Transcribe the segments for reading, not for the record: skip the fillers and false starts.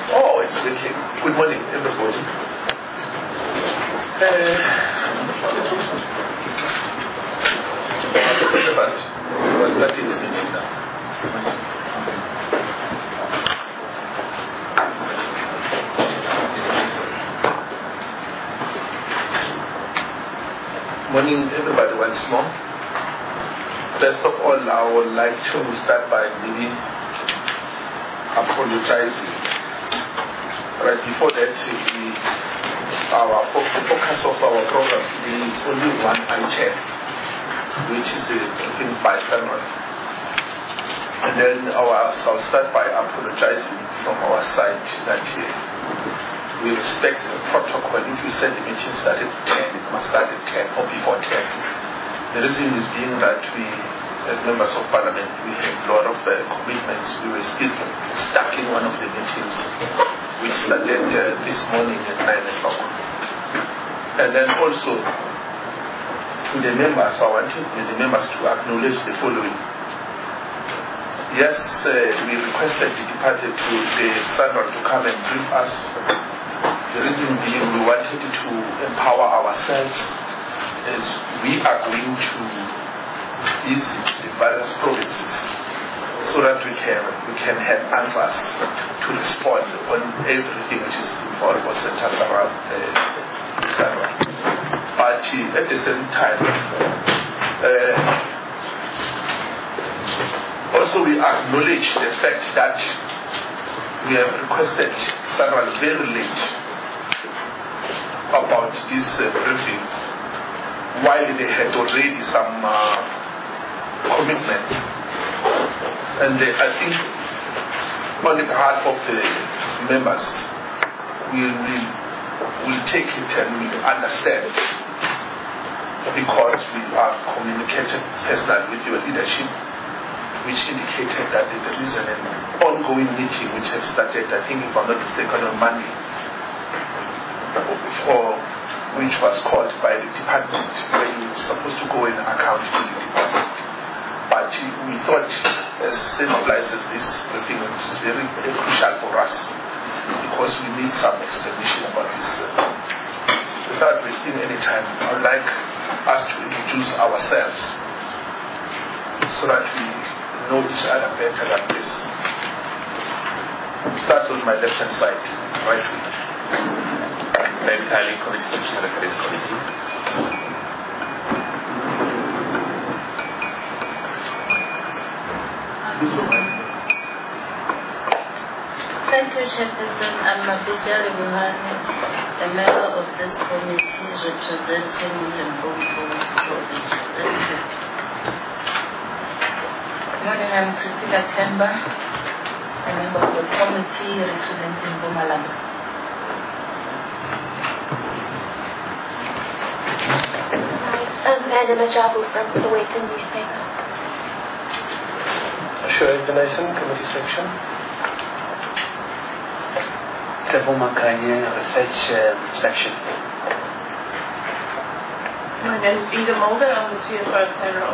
Oh, it's working. Good morning, everybody. We're starting the meeting now. Morning, everybody, once more. First of all, I would like to start by maybe apologizing. Right before that, the focus of our program today is only one item, which is a briefing by Samuel. And then I'll start by apologizing from our side that we respect the protocol. If we said the meeting started at 10, it must start at 10 or before 10. The reason is being that we, as members of parliament, we had a lot of commitments. We were still stuck in one of the meetings, which started this morning at 9 o'clock. And then also, to the members, I wanted the members to acknowledge the following. Yes, we requested the department to the Sandra to come and brief us. The reason being we wanted to empower ourselves as we are going to visit the various provinces so that we can have answers to respond on everything which is involved or centers around Sandra. But at the same time, also we acknowledge the fact that we have requested Sandra very late about this briefing, while they had already some commitments. And I think on the behalf of the members, we will take it and we will understand, because we have communicated personally with your leadership, which indicated that there is an ongoing meeting which has started, I think if I'm not mistaken, on Monday, which was called by the department, where you were supposed to go and account to the department. But we thought, as symbolizes this briefing, which is very crucial for us, because we need some explanation about this. Without wasting any time, I would like us to introduce ourselves so that we know each other better than this. Start on my left-hand side, right wing. David Haley, Committee Secretary of this committee. Thank you, Chairperson. I'm Mabija Ribuhane, a member of this committee representing Limpopo Province. Thank you. Good morning, I'm Priscilla Temba, a member of the committee representing Mpumalanga. I'm Anna Majabu from Sowetan newspaper. Shoaib Belason, Committee Section. Sebo Makanye, Research Section. My name is Ida Mulder, I'm the CFO at Sanral.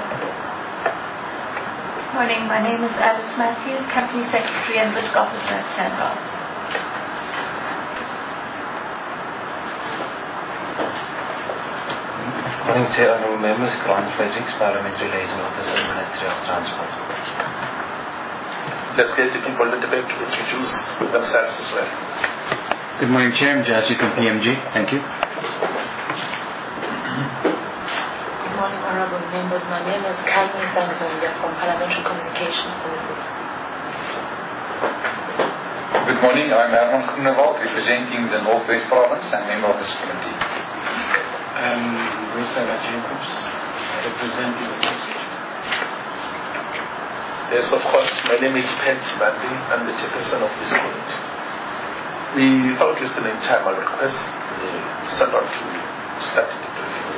Morning, my name is Alice Matthew, Company Secretary and Risk Officer at Sanral. Morning to honourable members, Grant Fredericks, Parliamentary Liaison Officer, Ministry of Transport. Let's get the people at the back to introduce themselves as well. Good morning, Chair. I'm Jazzy from PMG. Thank you. Good morning, honorable members. My name is Kanye Sanzonja from Parliamentary Communications Services. Good morning, I'm Herman Groenewald, representing the Northwest Province and member of this committee. Rosella Jacobs, representing the President. Yes, of course, my name is Pence Bandi. I'm the chairperson of this committee. Without wasting any time, I request the Senator to start the briefing.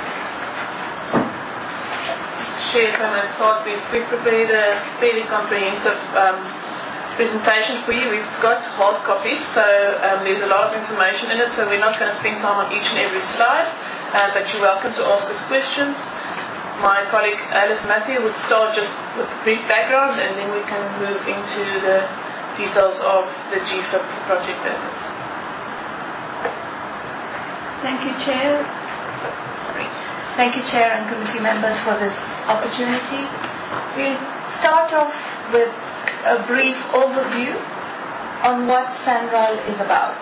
Chair, if I may start, we've prepared a fairly comprehensive presentation for you. We've got hard copies, so there's a lot of information in it, so we're not going to spend time on each and every slide, but you're welcome to ask us questions. My colleague Alice Matthew would start just with a brief background, and then we can move into the details of the GFIP project assets. Thank you, Chair. Thank you, Chair and committee members, for this opportunity. We'll start off with a brief overview on what SANRAL is about.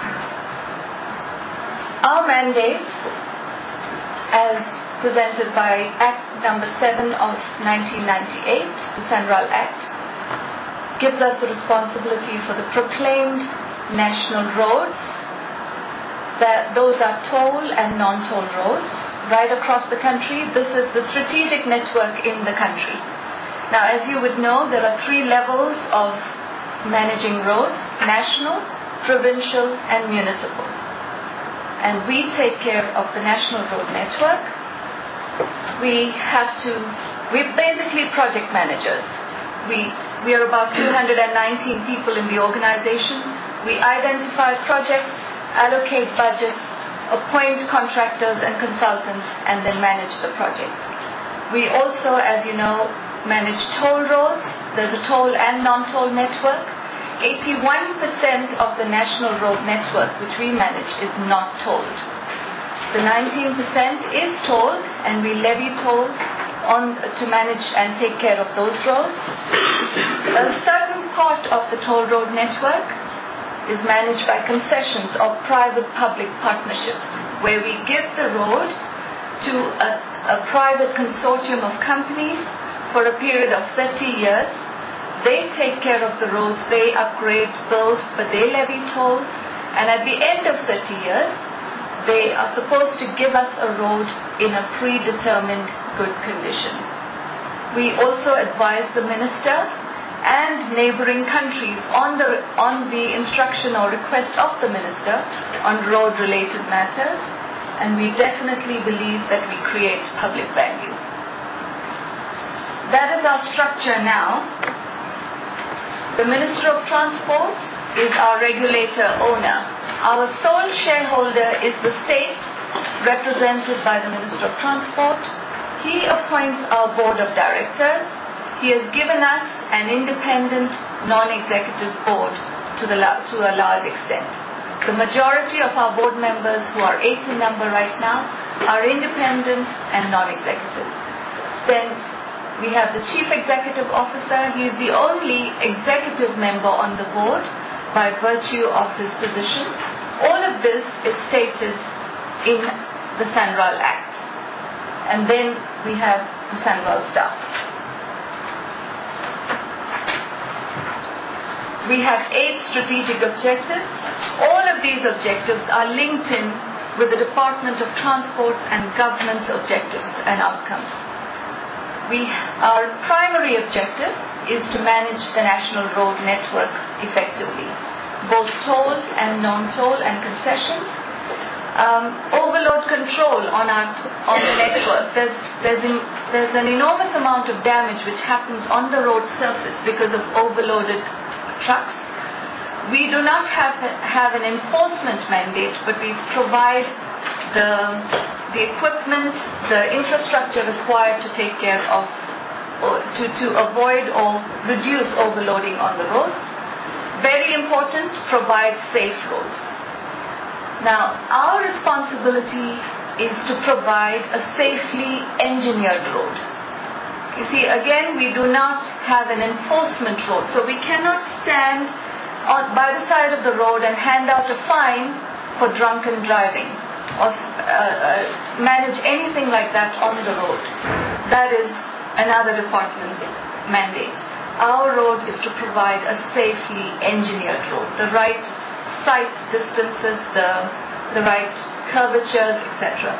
Our mandate, as presented by Act number 7 of 1998, the SANRAL Act, gives us the responsibility for the proclaimed national roads. Those are toll and non-toll roads right across the country. This is the strategic network in the country. Now, as you would know, there are 3 levels of managing roads: national, provincial, and municipal. And we take care of the national road network. We're basically project managers. We are about 219 people in the organization. We identify projects, allocate budgets, appoint contractors and consultants, and then manage the project. We also, as you know, manage toll roads. There's a toll and non-toll network. 81% of the national road network which we manage is not tolled. The 19% is tolled, and we levy tolls to manage and take care of those roads. A certain part of the toll road network is managed by concessions or private-public partnerships, where we give the road to a private consortium of companies for a period of 30 years. They take care of the roads, they upgrade, build, but they levy tolls, and at the end of 30 years, they are supposed to give us a road in a predetermined good condition. We also advise the minister and neighboring countries on the instruction or request of the minister on road-related matters, and we definitely believe that we create public value. That is our structure now. The Minister of Transport is our regulator owner. Our sole shareholder is the state, represented by the Minister of Transport. He appoints our board of directors. He has given us an independent, non-executive board to a large extent. The majority of our board members, who are 8 in number right now, are independent and non-executive. Then we have the Chief Executive Officer. He is the only executive member on the board by virtue of his position. All of this is stated in the SANRAL Act. And then we have the SANRAL staff. We have 8 strategic objectives. All of these objectives are linked in with the Department of Transport's and government's objectives and outcomes. Our primary objective is to manage the national road network effectively, both toll and non-toll and concessions. Overload control on the network. There's an enormous amount of damage which happens on the road surface because of overloaded trucks. We do not have an enforcement mandate, but we provide the equipment, the infrastructure required to take care of, to avoid or reduce overloading on the roads. Very important, provide safe roads. Now, our responsibility is to provide a safely engineered road. You see, again, we do not have an enforcement road, so we cannot stand by the side of the road and hand out a fine for drunken driving or manage anything like that on the road. That is another department's mandate. Our road is to provide a safely engineered road, the right sight distances, the right curvatures, etc.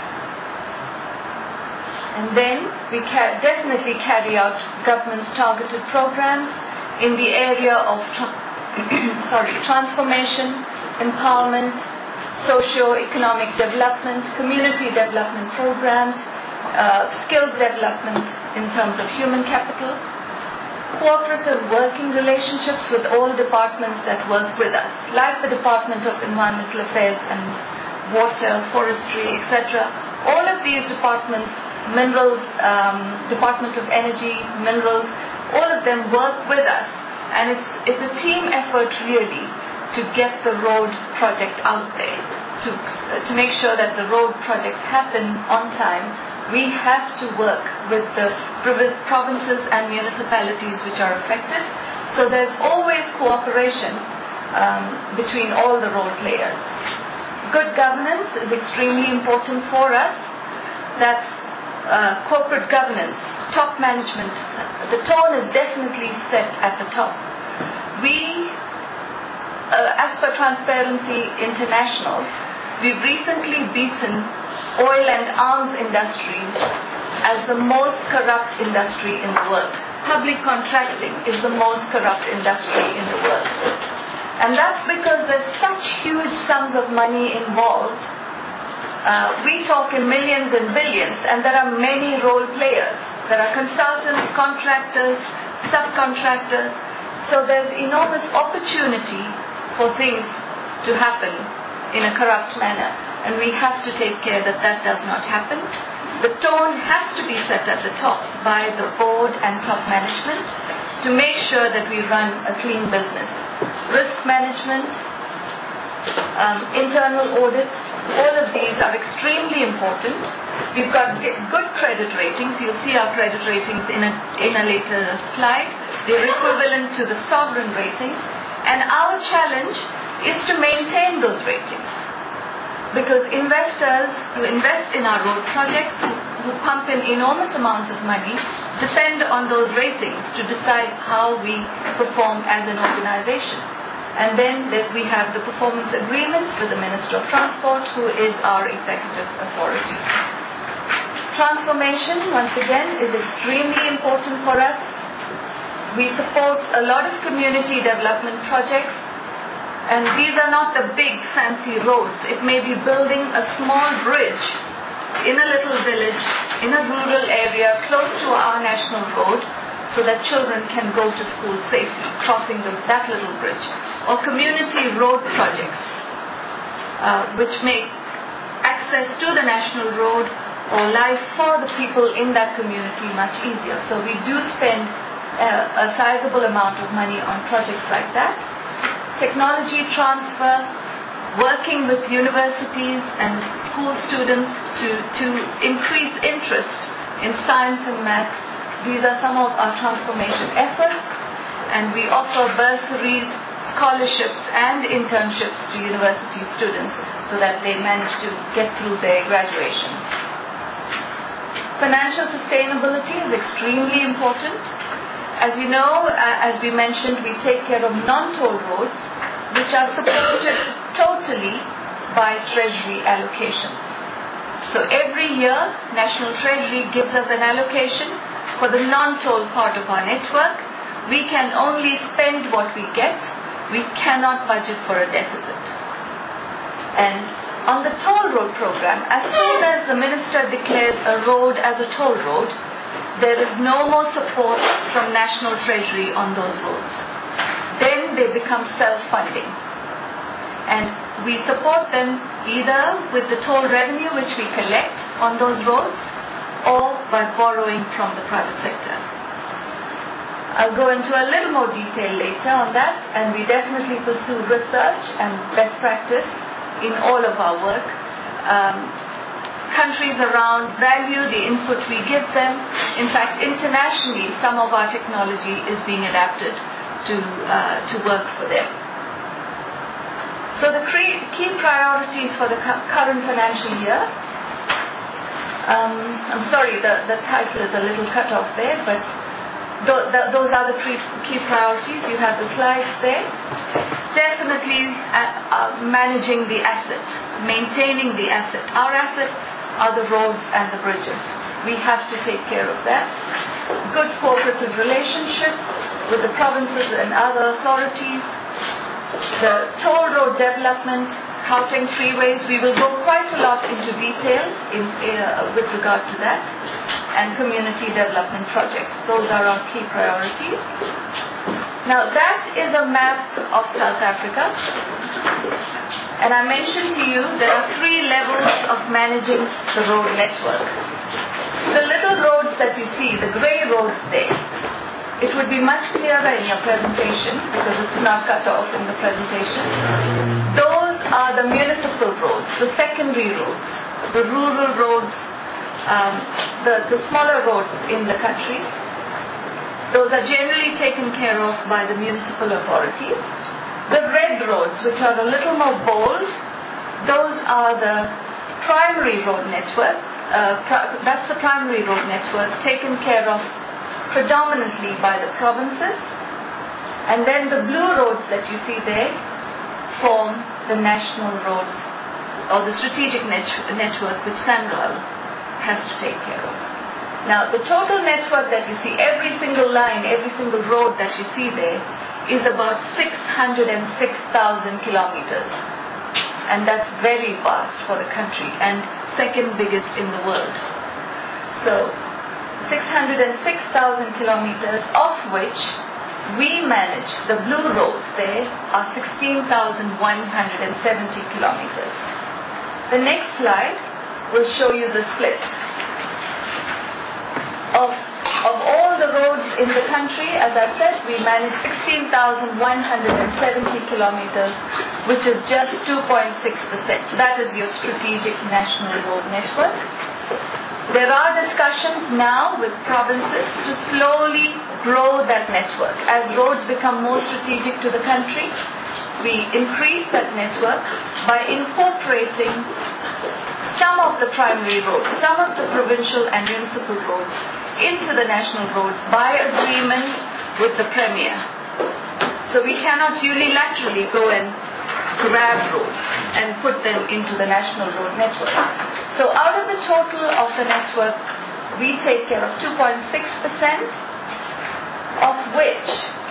And then we definitely carry out government's targeted programs in the area of transformation, empowerment, socio-economic development, community development programs, skills development in terms of human capital, cooperative working relationships with all departments that work with us, like the Department of Environmental Affairs and Water, Forestry, etc. All of these departments, minerals, Department of Energy, minerals, all of them work with us And it's a team effort really to get the road project out there, to make sure that the road projects happen on time. We have to work with the provinces and municipalities which are affected. So there's always cooperation between all the role players. Good governance is extremely important for us. That's corporate governance, top management. The tone is definitely set at the top. We, as per Transparency International, we've recently beaten oil and arms industries as the most corrupt industry in the world. Public contracting is the most corrupt industry in the world. And that's because there's such huge sums of money involved. We talk in millions and billions, and there are many role players. There are consultants, contractors, subcontractors. So there's enormous opportunity for things to happen in a corrupt manner. And we have to take care that that does not happen. The tone has to be set at the top by the board and top management to make sure that we run a clean business. Risk management, internal audit, all of these are extremely important. We've got good credit ratings. You'll see our credit ratings in a later slide. They're equivalent to the sovereign ratings. And our challenge is to maintain those ratings. Because investors who invest in our road projects, who pump in enormous amounts of money, depend on those ratings to decide how we perform as an organization. And then we have the performance agreements with the Minister of Transport, who is our executive authority. Transformation, once again, is extremely important for us. We support a lot of community development projects. And these are not the big fancy roads. It may be building a small bridge in a little village, in a rural area, close to our national road, so that children can go to school safely, crossing that little bridge. Or community road projects, which make access to the national road or life for the people in that community much easier. So we do spend a sizable amount of money on projects like that. Technology transfer, working with universities and school students to increase interest in science and maths. These are some of our transformation efforts, and we offer bursaries, scholarships and internships to university students so that they manage to get through their graduation. Financial sustainability is extremely important. As you know, as we mentioned, we take care of non-toll roads, which are supported totally by Treasury allocations. So every year, National Treasury gives us an allocation for the non-toll part of our network. We can only spend what we get. We cannot budget for a deficit. And on the toll road program, as soon as the minister declares a road as a toll road, there is no more support from National Treasury on those roads. Then they become self-funding. And we support them either with the toll revenue which we collect on those roads or by borrowing from the private sector. I'll go into a little more detail later on that, and we definitely pursue research and best practice in all of our work. Countries around value the input we give them. In fact, internationally, some of our technology is being adapted to work for them. So the key priorities for the current financial year. I'm sorry, the title is a little cut off there, but those are the key priorities. You have the slides there. Definitely managing the asset, maintaining the asset. Our assets are the roads and the bridges. We have to take care of that. Good cooperative relationships with the provinces and other authorities. The toll road development, Gauteng freeways, we will go quite a lot into detail with regard to that. And community development projects. Those are our key priorities. Now that is a map of South Africa. And I mentioned to you there are 3 levels of managing the road network. The little roads that you see, the grey roads there, it would be much clearer in your presentation because it's not cut off in the presentation. Those are the municipal roads, the secondary roads, the rural roads, the smaller roads in the country. Those are generally taken care of by the municipal authorities. The red roads, which are a little more bold, those are the primary road networks. That's the primary road network taken care of predominantly by the provinces. And then the blue roads that you see there form the national roads or the strategic network which SANRAL has to take care of. Now, the total network that you see, every single line, every single road that you see there, is about 606,000 kilometers. And that's very vast for the country and second biggest in the world. So, 606,000 kilometers, of which we manage, the blue roads there are 16,170 kilometers. The next slide will show you the split. Of all the roads in the country, as I said, we manage 16,170 kilometers, which is just 2.6%. That is your strategic national road network. There are discussions now with provinces to slowly grow that network. As roads become more strategic to the country, we increase that network by incorporating some of the primary roads, some of the provincial and municipal roads into the national roads by agreement with the Premier. So we cannot unilaterally go and grab roads and put them into the national road network. So out of the total of the network, we take care of 2.6%, of which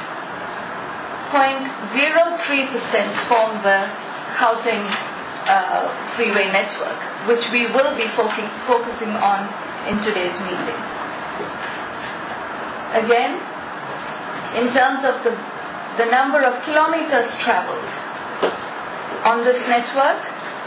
0.03% form the Gauteng freeway network, which we will be focusing on in today's meeting. Again, in terms of the number of kilometers traveled on this network,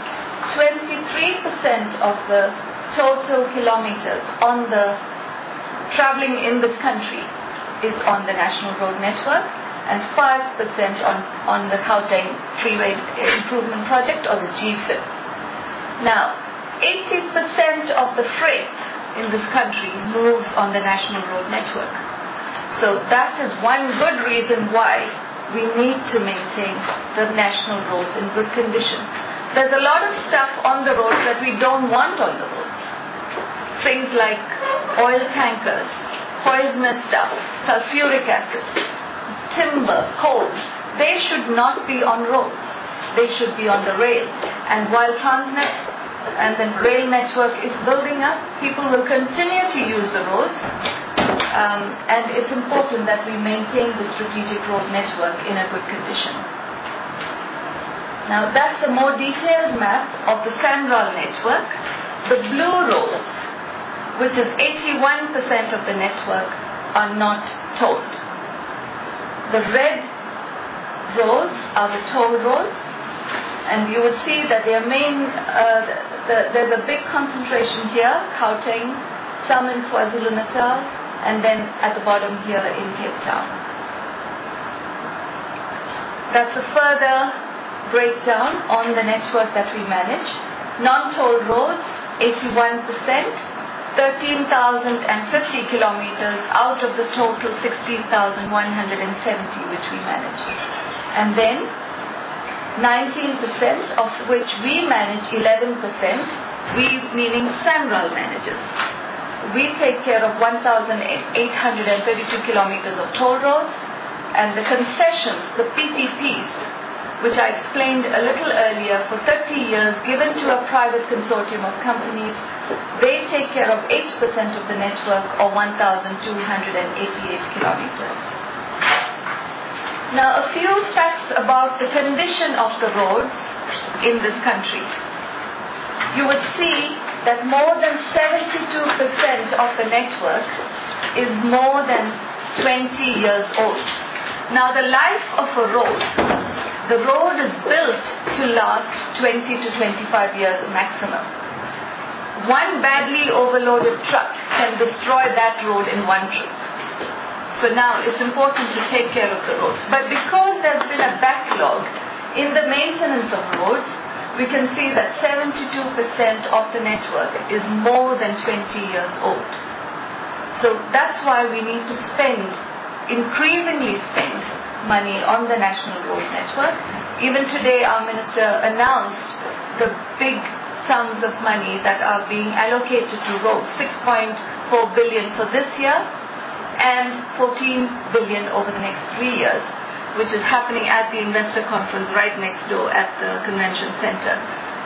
23% of the total kilometers on the traveling in this country is on the National Road Network, and 5% on the Gauteng Freeway Improvement Project, or the GFIP. Now, 80% of the freight in this country moves on the National Road Network. So that is one good reason why we need to maintain the national roads in good condition. There's a lot of stuff on the roads that we don't want on the roads. Things like oil tankers, poisonous stuff, sulfuric acid, timber, coal. They should not be on roads. They should be on the rail. And while Transnet and the rail network is building up, people will continue to use the roads. And it's important that we maintain the strategic road network in a good condition. Now that's a more detailed map of the SANRAL network. The blue roads, which is 81% of the network, are not tolled. The red roads are the toll roads, and you will see that their main, there's a big concentration here, Gauteng, some in KwaZulu-Natal, and then at the bottom here in Cape Town. That's a further breakdown on the network that we manage. Non-toll roads, 81%, 13,050 kilometers out of the total 16,170 which we manage. And then 19%, of which we manage 11%, we meaning SANRAL manages. We take care of 1,832 kilometers of toll roads, and the concessions, the PPPs, which I explained a little earlier, for 30 years given to a private consortium of companies, they take care of 8% of the network, or 1,288 kilometers. Now, a few facts about the condition of the roads in this country. You would see that more than 72% of the network is more than 20 years old. Now, the life of a road, the road is built to last 20 to 25 years maximum. One badly overloaded truck can destroy that road in one trip. So now it's important to take care of the roads. But because there's been a backlog in the maintenance of roads, we can see that 72% of the network is more than 20 years old. So that's why we need to increasingly spend money on the national road network. Even today our minister announced the big sums of money that are being allocated to roads, 6.4 billion for this year and 14 billion over the next 3 years, which is happening at the investor conference right next door at the convention center.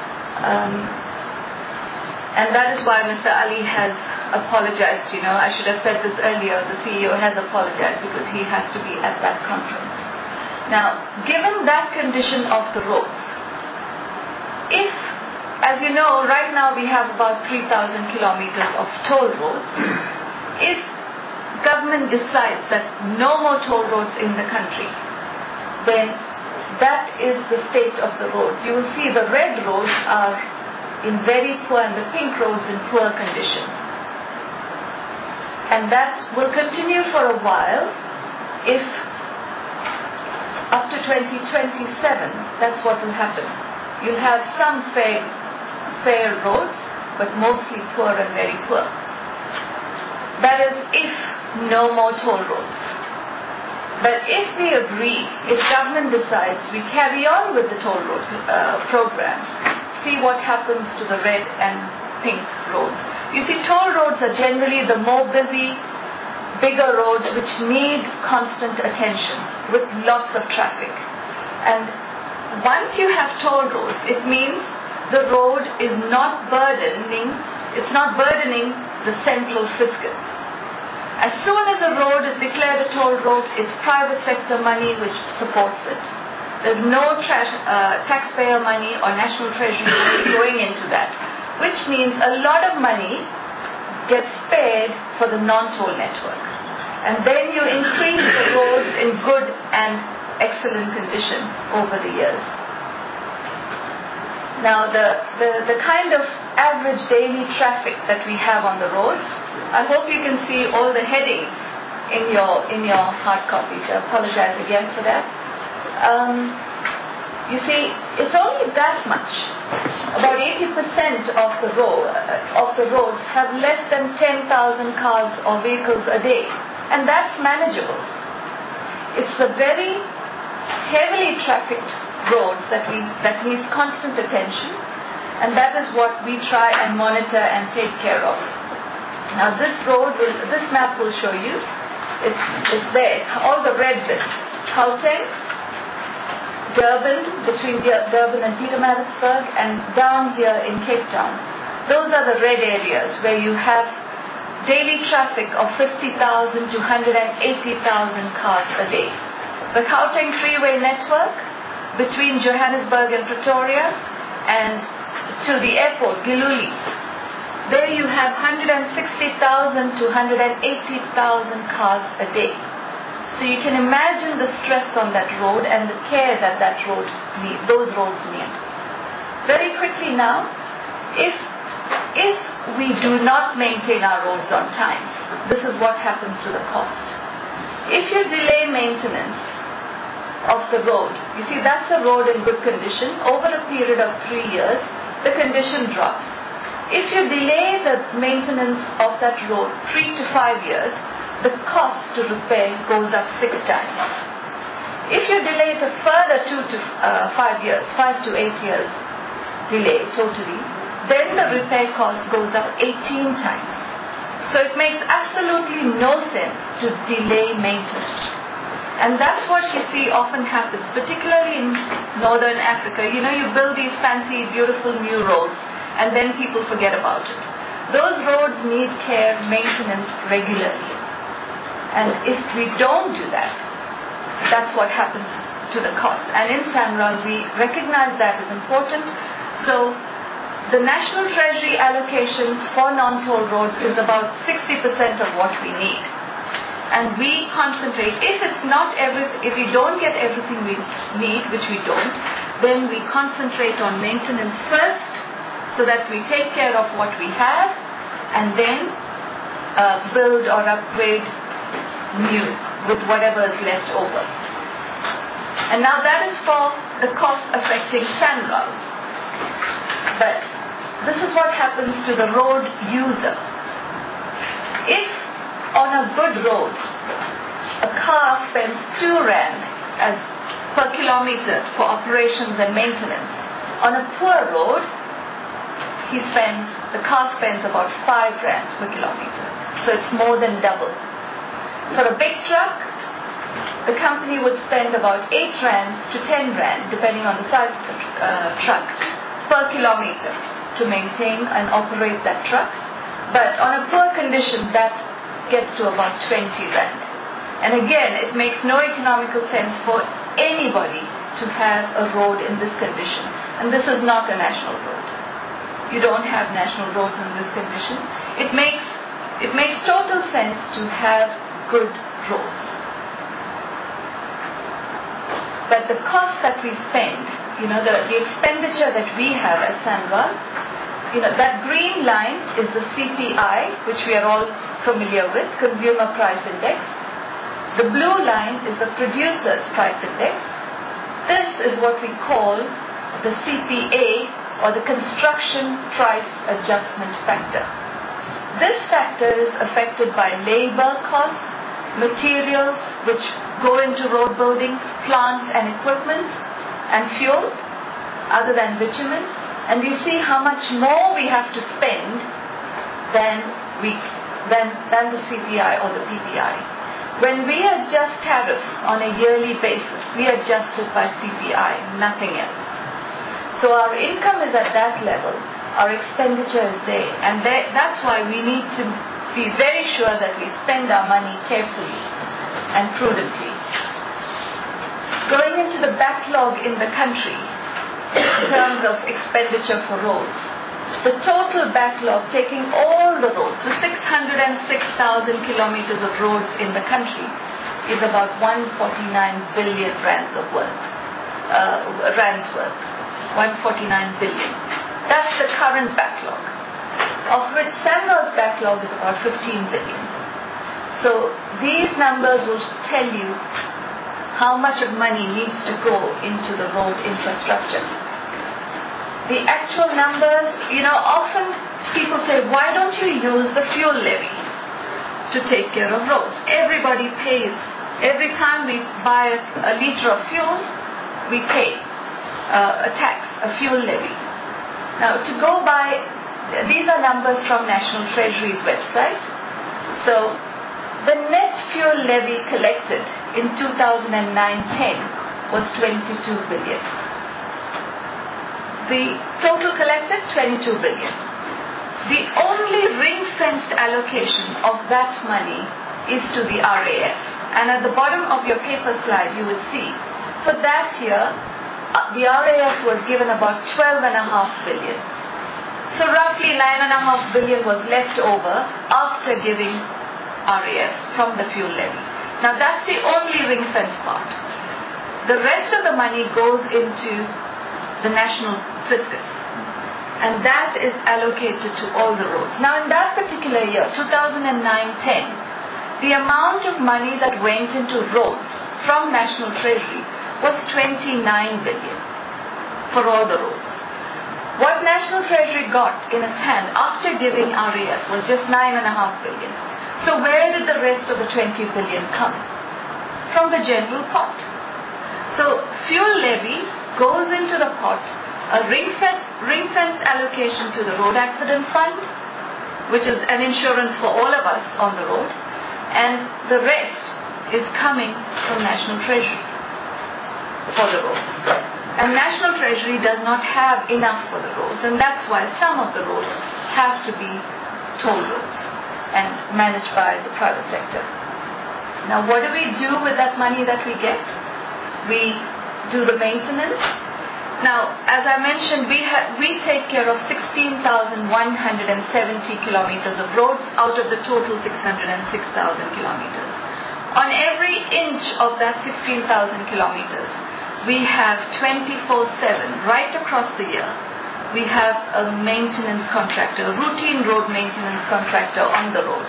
And that is why Mr. Ali has apologized. I should have said this earlier. The CEO has apologized because he has to be at that conference. Now, given that condition of the roads, if, as you know, right now we have about 3,000 kilometers of toll roads, if government decides that no more toll roads in the country, then that is the state of the roads. You will see the red roads are in very poor and the pink roads in poor condition. And that will continue for a while. If up to 2027, that's what will happen. You'll have some fair roads, but mostly poor and very poor. That is if no more toll roads. But if we agree, if government decides we carry on with the toll road program, see what happens to the red and pink roads. You see, toll roads are generally the more busy, bigger roads which need constant attention with lots of traffic. And once you have toll roads, it means the road is not burdening the central fiscus. As soon as a road is declared a toll road, it's private sector money which supports it. There's no taxpayer money or national treasury money going into that, which means a lot of money gets paid for the non-toll network. And then you increase the roads in good and excellent condition over the years. Now, the kind of average daily traffic that we have on the roads, I hope you can see all the headings in your hard copies. I apologize again for that. You see, it's only that much. About 80% of the roads have less than 10,000 cars or vehicles a day, and that's manageable. It's the very heavily trafficked roads that needs constant attention, and that is what we try and monitor and take care of. Now this map will show you. It's there. All the red bits. Gauteng, Durban, between Durban and Pietermaritzburg, and down here in Cape Town. Those are the red areas where you have daily traffic of 50,000 to 180,000 cars a day. The Gauteng freeway network between Johannesburg and Pretoria and to the airport, Gilulis. There you have 160,000 to 180,000 cars a day. So you can imagine the stress on that road and the care that those roads need. Very quickly now, if we do not maintain our roads on time, this is what happens to the cost. If you delay maintenance of the road, you see that's a road in good condition. Over a period of 3 years, the condition drops. If you delay the maintenance of that road 3 to 5 years, the cost to repair goes up 6 times. If you delay it a further 2 to 5 years, 5 to 8 years delay totally, then the repair cost goes up 18 times. So it makes absolutely no sense to delay maintenance. And that's what you see often happens, particularly in Northern Africa. You build these fancy, beautiful new roads, and then people forget about it. Those roads need care, maintenance regularly. And if we don't do that, that's what happens to the cost. And in SANRAL, we recognize that as important. So the National Treasury allocations for non-toll roads is about 60% of what we need. And we concentrate, if we don't get everything we need, which we don't, then we concentrate on maintenance first, so that we take care of what we have, and then build or upgrade new with whatever is left over. And now that is for the costs affecting SANRAL. But this is what happens to the road user. If on a good road, a car spends 2 rand as per kilometer for operations and maintenance, on a poor road, the car spends about 5 rand per kilometer. So it's more than double. For a big truck, the company would spend about 8 rand to 10 rand, depending on the size of the truck, per kilometer to maintain and operate that truck. But on a poor condition, that gets to about 20 rand. And again, it makes no economical sense for anybody to have a road in this condition. And this is not a national road. You don't have national roads in this condition. It makes total sense to have good roads. But the cost that we spend, the expenditure that we have as SANRAL, that green line is the CPI, which we are all familiar with, Consumer Price Index. The blue line is the Producer's Price Index. This is what we call the CPA, or the Construction Price Adjustment Factor. This factor is affected by labor costs, materials which go into road building, plant and equipment, and fuel, other than bitumen. And we see how much more we have to spend than the CPI or the PPI. When we adjust tariffs on a yearly basis, we adjust it by CPI, nothing else. So our income is at that level, our expenditure is there, and that's why we need to be very sure that we spend our money carefully and prudently. Going into the backlog in the country, in terms of expenditure for roads, the total backlog, taking all the roads, the 606,000 kilometers of roads in the country, is about 149 billion rands worth. 149 billion. That's the current backlog, of which SANRAL's backlog is about 15 billion. So these numbers will tell you how much of money needs to go into the road infrastructure. The actual numbers, often people say, why don't you use the fuel levy to take care of roads? Everybody pays. Every time we buy a liter of fuel, we pay a tax, a fuel levy. Now, to go by, these are numbers from National Treasury's website. So, the net fuel levy collected in 2009-10 was 22 billion. The total collected, 22 billion. The only ring-fenced allocation of that money is to the RAF. And at the bottom of your paper slide, you would see, for that year, the RAF was given about 12.5 billion. So roughly 9.5 billion was left over after giving RAF from the fuel levy. Now that's the only ring-fence part. The rest of the money goes into the national fiscus, and that is allocated to all the roads. Now in that particular year, 2009-10, the amount of money that went into roads from National Treasury was 29 billion for all the roads. What National Treasury got in its hand after giving RAF was just 9.5 billion. So where did the rest of the 20 billion come? From the general pot. So fuel levy goes into the pot, a ring-fenced allocation to the road accident fund, which is an insurance for all of us on the road, and the rest is coming from National Treasury for the roads. And National Treasury does not have enough for the roads, and that's why some of the roads have to be toll roads and managed by the private sector. Now what do we do with that money that we get? We do the maintenance. Now, as I mentioned, we take care of 16,170 kilometers of roads out of the total 606,000 kilometers. On every inch of that 16,000 kilometers, we have 24/7, right across the year, we have a maintenance contractor, a routine road maintenance contractor on the road.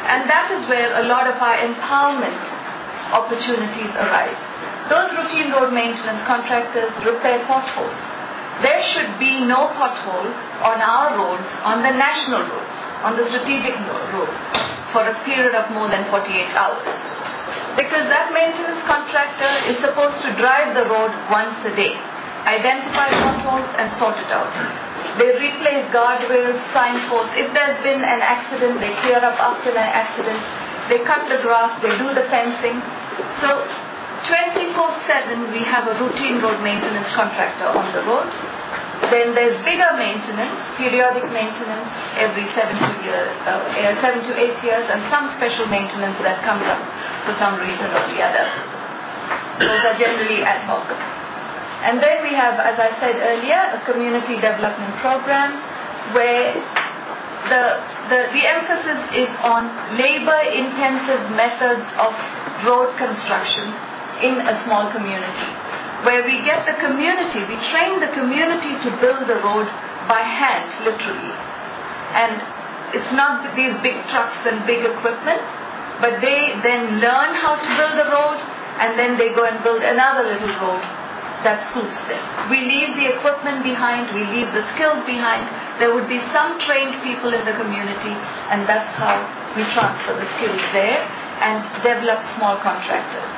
And that is where a lot of our empowerment opportunities arise. Those routine road maintenance contractors repair potholes. There should be no pothole on our roads, on the national roads, on the strategic roads, for a period of more than 48 hours. Because that maintenance contractor is supposed to drive the road once a day, identify potholes and sort it out. They replace guardrails, signposts. If there's been an accident, they clear up after an accident. They cut the grass, they do the fencing. So 24/7 we have a routine road maintenance contractor on the road. Then there's bigger maintenance, periodic maintenance every 7 to 8 years, and some special maintenance that comes up for some reason or the other. Those are generally ad hoc. And then we have, as I said earlier, a community development program where the emphasis is on labor-intensive methods of road construction in a small community, where we get the community, we train the community to build the road by hand, literally. And it's not with these big trucks and big equipment, but they then learn how to build the road, and then they go and build another little road that suits them. We leave the equipment behind, we leave the skills behind. There would be some trained people in the community, and that's how we transfer the skills there and develop small contractors.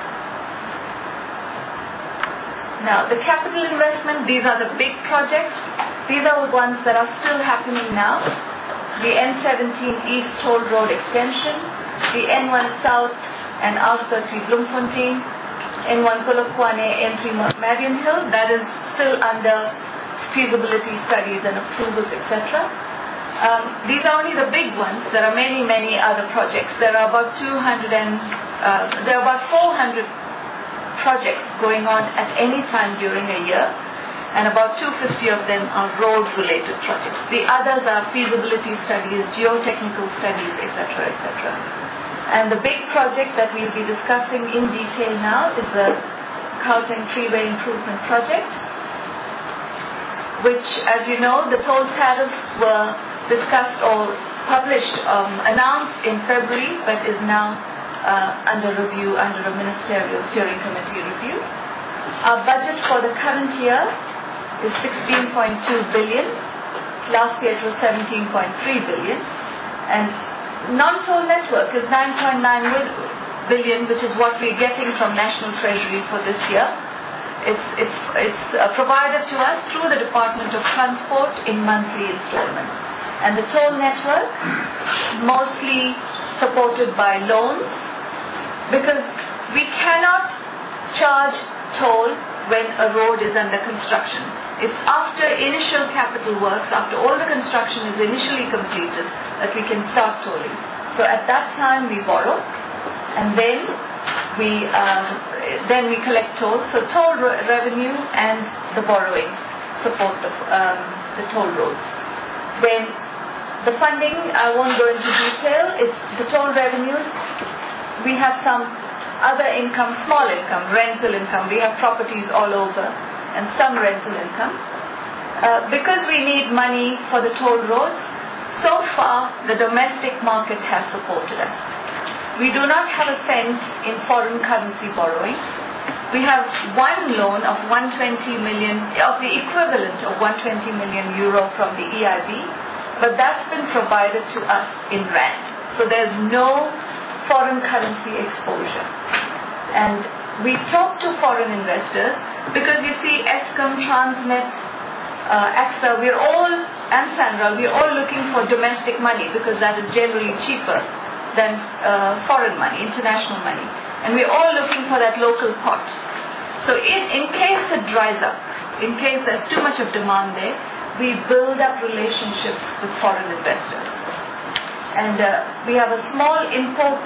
Now, the capital investment, these are the big projects. These are the ones that are still happening now. The N17 East Toll Road extension, the N1 South and R30 Bloemfontein, N1 Polokwane entry Marion Hill, that is still under feasibility studies and approvals, etc. These are only the big ones. There are many, many other projects. There are about 400 projects going on at any time during a year, and about 250 of them are road-related projects. The others are feasibility studies, geotechnical studies, etc., etc. And the big project that we'll be discussing in detail now is the Gauteng Freeway Improvement Project, which, as you know, the toll tariffs were discussed or published, announced in February, but is now under review, under a ministerial steering committee review. Our budget for the current year is 16.2 billion. Last year it was 17.3 billion. And non-toll network is 9.9 billion, which is what we're getting from National Treasury for this year. It's provided to us through the Department of Transport in monthly installments. And the toll network, mostly supported by loans, because we cannot charge toll when a road is under construction. It's after initial capital works, after all the construction is initially completed, that we can start tolling. So at that time we borrow, and then we collect tolls. So toll revenue and the borrowings support the toll roads. Then the funding, I won't go into detail. It's the toll revenues. We have some other income, small income, rental income. We have properties all over, and some rental income. Because we need money for the toll roads, so far the domestic market has supported us. We do not have a cent in foreign currency borrowing. We have one loan of 120 million, of the equivalent of 120 million euro from the EIB, but that's been provided to us in rand. So there's no foreign currency exposure. And we talk to foreign investors because you see Eskom, Transnet, AXA, and Sanral, we're all looking for domestic money because that is generally cheaper than foreign money, international money. And we're all looking for that local pot. So in case it dries up, in case there's too much of demand there, we build up relationships with foreign investors. And we have a small import,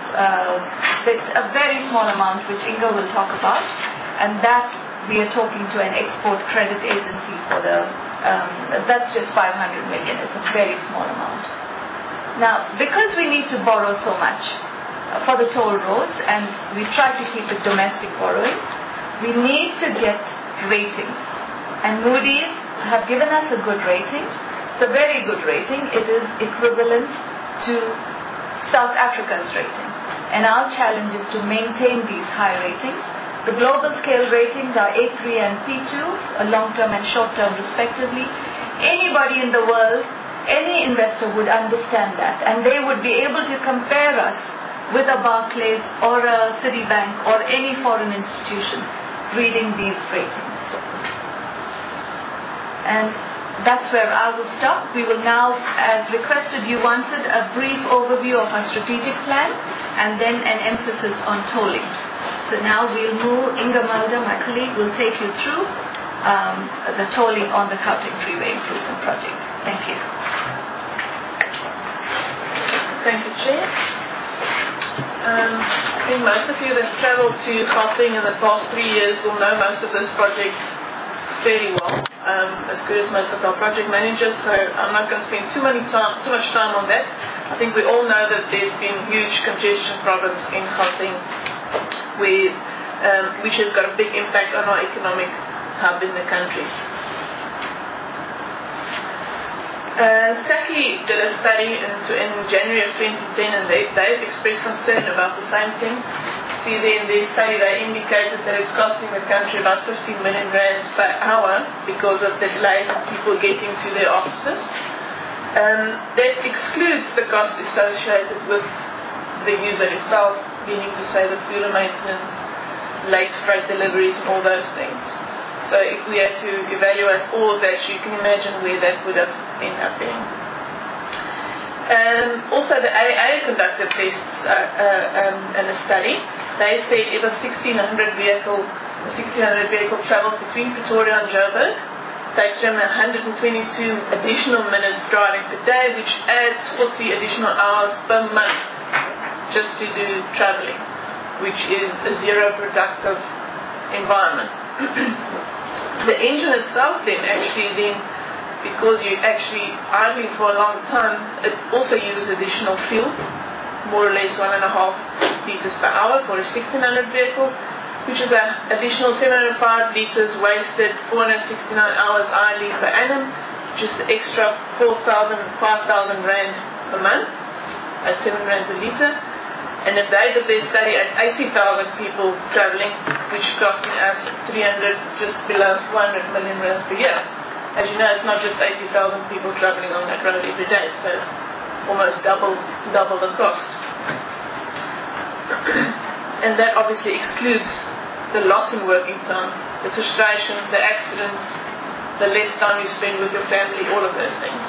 a very small amount, which Inga will talk about, and that we are talking to an export credit agency for that's just 500 million. It's a very small amount. Now, because we need to borrow so much for the toll roads, and we try to keep it domestic borrowing, we need to get ratings. And Moody's have given us a good rating. It's a very good rating. It is equivalent to South Africa's rating. And our challenge is to maintain these high ratings. The global scale ratings are A3 and P2, long-term and short-term respectively. Anybody in the world, any investor would understand that, and they would be able to compare us with a Barclays or a Citibank or any foreign institution reading these ratings. And that's where I will stop. We will now, as requested, you wanted a brief overview of our strategic plan and then an emphasis on tolling. So now we'll move, Inga Mulder, my colleague, will take you through the tolling on the Gauteng Freeway Improvement Project. Thank you. Thank you, Chair. I think most of you that have travelled to Gauteng in the past 3 years will know most of this project fairly well, as good as most of our project managers, so I'm not going to spend too much time on that. I think we all know that there's been huge congestion problems in Gauteng, which has got a big impact on our economic hub in the country. SACI did a study in January of 2010, and they've expressed concern about the same thing. See there in their study they indicated that it's costing the country about 15 million rands per hour because of the delays in people getting to their offices. That excludes the cost associated with the user itself, meaning to say the fuel maintenance, late freight deliveries and all those things. So if we had to evaluate all of that, you can imagine where that would have ended up being. Also the AA conducted tests in a study. They said if a 1600 vehicle travels between Pretoria and Joburg, takes them 122 additional minutes driving per day, which adds 40 additional hours per month just to do travelling, which is a zero productive environment. The engine itself then, because you're actually idling for a long time, it also uses additional fuel, more or less 1.5 litres per hour for a 1600 vehicle, which is an additional 705 litres wasted, 469 hours idling per annum, which is the extra 5,000 rand per month at 7 rand a litre. And if they did their study at 80,000 people travelling, which costing us just below 400 million rands per year. As you know, it's not just 80,000 people travelling on that road every day, so almost double the cost. And that obviously excludes the loss in working time, the frustration, the accidents, the less time you spend with your family, all of those things.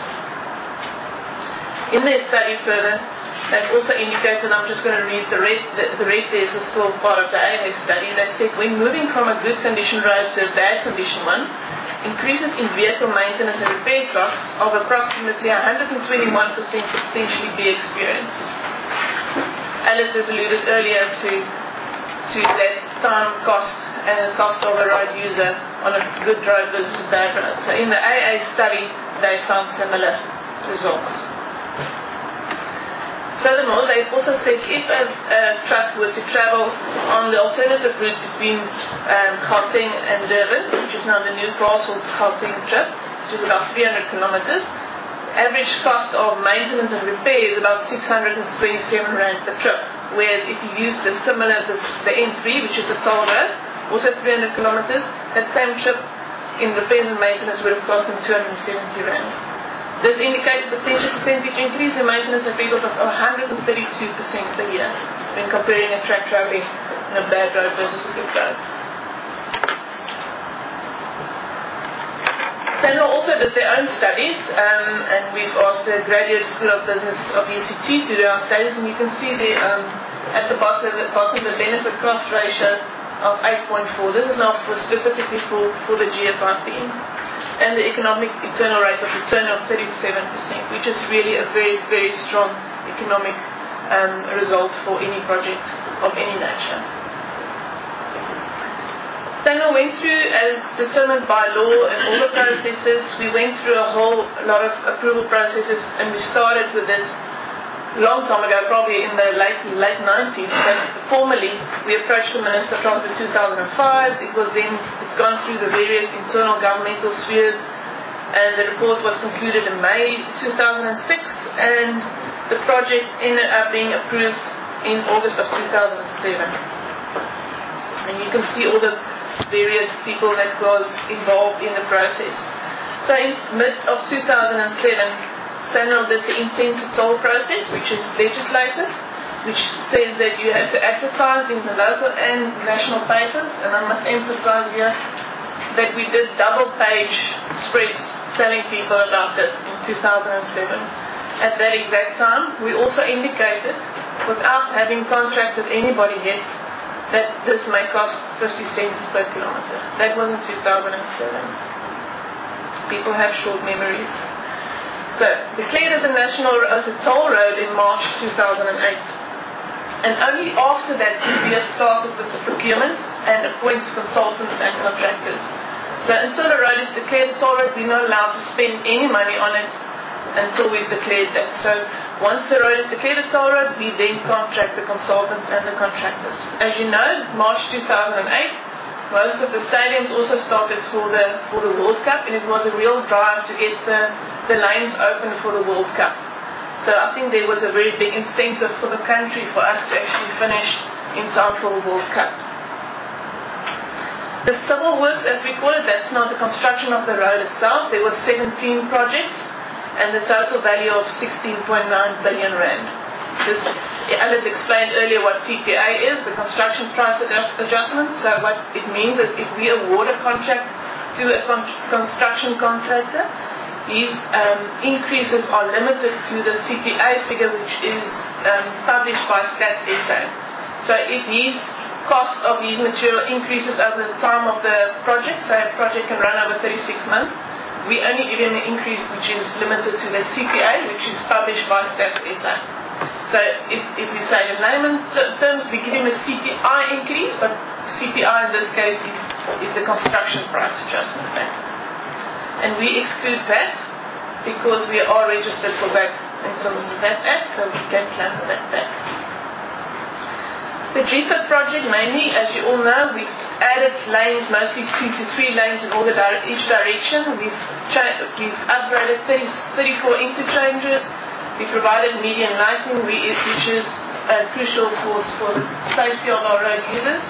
In their study further, they've also indicated, I'm just going to read the red there is still part of the AA study. They said when moving from a good condition road to a bad condition one, increases in vehicle maintenance and repair costs of approximately 121% could potentially be experienced. Alice has alluded earlier to that time cost and the cost of a road user on a good road versus a bad road. So in the AA study, they found similar results. Furthermore, they've also said if a truck were to travel on the alternative route between Gauteng and Durban, which is now the Newcastle-Gauteng trip, which is about 300 kilometers, average cost of maintenance and repair is about 627 rand per trip. Whereas if you use the N3, which is a toll road, also 300 kilometers, that same trip in repairs and maintenance would have cost them 270 rand. This indicates a potential percentage increase in maintenance and vehicles of 132% per year when comparing a truck travelling in a bad road versus a good road. SANRAL also did their own studies, and we've asked the Graduate School of Business of UCT to do our studies, and you can see there at the bottom the benefit cost ratio of 8.4. This is now specifically for the GFIP. And the economic internal rate of return of 37%, which is really a very, very strong economic result for any project of any nature. SANRAL went through, as determined by law and all the processes, we went through a whole lot of approval processes, and we started with this long time ago, probably in the late 90s, but formally we approached the Minister of Transport in 2005. It's gone through the various internal governmental spheres, and the report was concluded in May 2006, and the project ended up being approved in August of 2007. And you can see all the various people that was involved in the process. So in mid of 2007, SANRAL did the intent to toll process, which is legislated, which says that you have to advertise in the local and national papers. And I must emphasize here that we did double-page spreads telling people about this in 2007. At that exact time, we also indicated, without having contracted anybody yet, that this may cost 50 cents per kilometer. That was in 2007. People have short memories. So, declared as a toll road in March 2008. And only after that we have started with the procurement and appointed consultants and contractors. So until the road is declared a toll road, we're not allowed to spend any money on it until we've declared that. So once the road is declared a toll road, we then contract the consultants and the contractors. As you know, March 2008, most of the stadiums also started for the World Cup, and it was a real drive to get the lanes open for the World Cup. So I think there was a very big incentive for the country for us to actually finish in time for the World Cup. The civil works, as we call it, that's not the construction of the road itself. There were 17 projects and the total value of 16.9 billion rand. Alice explained earlier what CPA is, the construction price adjustment. So what it means is if we award a contract to a construction contractor, these increases are limited to the CPA figure, which is published by Stats SA. So if these cost of these material increases over the time of the project, so a project can run over 36 months, we only give him an increase which is limited to the CPA, which is published by Stats SA. So if we say in layman terms, we give him a CPI increase, but CPI in this case is the construction price adjustment factor. And we exclude that because we are registered for that in terms of that act, so we can claim that back. The GFIP project mainly, as you all know, we've added lanes, mostly 2 to 3 lanes in each direction. We've upgraded 34 interchanges. We provided median lighting, which is crucial for the safety of our road users.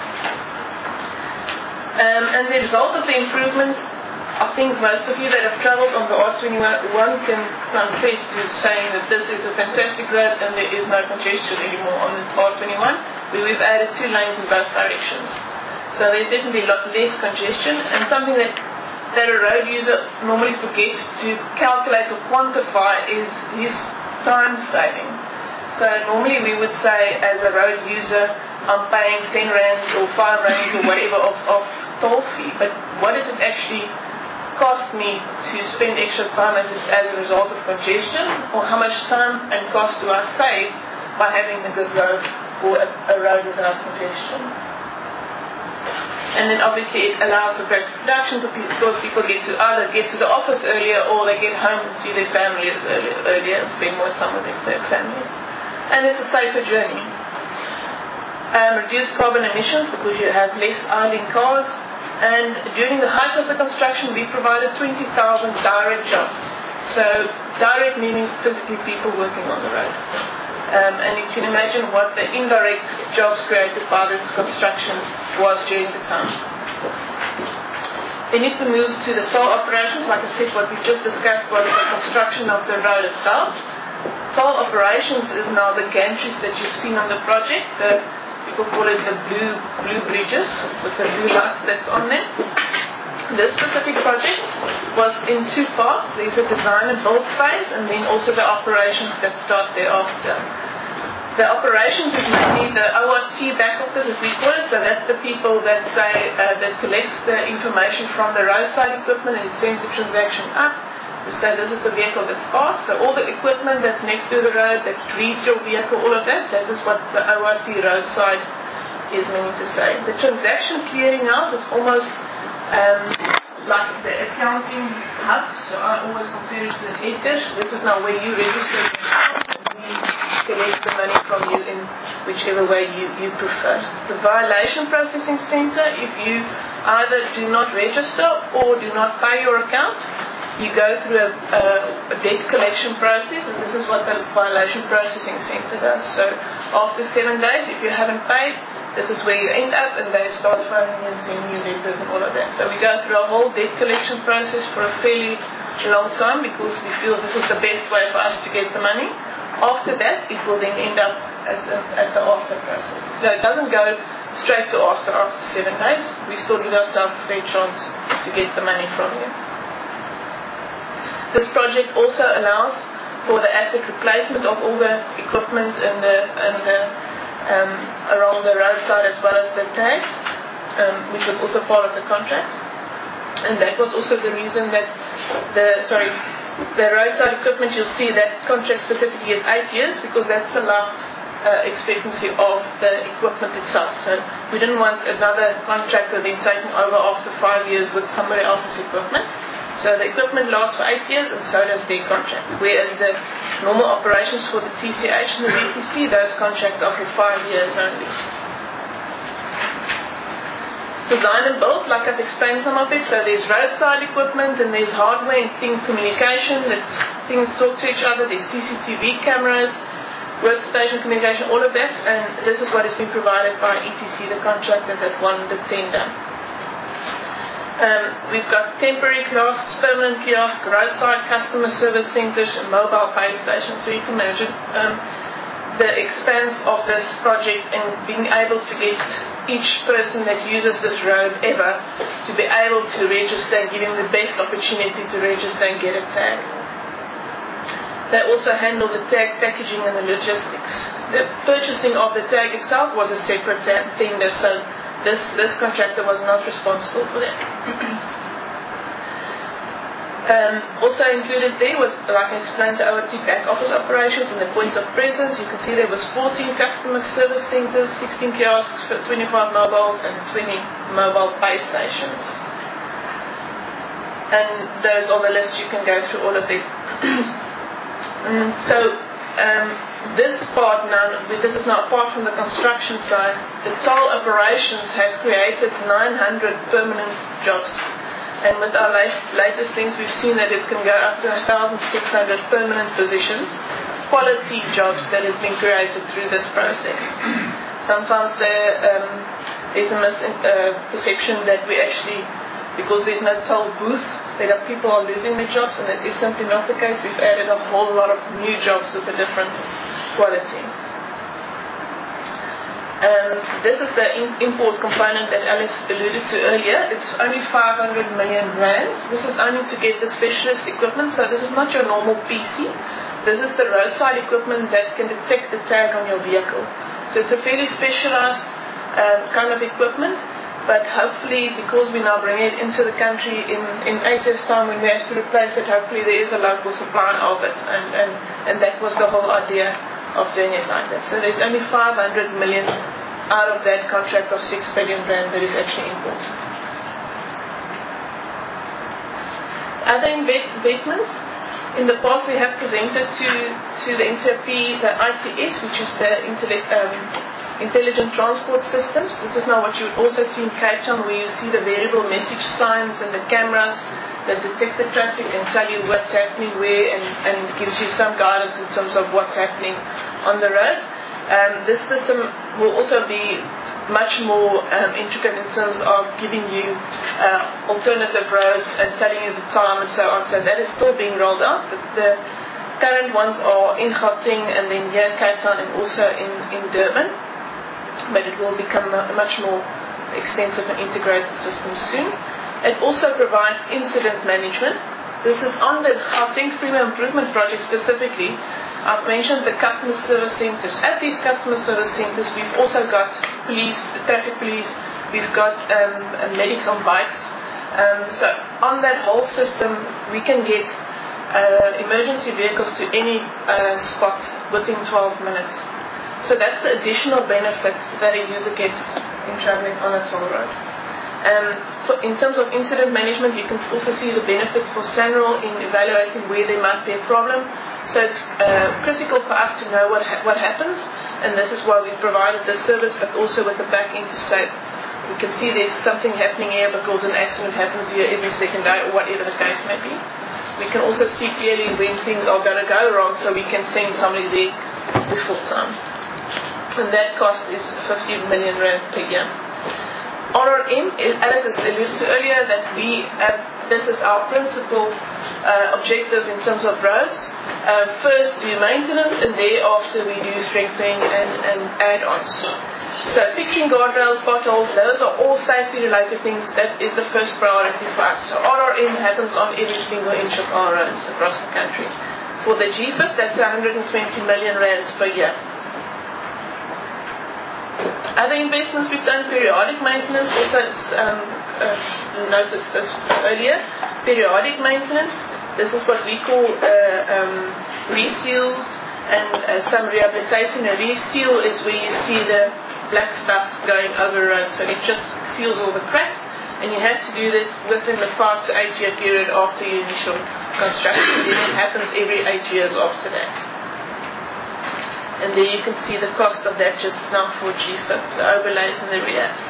And the result of the improvements, I think most of you that have travelled on the R21 can confess to saying that this is a fantastic road and there is no congestion anymore on the R21. We've added 2 lanes in both directions. So there's definitely a lot less congestion, and something that a road user normally forgets to calculate or quantify is his time saving. So normally we would say as a road user, I'm paying 10 rands or 5 rands or whatever of toll fee, but what does it actually cost me to spend extra time as a result of congestion, or how much time and cost do I save by having a good road or a road without congestion? And then obviously it allows for greater production because people either get to the office earlier or they get home and see their families earlier and spend more time with their families. And it's a safer journey. Reduce carbon emissions because you have less idling cars. And during the height of the construction, we provided 20,000 direct jobs. So direct meaning physically people working on the road. And you can imagine what the indirect jobs created by this construction was during the time. Then if we move to the toll operations, like I said, what we just discussed was the construction of the road itself. Toll operations is now the gantries that you've seen on the project. People call it the blue bridges with the blue light that's on there. This specific project was in 2 parts. There's a design and build phase, and then also the operations that start thereafter. The operations is mainly the ORT back office, as we call it. So that's the people that that collects the information from the roadside equipment and it sends the transaction up to say this is the vehicle that's passed. So all the equipment that's next to the road that reads your vehicle, all of that is what the ORT roadside is meaning to say. The transaction clearinghouse is almost like the accounting hub. So I always compare it to an Edgars. This is now where you register and we collect the money from you in whichever way you prefer. The violation processing center, if you either do not register or do not pay your account, you go through a debt collection process, and this is what the violation processing centre does. So after 7 days, if you haven't paid, this is where you end up, and they start phoning and sending you letters and all of that. So we go through a whole debt collection process for a fairly long time because we feel this is the best way for us to get the money. After that, it will then end up at the after process. So it doesn't go straight to after 7 days. We still give ourselves a fair chance to get the money from you. This project also allows for the asset replacement of all the equipment and around the roadside as well as the tags, which was also part of the contract. And that was also the reason that the roadside equipment, you'll see that contract specifically is 8 years because that's the life expectancy of the equipment itself. So we didn't want another contractor then taking over after 5 years with somebody else's equipment. So the equipment lasts for 8 years and so does their contract. Whereas the normal operations for the TCH and the VTC, those contracts are for 5 years only. Design and build, like I've explained some of it. So there's roadside equipment and there's hardware and thing communication, that things talk to each other. There's CCTV cameras, workstation communication, all of that. And this is what has been provided by ETC, the contractor that won the tender. We've got temporary kiosks, permanent kiosks, roadside customer service centres, and mobile pay stations. So you can imagine the expanse of this project and being able to get each person that uses this road ever to be able to register and give him the best opportunity to register and get a tag. They also handle the tag packaging and the logistics. The purchasing of the tag itself was a separate tender, so this contractor was not responsible for that. Also included there was, like I explained, the OT back office operations and the points of presence. You can see there was 14 customer service centres, 16 kiosks, 25 mobiles and 20 mobile pay stations. And those on the list, you can go through all of them. This part now, this is now apart from the construction side, the toll operations has created 900 permanent jobs. And with our latest things, we've seen that it can go up to 1,600 permanent positions, quality jobs that has been created through this process. Sometimes there's a misperception that we actually, because there's no toll booth, that people are losing their jobs, and that is simply not the case. We've added a whole lot of new jobs with a different quality. This is the import component that Alice alluded to earlier. It's only 500 million rands. This is only to get the specialist equipment, so this is not your normal PC. This is the roadside equipment that can detect the tag on your vehicle. So it's a fairly specialized kind of equipment, but hopefully, because we now bring it into the country in 8 years' time when we have to replace it, hopefully there is a local supply of it, and that was the whole idea of doing it like that. So there's only 500 million out of that contract of 6 billion rand that is actually imported. Other investments. In the past we have presented to the NCRP the ITS, which is the Intelligent Transport Systems. This is now what you would also see in Cape Town, where you see the variable message signs and the cameras that detect the traffic and tell you what's happening where, and gives you some guidance in terms of what's happening on the road. This system will also be much more intricate in terms of giving you alternative roads and telling you the time and so on. So that is still being rolled out. The current ones are in Gauteng and then here in Cape Town and also in Durban. But it will become a much more extensive and integrated system soon. It also provides incident management. This is on the Gauteng Freeway Improvement Project specifically. I've mentioned the customer service centres. At these customer service centres, we've also got police, traffic police, we've got medics on bikes. So on that whole system, we can get emergency vehicles to any spot within 12 minutes. So that's the additional benefit that a user gets in travelling on a toll road. In terms of incident management, you can also see the benefits for SANRAL in evaluating where there might be a problem. So it's critical for us to know what happens, and this is why we've provided this service, but also with the back end to say we can see there's something happening here because an accident happens here every second day or whatever the case may be. we can also see clearly when things are going to go wrong, so we can send somebody there before time. And that cost is 15 million rand per year. RRM, Alice has alluded to earlier that this is our principal objective in terms of roads. First do maintenance, and thereafter we do strengthening and add-ons. So fixing guardrails, potholes, those are all safety related things. That is the first priority for us. So RRM happens on every single inch of our roads across the country. For the GFIP, that's 120 million rands per year. Other investments we've done, periodic maintenance, also noticed this earlier. Periodic maintenance, this is what we call reseals and some rehabilitation. A reseal is where you see the black stuff going over roads, so it just seals all the cracks, and you have to do that within the 5 to 8 year period after your initial construction. Then it happens every 8 years after that. And there you can see the cost of that just now for GFIP, the overlays and the rehabs.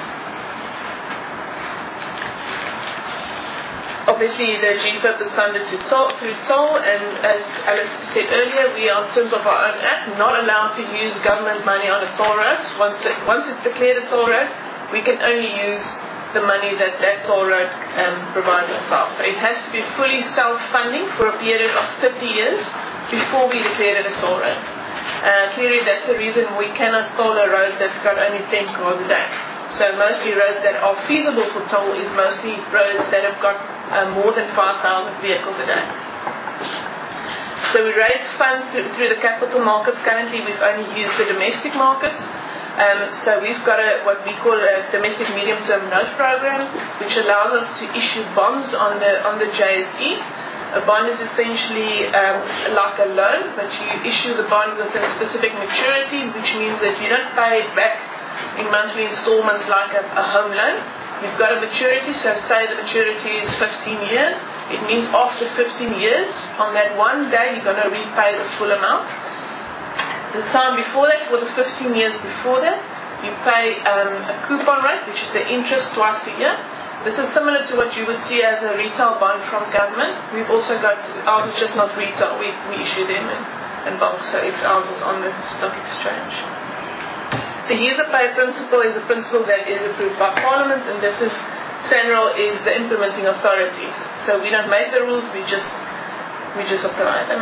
Obviously, the GFIP is funded through toll, and as Alice said earlier, we are, in terms of our own act, not allowed to use government money on a toll road. Once it's declared a toll road, we can only use the money that toll road provides itself. So it has to be fully self-funding for a period of 30 years before we declare it a toll road. Clearly, that's the reason we cannot toll a road that's got only 10 cars a day. So mostly roads that are feasible for toll is mostly roads that have got more than 5,000 vehicles a day. So we raise funds through the capital markets. Currently, we've only used the domestic markets. So we've got what we call a domestic medium-term note program, which allows us to issue bonds on the JSE. A bond is essentially like a loan, but you issue the bond with a specific maturity, which means that you don't pay it back in monthly installments like a home loan. You've got a maturity, so say the maturity is 15 years. It means after 15 years, on that one day, you're going to repay the full amount. The time before that, for the 15 years before that, you pay a coupon rate, which is the interest twice a year. This is similar to what you would see as a retail bond from government. We've also got, ours is just not retail, we issue them in bulk, so ours is on the stock exchange. The user pay principle is a principle that is approved by Parliament, and this is, SANRAL is the implementing authority. So we don't make the rules, we just apply them.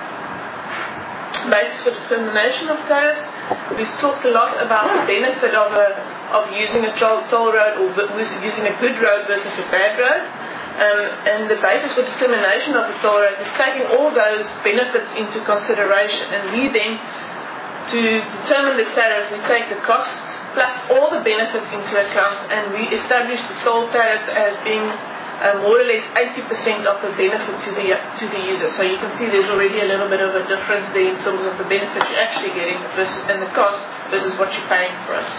Basis for determination of tariffs, we've talked a lot about the benefit of using a toll road or using a good road versus a bad road. And the basis for determination of the toll road is taking all those benefits into consideration, and we then, to determine the tariff, we take the costs plus all the benefits into account, and we establish the toll tariff as being more or less 80% of the benefit to the user. So you can see there's already a little bit of a difference there in terms of the benefit you're actually getting and the cost versus what you're paying for it.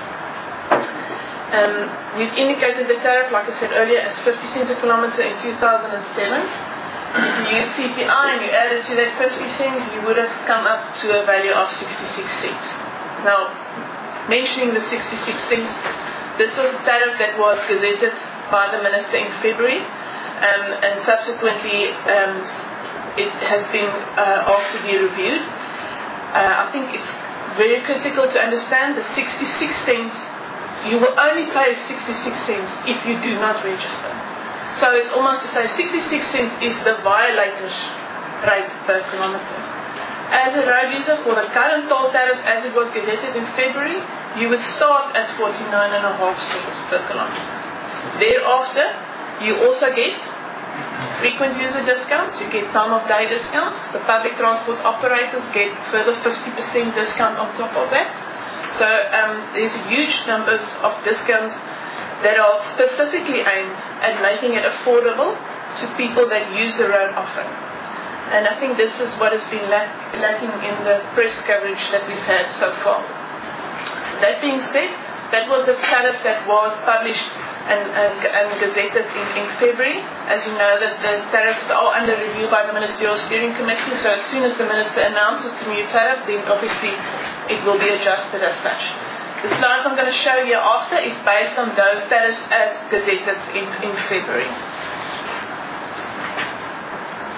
We've indicated the tariff, like I said earlier, as 50 cents a kilometre in 2007. If you use CPI and you add it to that 50 cents, you would have come up to a value of 66 cents. Now, mentioning the 66 cents, this was a tariff that was gazetted by the Minister in February, and subsequently it has been asked to be reviewed. I think it's very critical to understand the 66 cents, you will only pay 66 cents if you do not register. So it's almost to say 66 cents is the violator's rate per kilometre. As a road user, for the current toll tariffs as it was gazetted in February, you would start at 49.5 cents per kilometre. Thereafter, you also get frequent user discounts, you get time of day discounts, the public transport operators get further 50% discount on top of that. So there's huge numbers of discounts that are specifically aimed at making it affordable to people that use the road often. And I think this is what has been lacking in the press coverage that we've had so far. That being said, that was a tariff that was published and gazetted in February. As you know, that the tariffs are under review by the Ministerial Steering Committee, so as soon as the Minister announces the new tariff, then obviously it will be adjusted as such. The slides I'm going to show you after is based on those tariffs as gazetted in February.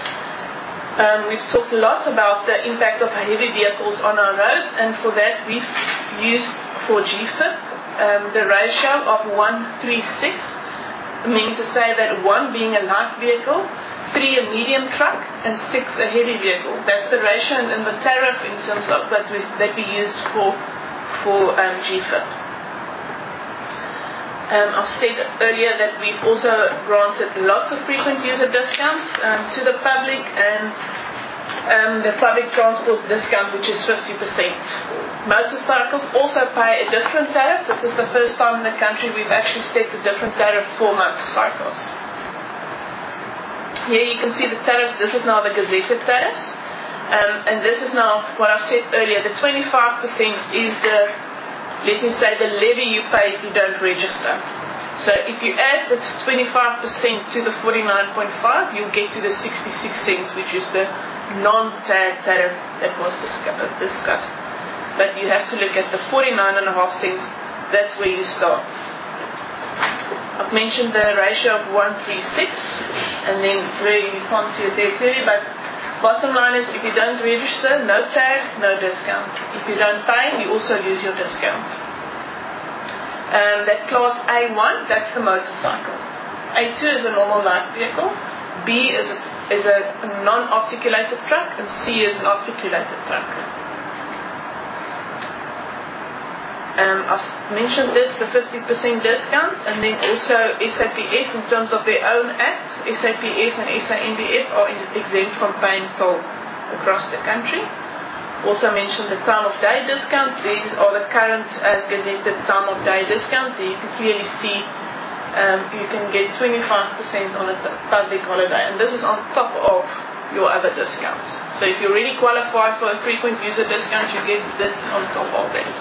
We've talked a lot about the impact of heavy vehicles on our roads, and for that we've used for GFIP the ratio of 1:3:6, meaning to say that 1 being a light vehicle, 3 a medium truck, and 6 a heavy vehicle. That's the ratio and the tariff in terms of that we use for GFIP. I've said earlier that we've also granted lots of frequent user discounts to the public, and the public transport discount, which is 50%. Motorcycles also pay a different tariff. This is the first time in the country we've actually set a different tariff for motorcycles. Here you can see the tariffs. This is now the gazetted tariffs, and this is now what I said earlier. The 25% is the levy you pay if you don't register. So if you add the 25% to the 49.5, you'll get to the 66 cents, which is the non-tag tariff that was discussed. But you have to look at the 49.5 cents. That's where you start. I've mentioned the ratio of 1:3:6, and then you can't see it there clearly, but bottom line is if you don't register, no tag, no discount. If you don't pay, you also lose your discount. That class A1, that's the motorcycle. A2 is a normal light vehicle. B is a non-articulated truck, and C is an articulated truck. I've mentioned this, the 50% discount, and then also SAPS in terms of their own act. SAPS and SANDF are exempt from paying toll across the country. Also mentioned the time of day discounts. These are the current as gazetted time of day discounts. So you can clearly see you can get 25% on a public holiday, and this is on top of your other discounts. So if you really qualify for a frequent user discount, you get this on top of that.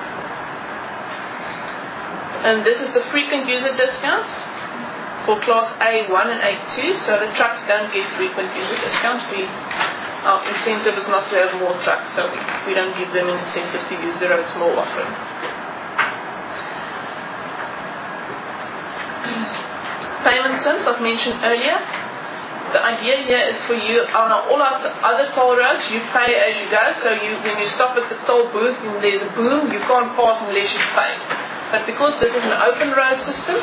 And this is the frequent user discounts for class A1 and A2. So the trucks don't get frequent user discounts. Our incentive is not to have more trucks, so we don't give them an incentive to use the roads more often. Payment terms I've mentioned earlier. The idea here is for you on all our other toll roads, you pay as you go. So when you stop at the toll booth and there's a boom, you can't pass unless you pay. But because this is an open road system,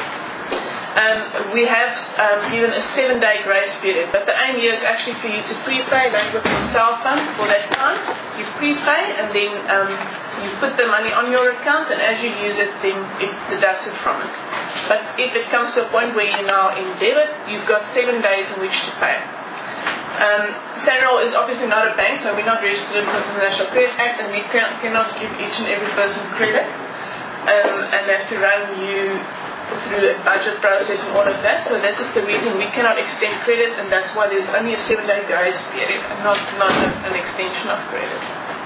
we have given a 7-day grace period. But the aim here is actually for you to prepay, like with your cell phone for that time. You prepay and then you put the money on your account, and as you use it, then it deducts it from it. But if it comes to a point where you're now in debit, you've got 7 days in which to pay. SANRAL is obviously not a bank, so we're not registered under the National Credit Act, and we cannot give each and every person credit. And have to run you through a budget process and all of that. So this is the reason we cannot extend credit, and that's why there's only a 7-day grace period, and not an extension of credit.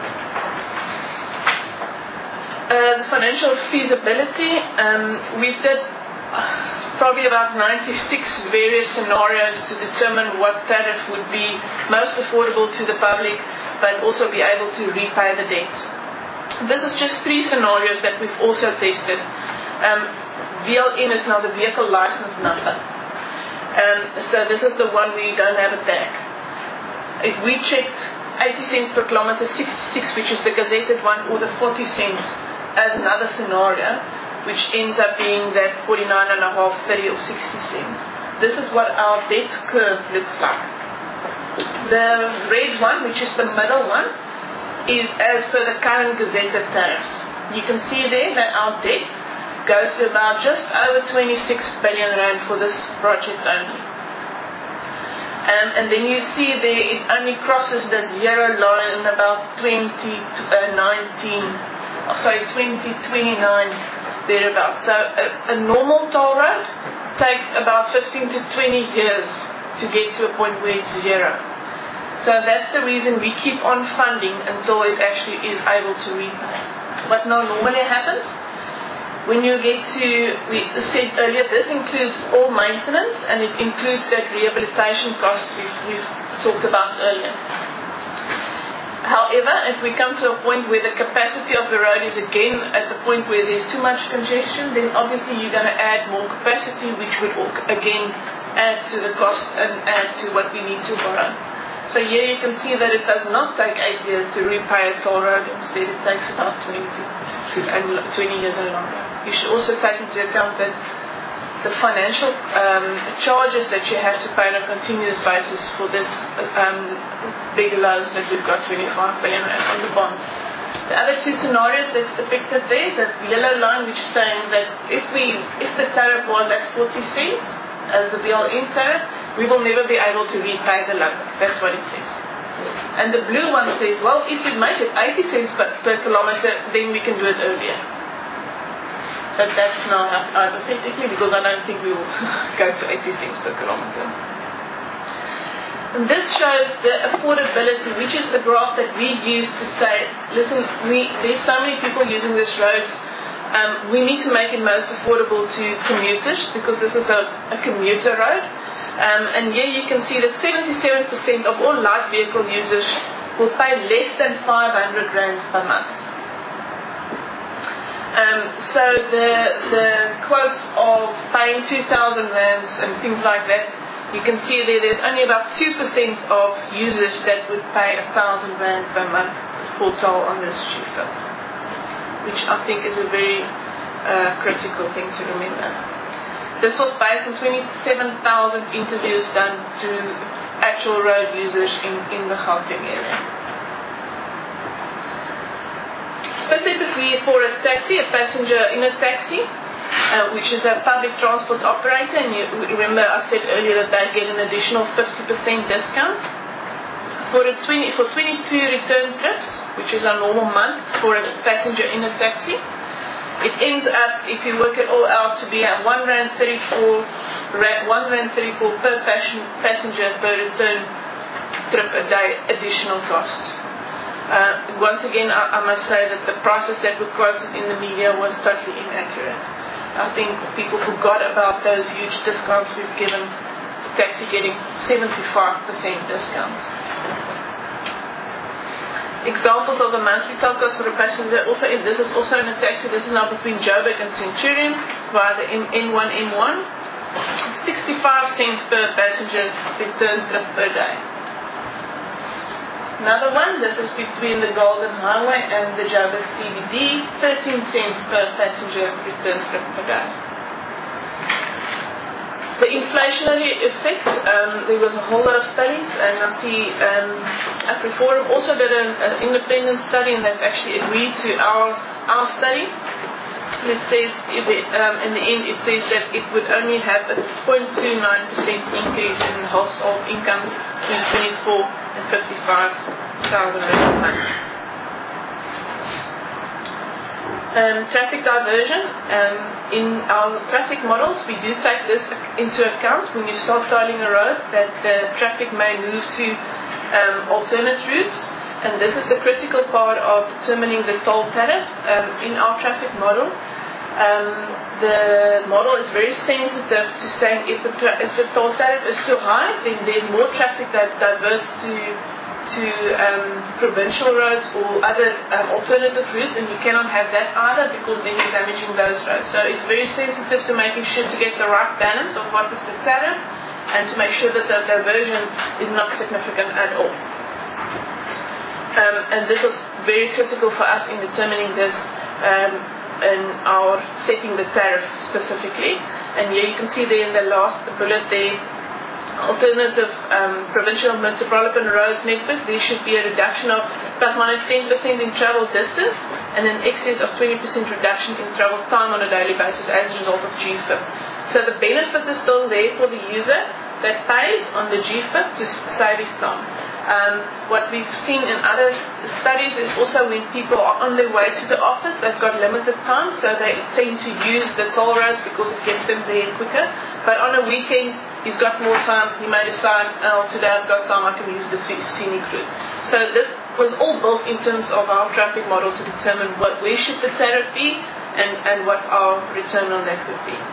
The financial feasibility, we did probably about 96 various scenarios to determine what tariff would be most affordable to the public, but also be able to repay the debt. This is just 3 scenarios that we've also tested. VLN is now the vehicle license number. So this is the one where you don't have a tag. If we checked 80 cents per kilometer, 66, which is the gazetted one, or the 40 cents as another scenario, which ends up being that 49.5, 30 or 60 cents. This is what our debt curve looks like. The red one, which is the middle one, is as per the current gazetted tariffs. You can see there that our debt goes to about just over 26 billion rand for this project only. And then you see there it only crosses the 0 line in about 2029 thereabouts. So a normal toll road takes about 15 to 20 years to get to a point where it's 0. So that's the reason we keep on funding until it actually is able to repay. What now normally happens, when you get to, we said earlier, this includes all maintenance, and it includes that rehabilitation cost we've talked about earlier. However, if we come to a point where the capacity of the road is again at the point where there's too much congestion, then obviously you're going to add more capacity, which would again add to the cost and add to what we need to borrow. So here you can see that it does not take 8 years to repay a toll road. Instead, it takes about 20 years and longer. You should also take into account that the financial charges that you have to pay on a continuous basis for this big loans that we've got, 25 billion on the bonds. The other two scenarios that's depicted there, the yellow line which is saying that if the tariff was at 40 cents as the BLM tariff, we will never be able to repay the loan. That's what it says. And the blue one says, well, if we make it 80 cents per kilometer, then we can do it earlier. But that's not hypothetically, because I don't think we will go to 80 cents per kilometer. And this shows the affordability, which is the graph that we use to say, listen, there's so many people using these roads. We need to make it most affordable to commuters, because this is a commuter road. And here you can see that 77% of all light vehicle users will pay less than 500 rands per month. So the quotes of paying 2,000 rands and things like that, you can see there's only about 2% of users that would pay 1,000 rand per month for toll on this GFIP, which I think is a very critical thing to remember. This was based on 27,000 interviews done to actual road users in the Gauteng area. Specifically for a taxi, a passenger in a taxi, which is a public transport operator, and you remember I said earlier that they get an additional 50% discount. For 22 return trips, which is a normal month for a passenger in a taxi, it ends up, if you work it all out, to be at R1.34 per passenger per return trip a day additional cost. Once again, I must say that the prices that were quoted in the media was totally inaccurate. I think people forgot about those huge discounts we've given, taxi getting 75% discounts. Examples of the monthly toll cost for a passenger, this is also in a taxi, this is now between Joburg and Centurion via the N1, M1, 65 cents per passenger return trip per day. Another one, this is between the Golden Highway and the Joburg CBD, 13 cents per passenger return trip per day. The inflationary effect, there was a whole lot of studies, and I see AfriForum also did an independent study, and they've actually agreed to our study. It says, in the end, it says that it would only have a 0.29% increase in household incomes between 24 and 55,000 rand a month. Traffic diversion. In our traffic models, we do take this into account when you start tolling a road, that the traffic may move to alternate routes, and this is the critical part of determining the toll tariff. In our traffic model, the model is very sensitive to saying if the toll tariff is too high, then there's more traffic that diverts to provincial roads or other alternative routes, and you cannot have that either, because then you're damaging those roads. So it's very sensitive to making sure to get the right balance of what is the tariff, and to make sure that the diversion is not significant at all. And this is very critical for us in determining this in our setting the tariff specifically. And here you can see there in the last bullet there, alternative provincial metropolitan roads network, there should be a reduction of plus minus 10% in travel distance and an excess of 20% reduction in travel time on a daily basis as a result of GFIP. So the benefit is still there for the user that pays on the GFIP to save his time. What we've seen in other studies is also when people are on their way to the office, they've got limited time, so they tend to use the toll roads because it gets them there quicker. But on a weekend, he's got more time. He may decide, today I've got time, I can use the scenic route. So this was all built in terms of our traffic model to determine where should the tariff be and what our return on that would be.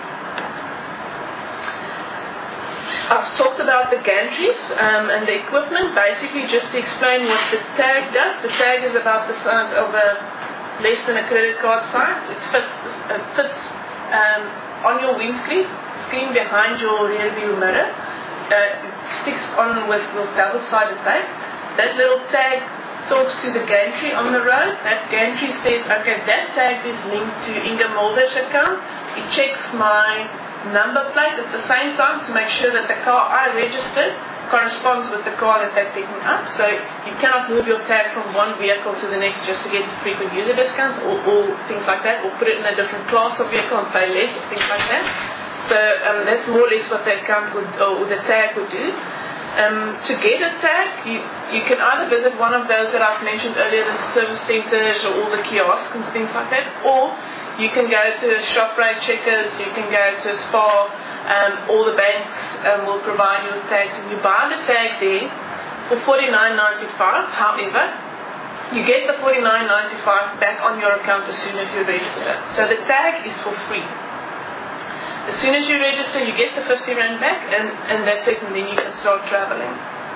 I've talked about the gantries and the equipment, basically just to explain what the tag does. The tag is about the size of less than a credit card size. It fits on your windscreen behind your rear view mirror, sticks on with double-sided tape. That little tag talks to the gantry on the road. That gantry says, okay, that tag is linked to Inga Mulder's account. It checks my number plate at the same time to make sure that the car I registered corresponds with the car that they're picking up. So you cannot move your tag from one vehicle to the next just to get the frequent user discount or things like that, or put it in a different class of vehicle and pay less, or things like that. So that's more or less what the account would, or the tag would do. To get a tag, you can either visit one of those that I've mentioned earlier, the service centres or all the kiosks and things like that, or you can go to a ShopRite, Checkers, you can go to a Spar. All the banks will provide you with tags, and you buy the tag there for $49.95. However, you get the $49.95 back on your account as soon as you register. So the tag is for free. As soon as you register, you get the 50 Rand back, and that's it, and then you can start traveling.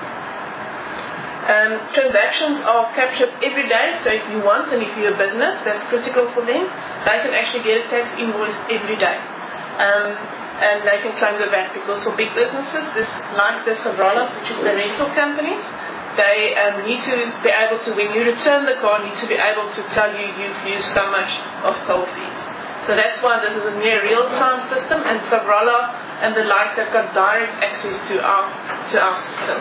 Transactions are captured every day, so if you want, and if you're a business, that's critical for them, they can actually get a tax invoice every day. And they can claim the VAT, because for big businesses, like the Savralas, which is the rental companies, they need to be able to, when you return the car, need to be able to tell you you've used so much of toll fees. So that's why this is a near real-time system, and Savrala and the likes have got direct access to our system.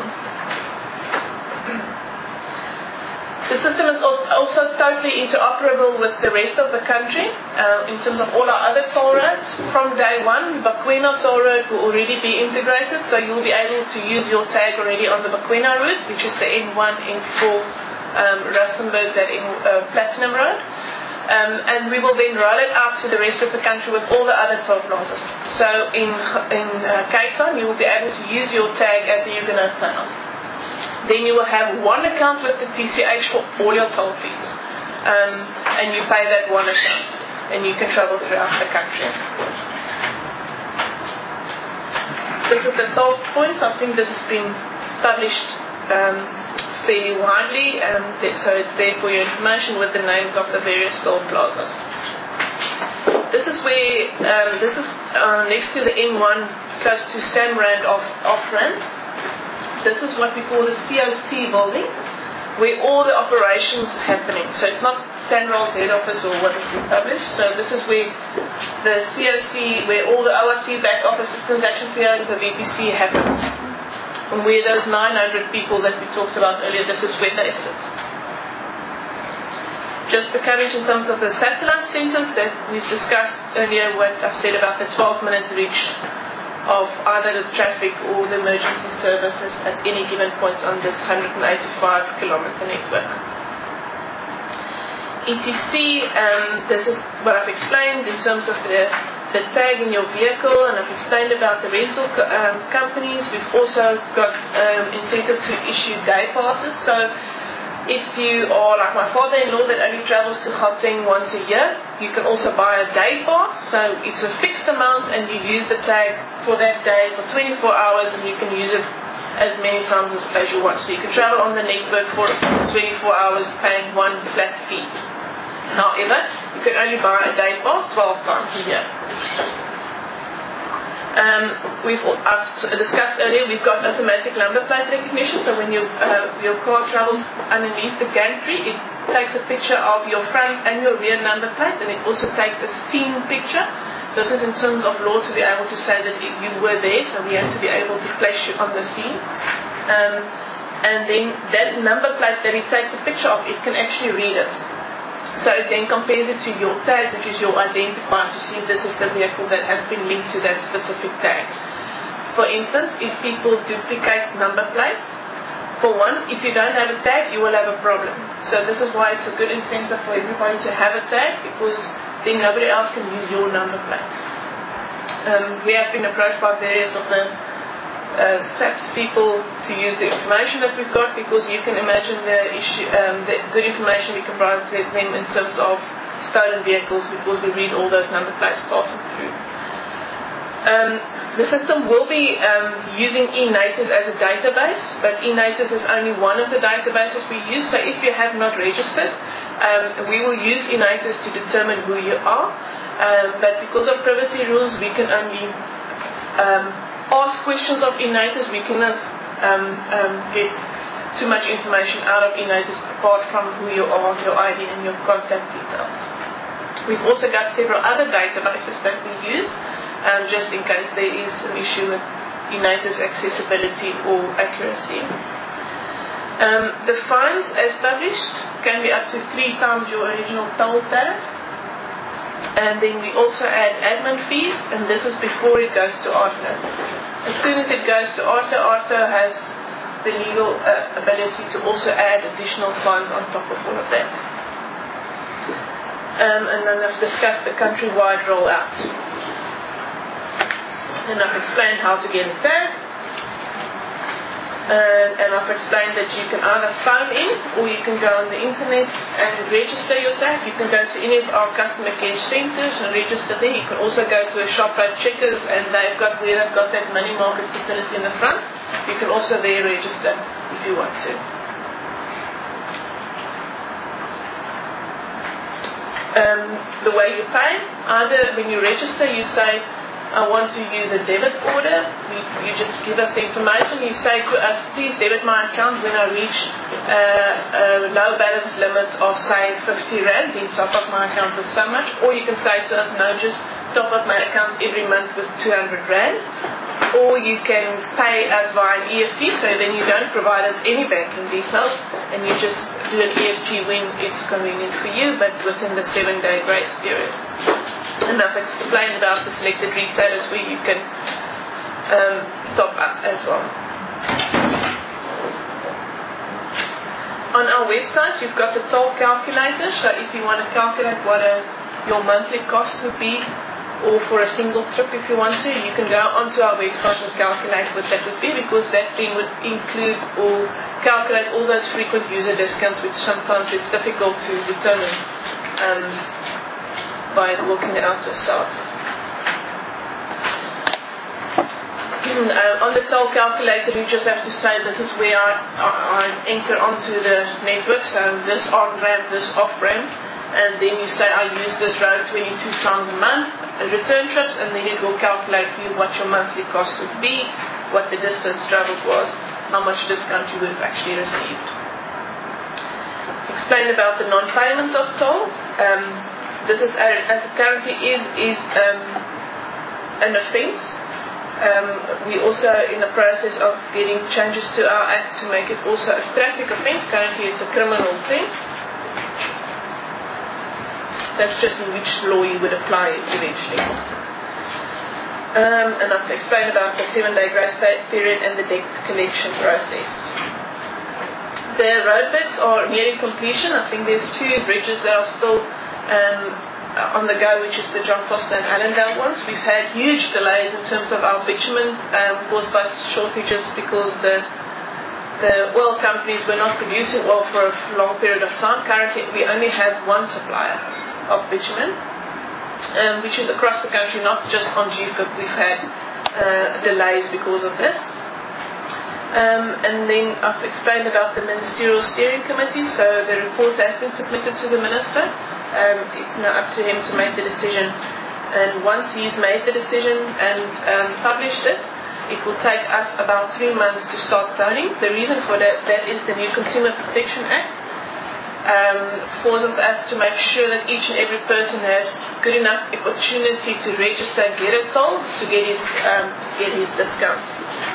The system is also totally interoperable with the rest of the country in terms of all our other toll roads. From day one, Bakwena toll road will already be integrated, so you'll be able to use your tag already on the Bakwena route, which is the N1, N4, Rustenburg, that Platinum Road. And we will then roll it out to the rest of the country with all the other toll plazas. So in Cape Town, you will be able to use your tag at the Huguenot Tunnel. Then you will have one account with the TCH for all your toll fees. And you pay that one account. And you can travel throughout the country. This is the toll points. I think this has been published fairly widely. So it's there for your information with the names of the various toll plazas. This is where, this is next to the N1, close to Samrand off-ramp. This is what we call the COC building, where all the operations happening. So it's not Sanrol's head office or what has been published. So this is where the COC, where all the ORT back office transaction clearing, the VPC happens. And where those 900 people that we talked about earlier, this is where they sit. Just the coverage in terms of the satellite centres that we've discussed earlier, what I've said about the 12-minute reach of either the traffic or the emergency services at any given point on this 185-kilometre network. ETC, this is what I've explained in terms of the tag in your vehicle, and I've explained about the rental companies. We've also got incentives to issue day passes. So if you are like my father-in-law that only travels to Gauteng once a year, you can also buy a day pass. So it's a fixed amount, and you use the tag for that day for 24 hours, and you can use it as many times as you want. So you can travel on the network for 24 hours paying one flat fee. However, you can only buy a day pass 12 times a year. I've discussed earlier, we've got automatic number plate recognition. So when your car travels underneath the gantry, it takes a picture of your front and your rear number plate, and it also takes a scene picture. This is in terms of law to be able to say that you were there, so we have to be able to place you on the scene. And then that number plate that it takes a picture of, it can actually read it. So it then compares it to your tag, which is your identifier, to see if this is the vehicle that has been linked to that specific tag. For instance, if people duplicate number plates, for one, if you don't have a tag, you will have a problem. So this is why it's a good incentive for everybody to have a tag, because then nobody else can use your number plate. We have been approached by various of the SAPS people to use the information that we've got, because you can imagine the good information we can provide to them in terms of stolen vehicles, because we read all those number plates passing through. The system will be using eNaTIS as a database, but eNaTIS is only one of the databases we use. So if you have not registered, we will use eNaTIS to determine who you are. But because of privacy rules, we can only ask questions of Unitas. We cannot get too much information out of Unitas apart from who you are, your ID and your contact details. We've also got several other databases that we use just in case there is an issue with Unitas accessibility or accuracy. The fines as published can be up to 3 times your original toll tariff. And then we also add admin fees, and this is before it goes to ARTA. As soon as it goes to ARTA, ARTA has the legal ability to also add additional fines on top of all of that. And then I've discussed the countrywide rollout. And I've explained how to get a tag. And I've explained that you can either phone in or you can go on the internet and register your tag. You can go to any of our customer care centres and register there. You can also go to a Shoprite Checkers and they've got that money market facility in the front. You can also there register if you want to. The way you pay, either when you register you say, I want to use a debit order. You just give us the information. You say to us, please debit my account when I reach a low balance limit of say 50 Rand, then top up my account with so much. Or you can say to us, no, just top up my account every month with 200 Rand. Or you can pay us via an EFT, so then you don't provide us any banking details and you just do an EFT when it's convenient for you, but within the 7-day grace period. And I've explained about the selected retailers where you can top up as well. On our website, you've got the toll calculator. So if you want to calculate what your monthly cost would be, or for a single trip if you want to, you can go onto our website and calculate what that would be, because that thing would include or calculate all those frequent user discounts, which sometimes it's difficult to determine by working it out yourself. On the toll calculator, you just have to say this is where I enter onto the network, so this on-ramp, this off-ramp, and then you say I use this road 22 times a month, return trips, and then it will calculate for you what your monthly cost would be, what the distance travelled was, how much discount you would have actually received. Explain about the non-payment of toll. This is, as it currently is an offence. We also in the process of getting changes to our act to make it also a traffic offence. Currently it's a criminal offence. That's just in which law you would apply it eventually. And I've explained about the 7-day grace period and the debt collection process. The roadworks are nearing completion. I think there's 2 bridges that are still on the go, which is the John Foster and Allendale ones. We've had huge delays in terms of our bitumen caused by shortages because the oil companies were not producing oil for a long period of time. Currently we only have one supplier of bitumen, which is across the country, not just on GFIP. We've had delays because of this. And then I've explained about the Ministerial Steering Committee. So the report has been submitted to the Minister. It's now up to him to make the decision. And once he's made the decision and published it, it will take us about 3 months to start tolling. The reason for that is the new Consumer Protection Act. Forces us to make sure that each and every person has good enough opportunity to register and get a toll to get his discounts.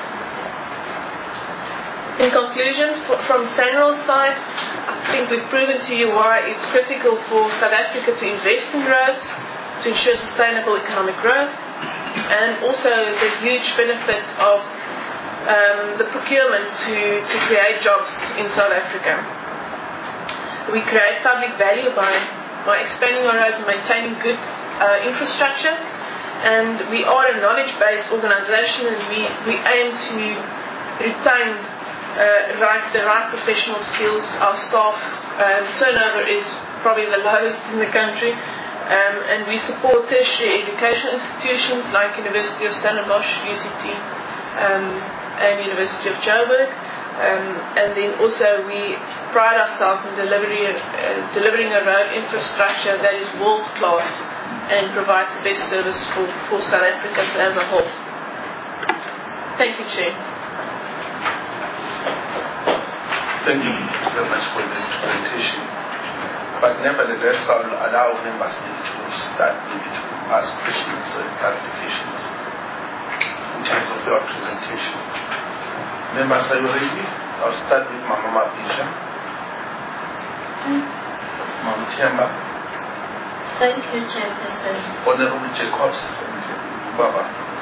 In conclusion, from SANRAL's side, I think we've proven to you why it's critical for South Africa to invest in roads to ensure sustainable economic growth, and also the huge benefit of the procurement to create jobs in South Africa. We create public value by expanding our roads and maintaining good infrastructure, and we are a knowledge-based organisation, and we aim to retain the right professional skills. Our staff turnover is probably the lowest in the country, and we support tertiary educational institutions like University of Stellenbosch, UCT, and University of Joburg. And then also we pride ourselves in delivering a road infrastructure that is world class and provides the best service for South Africans as a whole. Thank you, Chair. Thank you very much for the presentation. But nevertheless, I'll allow members to start maybe to ask questions and clarifications in terms of your presentation. Members, are you ready? I'll start with Mama Mabija. Mama Tiamba. Thank you, Chairperson. Honorable Jacobs and Baba.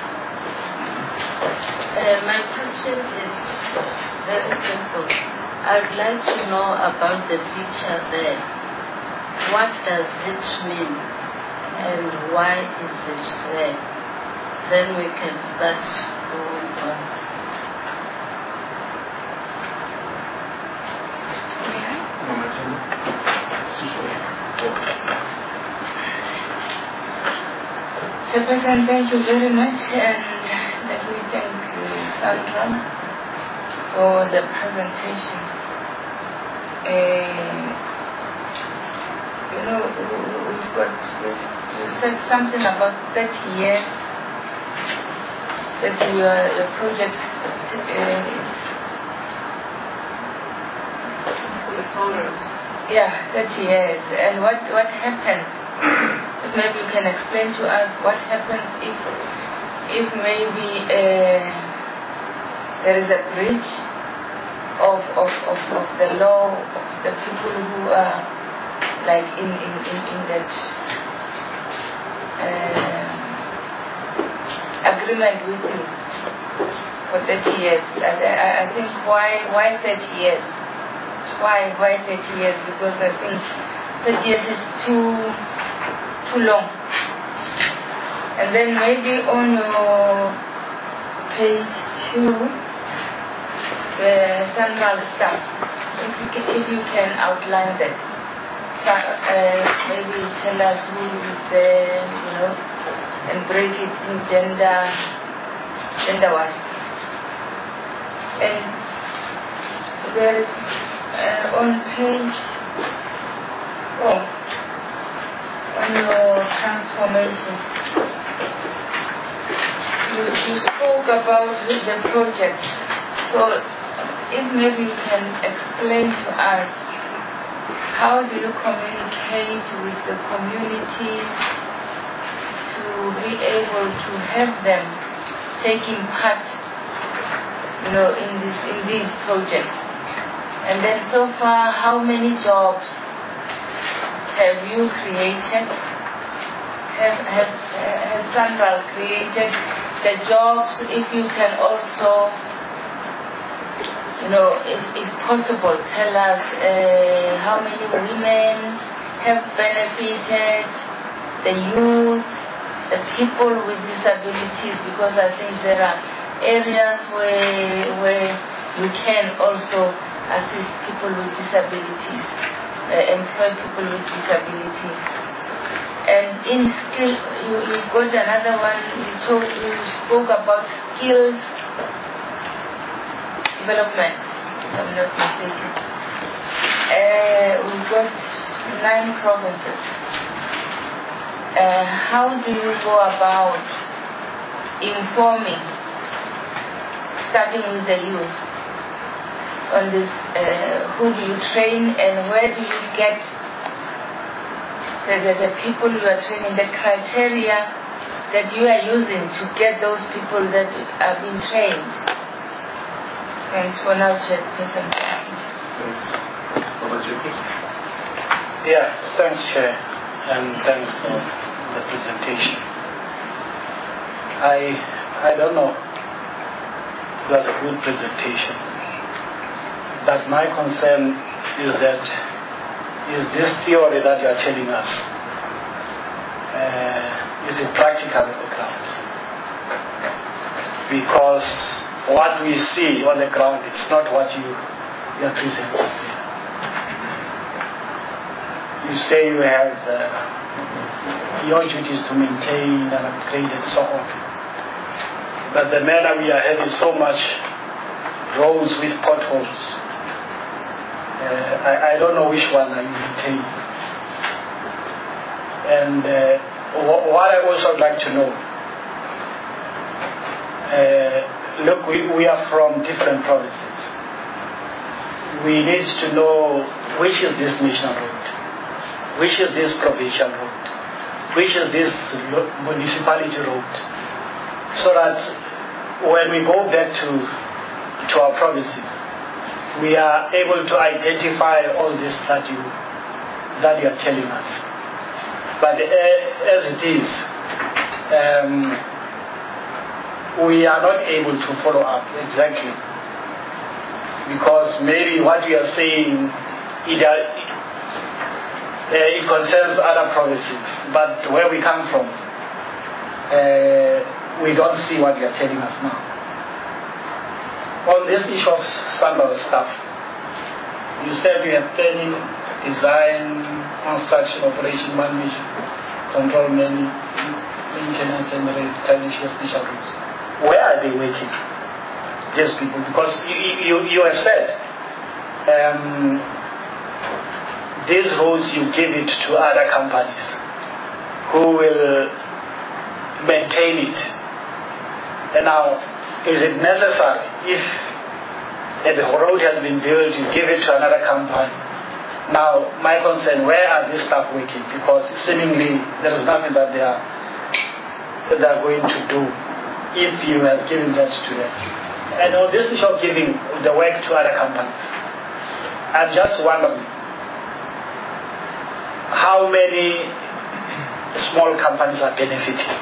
My question is very simple. I would like to know about the picture there. What does it mean and why is it there? Then we can start going on. Mama Tiamba. Chairperson, thank you very much, and let me thank Sandra for the presentation. We've got this, you said something about 30 years that your project is Tolerance. yeah, 30 years. And what happens? Maybe you can explain to us what happens if maybe there is a breach of the law of the people who are like in that agreement with you for 30 years. I think why 30 years? Why 30 years? Because I think 30 years is too long. And then maybe on your page 2, the central staff, if you can outline that. Maybe tell us who is there, and break it in gender-wise. And there is on page 4, on your transformation, you spoke about the project. So if maybe you can explain to us, how do you communicate with the communities to be able to have them taking part, in these projects? And then so far, how many jobs have you created? Has Sandra created the jobs? If you can also, if possible, tell us how many women have benefited, the youth, the people with disabilities, because I think there are areas where you can also assist people with disabilities, employ people with disabilities. And in skill, you got another one, you spoke about skills development, if I'm not mistaken. We've got 9 provinces. How do you go about informing, starting with the youth, on this? Who do you train and where do you get the people you are training, the criteria that you are using to get those people that are being trained? Thanks for now, Chairperson. Thanks. Mama Jacobs. Yeah, thanks, Chair, and thanks for the presentation. I don't know. It was a good presentation. But my concern is that this theory that you are telling us, is it practical on the ground? Because what we see on the ground is not what you are presenting here. You say you have your duties to maintain and upgrade and so on. But the manner we are having so much roads with potholes, I don't know which one are you maintaining. And what I also would like to know, look, we are from different provinces. We need to know which is this national road, which is this provincial road, which is this municipality road, so that when we go back to our provinces, we are able to identify all this that you are telling us. But as it is, we are not able to follow up exactly, because maybe what you are saying it concerns other provinces, but where we come from, we don't see what you are telling us now. On this issue of standard stuff, you said you have planning, design, construction, operation, management, control, maintenance, and revitalization of national roads. Where are they working, these people? Because you have said these roads you give it to other companies who will maintain it. And now, is it necessary if the road has been built, you give it to another company? Now, my concern, where are these staff working? Because seemingly there is nothing that they are going to do if you have given that to them. And on this issue of giving the work to other companies, I'm just wondering how many small companies are benefiting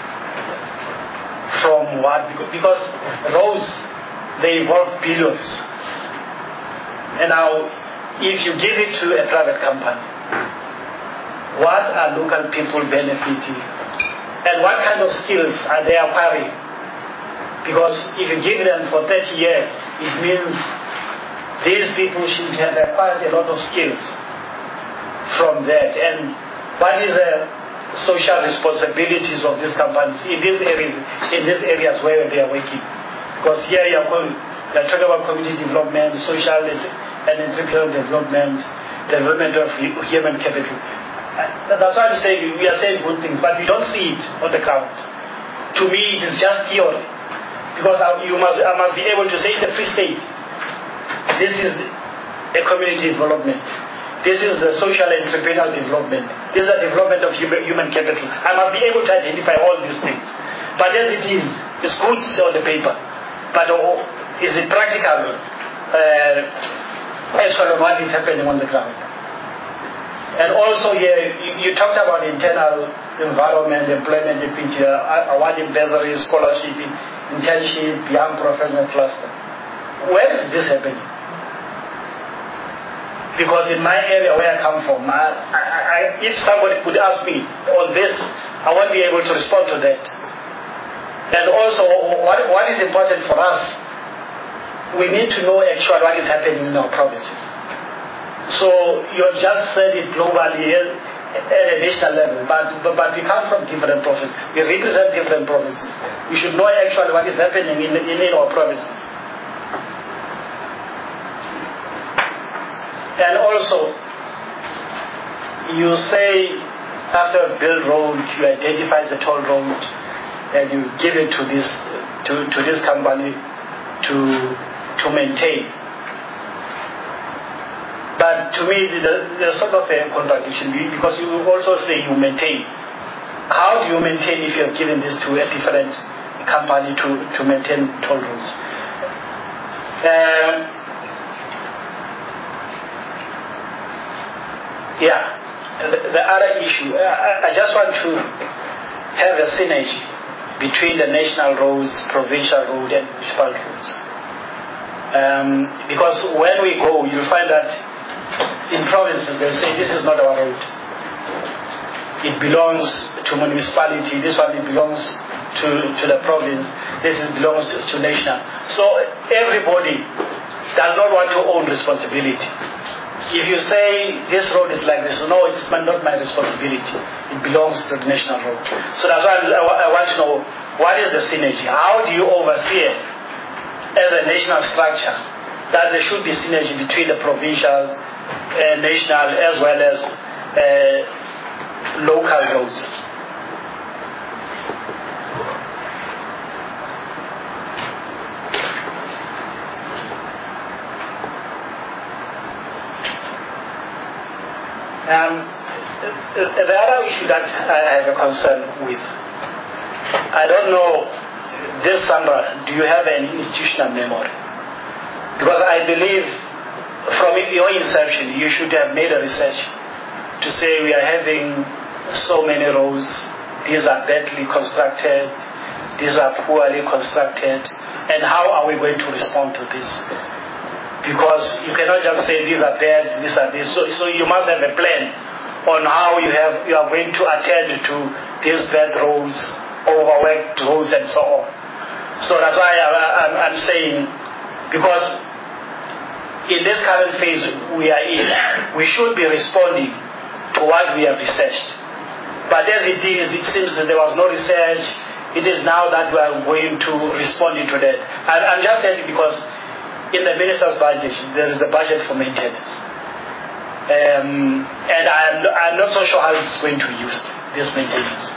from what? Because roads, they involve billions. And now, if you give it to a private company, what are local people benefiting? And what kind of skills are they acquiring? Because if you give them for 30 years, it means these people should have acquired a lot of skills from that. And what is the social responsibilities of these companies in these areas where they are working? Because here you are talking about community development, social and entrepreneurial development of human capital. That's why I'm saying we are saying good things, but we don't see it on the ground. To me, it is just theory. Because I must be able to say in the Free State, this is a community development. This is the social and entrepreneurial development. This is the development of human capital. I must be able to identify all these things. But as it is, it's good on the paper. But is it practical? Actually, what is happening on the ground? And also here, you talked about internal environment, employment, awarding bursaries, scholarship, internship, young professional cluster. Where is this happening? Because in my area where I come from, if somebody could ask me on this, I won't be able to respond to that. And also, what is important for us, we need to know actually what is happening in our provinces. So you have just said it globally at a national level, but we come from different provinces. We represent different provinces. We should know actually what is happening in our provinces. And also, you say after a build road, you identify the toll road, and you give it to this company to maintain. But to me, there's sort of a contradiction, because you also say you maintain. How do you maintain if you have given this to a different company to maintain toll roads? The other issue, I just want to have a synergy between the national roads, provincial road, and municipal roads. Because when we go, you'll find that in provinces they'll say this is not our road. It belongs to municipality. This one it belongs to the province. This belongs to national. So everybody does not want to own responsibility. If you say this road is like this, no, it's not my responsibility. It belongs to the national road. So that's why I want to know, what is the synergy? How do you oversee it as a national structure that there should be synergy between the provincial, national, as well as local roads? The other issue that I have a concern with, I don't know, this Sandra, do you have an institutional memory? Because I believe from your inception, you should have made a research to say we are having so many roads, these are badly constructed, these are poorly constructed, and how are we going to respond to this? Because you cannot just say these are bad, these are this. So you must have a plan on how you are going to attend to these bad roads, overworked roads, and so on. So that's why I'm saying, because in this current phase we are in, we should be responding to what we have researched. But as it is, it seems that there was no research. It is now that we are going to respond to that. I'm just saying because in the minister's budget, there is the budget for maintenance. And I'm not so sure how it's going to use this maintenance.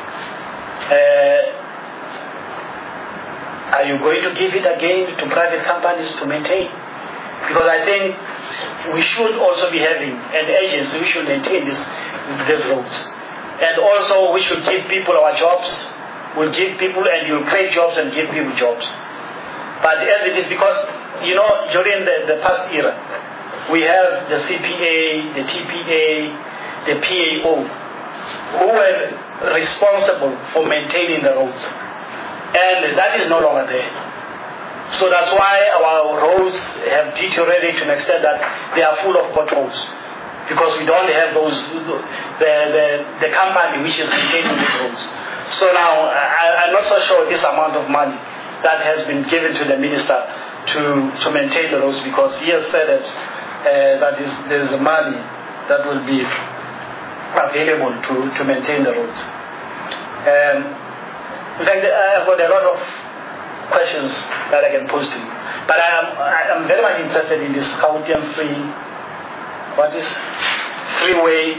Are you going to give it again to private companies to maintain? Because I think we should also be having an agency. We should maintain these roads. And also we should give people our jobs. We'll give people, and you'll create jobs and give people jobs. But as it is, because, during the past era, we have the CPA, the TPA, the PAO, who were responsible for maintaining the roads. And that is no longer there. So that's why our roads have deteriorated to an extent that they are full of potholes. Because we don't have the company which is maintaining these roads. So now, I'm not so sure this amount of money that has been given to the minister to maintain the roads, because he has said that there is money that will be available to maintain the roads. In fact, I've got a lot of questions that I can pose to you. But I'm very much interested in this Gauteng freeway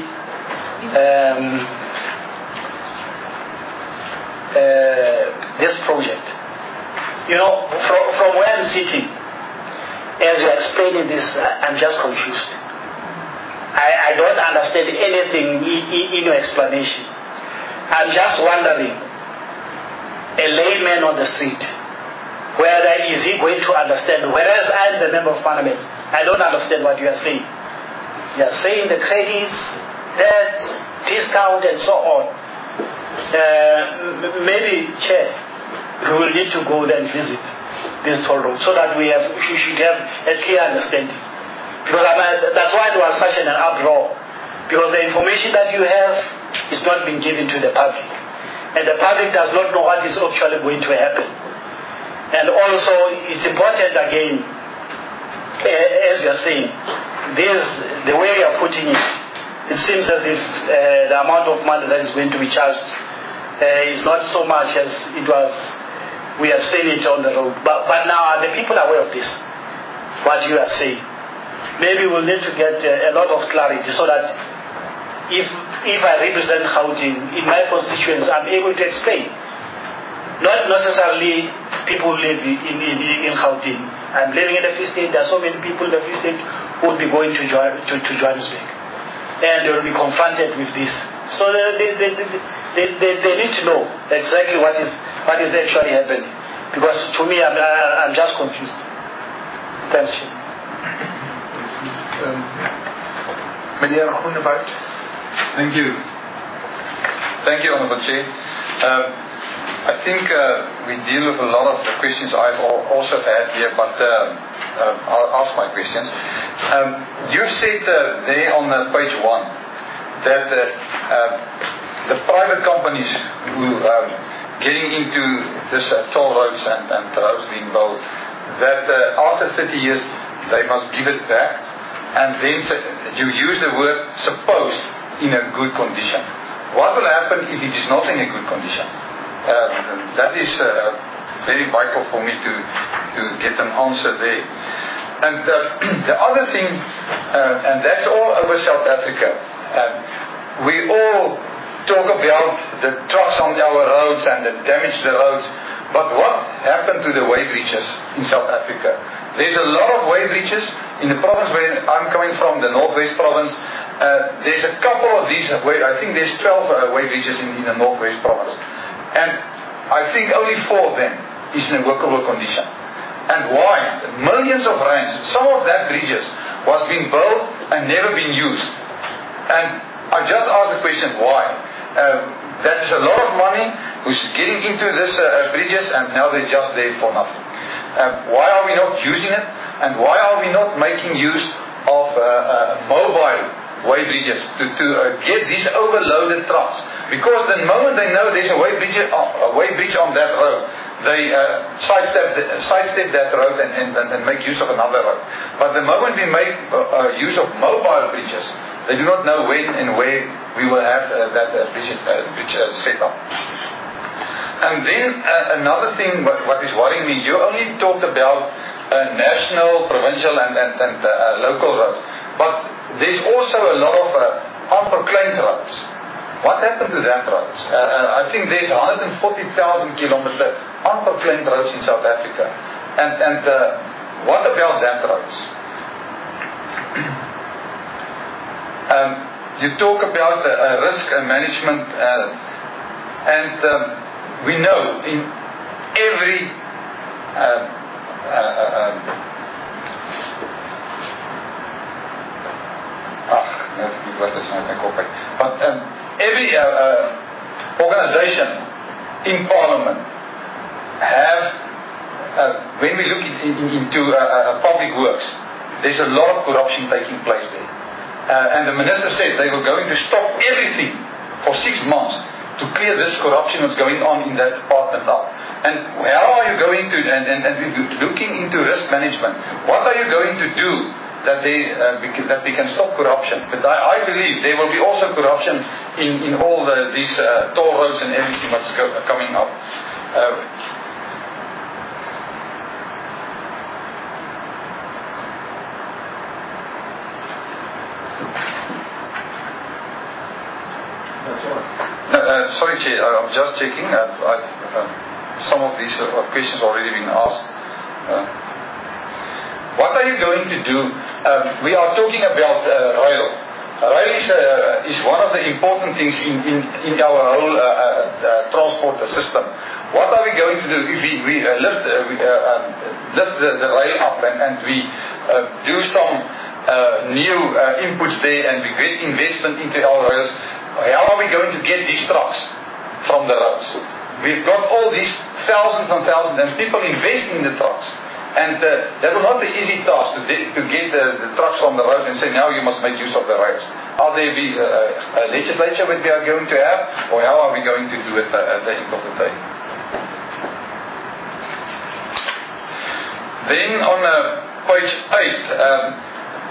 this project. From where I'm sitting, as you're explaining this, I'm just confused. I don't understand anything in your explanation. I'm just wondering, a layman on the street, whether is he going to understand? Whereas I'm the member of parliament, I don't understand what you are saying. You are saying the credits, that discount, and so on. Maybe, Chair, we will need to go there and visit this toll road so that we should have a clear understanding. Because that's why there was such an uproar. Because the information that you have is not being given to the public. And the public does not know what is actually going to happen. And also, it's important again, as you are saying, the way you are putting it seems as if the amount of money that is going to be charged is not so much as it was. We have seen it on the road. But now, are the people aware of this? What you are saying? Maybe we'll need to get a lot of clarity so that if I represent Gauteng in my constituents, I'm able to explain. Not necessarily people who live in Gauteng. I'm living in the Free State. There are so many people in the Free State who will be going to Johannesburg. And they will be confronted with this. So they need to know exactly what is actually happening. Because to me, I'm just confused. Thanks. Meneer Groenewald. Thank you. Thank you, Honourable Chair. I think we deal with a lot of the questions I've also had here, but I'll ask my questions. You said there on page 1 that the private companies who are getting into this toll roads and roads being built, that after 30 years they must give it back, and then you use the word supposed in a good condition. What will happen if it is not in a good condition? That is very vital for me to get an answer there. And the other thing, and that's all over South Africa, we all talk about the trucks on our roads and the damage to the roads, but what happened to the weighbridges in South Africa? There's a lot of weighbridges in the province where I'm coming from, the Northwest Province. there's a couple of these, I think there's 12 way bridges in the Northwest Province. And I think only 4 of them is in a workable condition. And why? Millions of rands. Some of that bridges was being built and never been used. And I just asked the question, why? That's a lot of money who's getting into this bridges, and now they're just there for nothing. Why are we not using it? And why are we not making use of mobile way bridges to get these overloaded trucks? Because the moment they know there's a way bridge on that road, they sidestep that road and make use of another road. But the moment we make use of mobile bridges, they do not know when and where we will have that bridge set up. And then another thing, what is worrying me, you only talked about national, provincial and local roads. But there's also a lot of unproclaimed roads. What happened to that roads? I think there's 140,000 kilometers unproclaimed roads in South Africa. And what about that roads? You talk about risk management, and we know in every every organization in Parliament have, when we look into public works, there's a lot of corruption taking place there. And the minister said they were going to stop everything for 6 months to clear this corruption that's going on in that department up. And how are you going to, and looking into risk management, what are you going to do that we can stop corruption? But I believe there will be also corruption in all these toll roads and everything that's coming up. Sorry, Chair, I'm just checking. Some of these questions already been asked. What are you going to do? We are talking about rail. Rail is one of the important things in our whole transport system. What are we going to do if we lift the rail up and we do some new inputs there and we get investment into our rails? How are we going to get these trucks from the roads? We've got all these thousands and thousands and people investing in the trucks. And that will not be an easy task to get the trucks from the road and say, now you must make use of the rails. Are there be a legislature that we are going to have, or how are we going to do it at the end of the day? Then on page 8,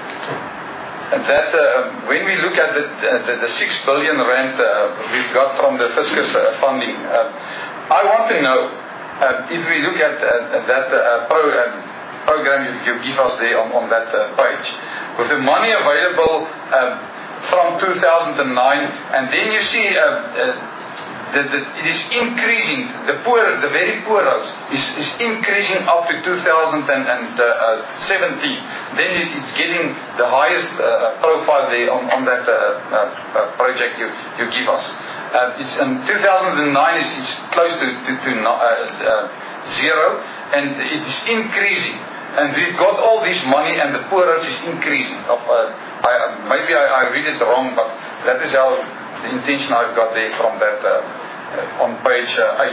when we look at the 6 billion rand we've got from the fiscus funding, I want to know, if we look at that program you give us there on that page, with the money available from 2009, and then you see that it is increasing, the very poor roads is increasing up to 2017. Then it's getting the highest profile there on that project you give us. It's in 2009 it's close to zero, and it is increasing. And we've got all this money, and the poor roads is increasing. Maybe I read it wrong, but that is how the intention I've got there from that on page 8.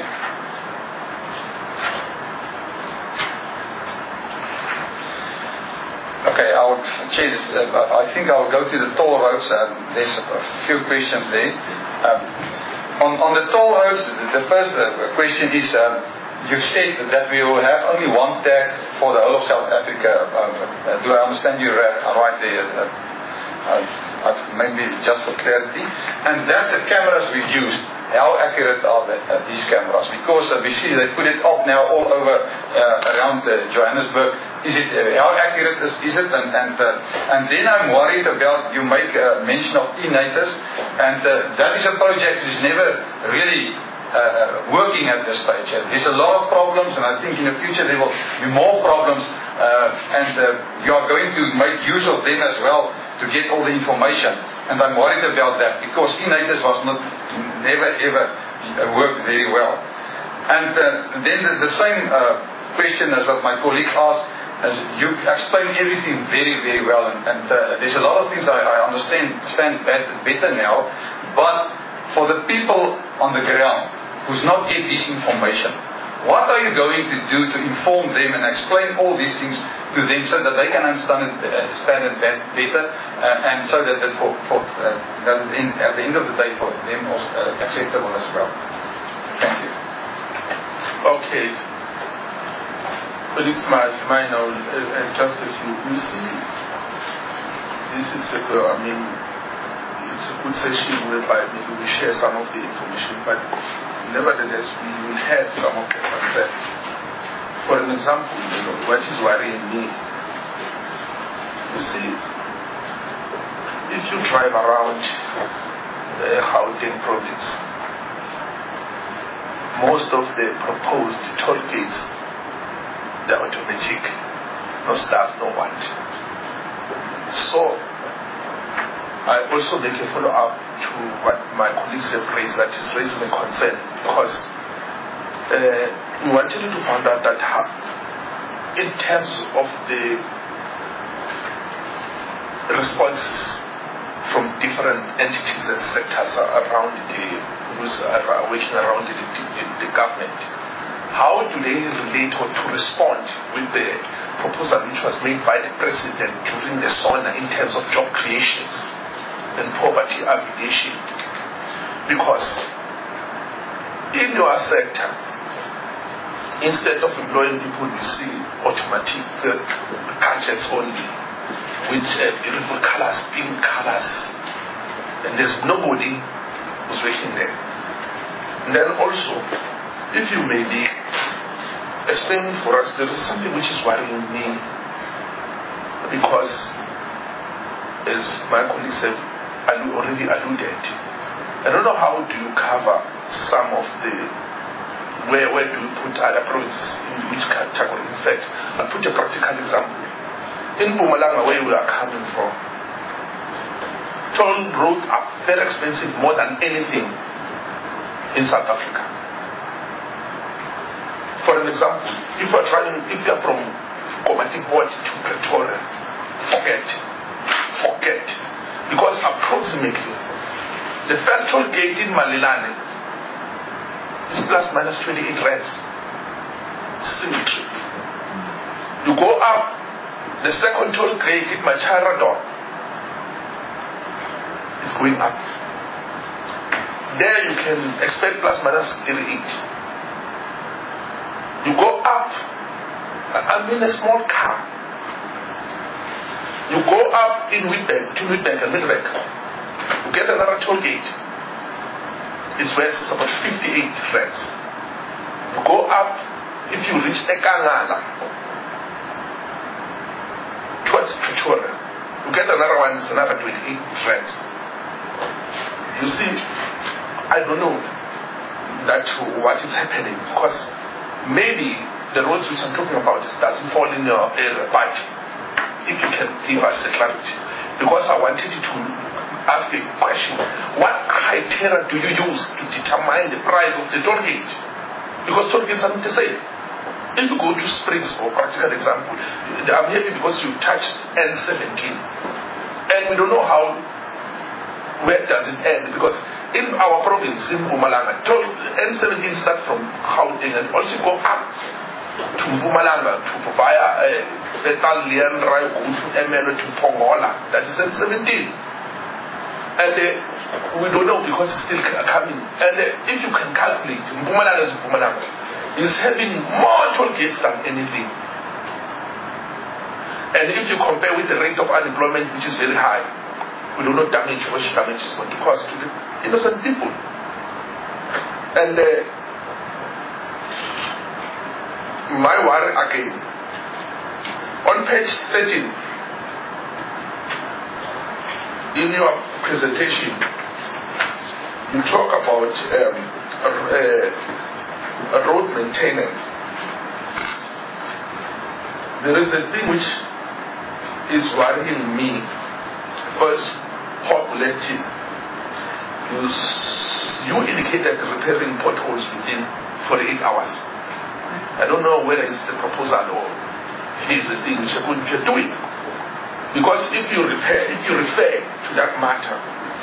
Okay, I think I'll go to the toll roads. There's a few questions there. On the toll roads, the first question is, you said that we will have only one tag for the whole of South Africa. Do I understand you right there? Maybe just for clarity. And that's the cameras we used. How accurate are these cameras? Because we see they put it up now all over around Johannesburg. Is it how accurate is it? And then I'm worried about, you make mention of e-Natus, and that is a project which is never really working at this stage. There's a lot of problems, and I think in the future there will be more problems, and you are going to make use of them as well to get all the information. And I'm worried about that because Unitas was never ever worked very well. And then the same question as what my colleague asked, as you explained everything very, very well, and there's a lot of things I understand better now, but for the people on the ground who's not get this information, what are you going to do to inform them and explain all these things to them so that they can understand it better, and so that at the end of the day for them also acceptable as well? Thank you. Okay. But it's my now, just as you see, this is it's a good session whereby maybe we share some of the information, but nevertheless we will have some of the concepts. For an example, what is worrying me, you see, if you drive around Gauteng province, most of the proposed toll gates, they're automatic, no staff, no what. So I also make a follow-up to what my colleagues have raised, that is raising a concern, because we wanted to find out that in terms of the responses from different entities and sectors around who's working around the government, how do they relate or to respond with the proposal which was made by the President during the SONA in terms of job creations and poverty alleviation? Because in your sector, instead of employing people, you see automatic gadgets only with beautiful colors, pink colors, and there's nobody who's working there. And then also, if you may be explaining for us, there is something which is worrying me, because as my colleagues have already alluded, I don't know how do you cover some of the where do you put other provinces in which category. In fact, I'll put a practical example. In Mpumalanga, where we are coming from, toll roads are very expensive, more than anything in South Africa. For an example, if you are from Komatipoort to Pretoria, forget. Because approximately, the first toll gate in Malilane is plus minus 28 rands. Symmetry. You go up, the second toll gate in Macharador, it's going up. There you can expect plus minus 38. You go up, I'm in a small car. You go up in Witbank, to Witbank and Midbank. You get another toll gate. It's where it's about 58 rands. You go up, if you reach Ekangala, towards Pretoria, you get another one, it's another 28 rands. You see, I don't know what is happening, because maybe the roads which I'm talking about doesn't fall in your area, but if you can give us a clarity. Because I wanted you to ask a question. What criteria do you use to determine the price of the toll gate? Because toll gates are not the same. If you go to Springs, for practical example, I'm happy because you touched N17. And we don't know where does it end, because in our province, in Mpumalanga, N17 starts from Gauteng and also go up to Mpumalanga to via Betal Leandra, go to Emelo to Pongola. That is N17. And we don't know because it's still coming. And if you can calculate, Mpumalanga is having more toll gates than anything. And if you compare with the rate of unemployment, which is very high, we don't know which damage is going to cause to the innocent people. And my worry again, on page 13, in your presentation, you talk about road maintenance. There is a thing which is worrying me. First, calculating, you indicated repairing potholes within 48 hours. I don't know whether it's the proposal or it's the thing which you're doing. Because if you refer to that matter,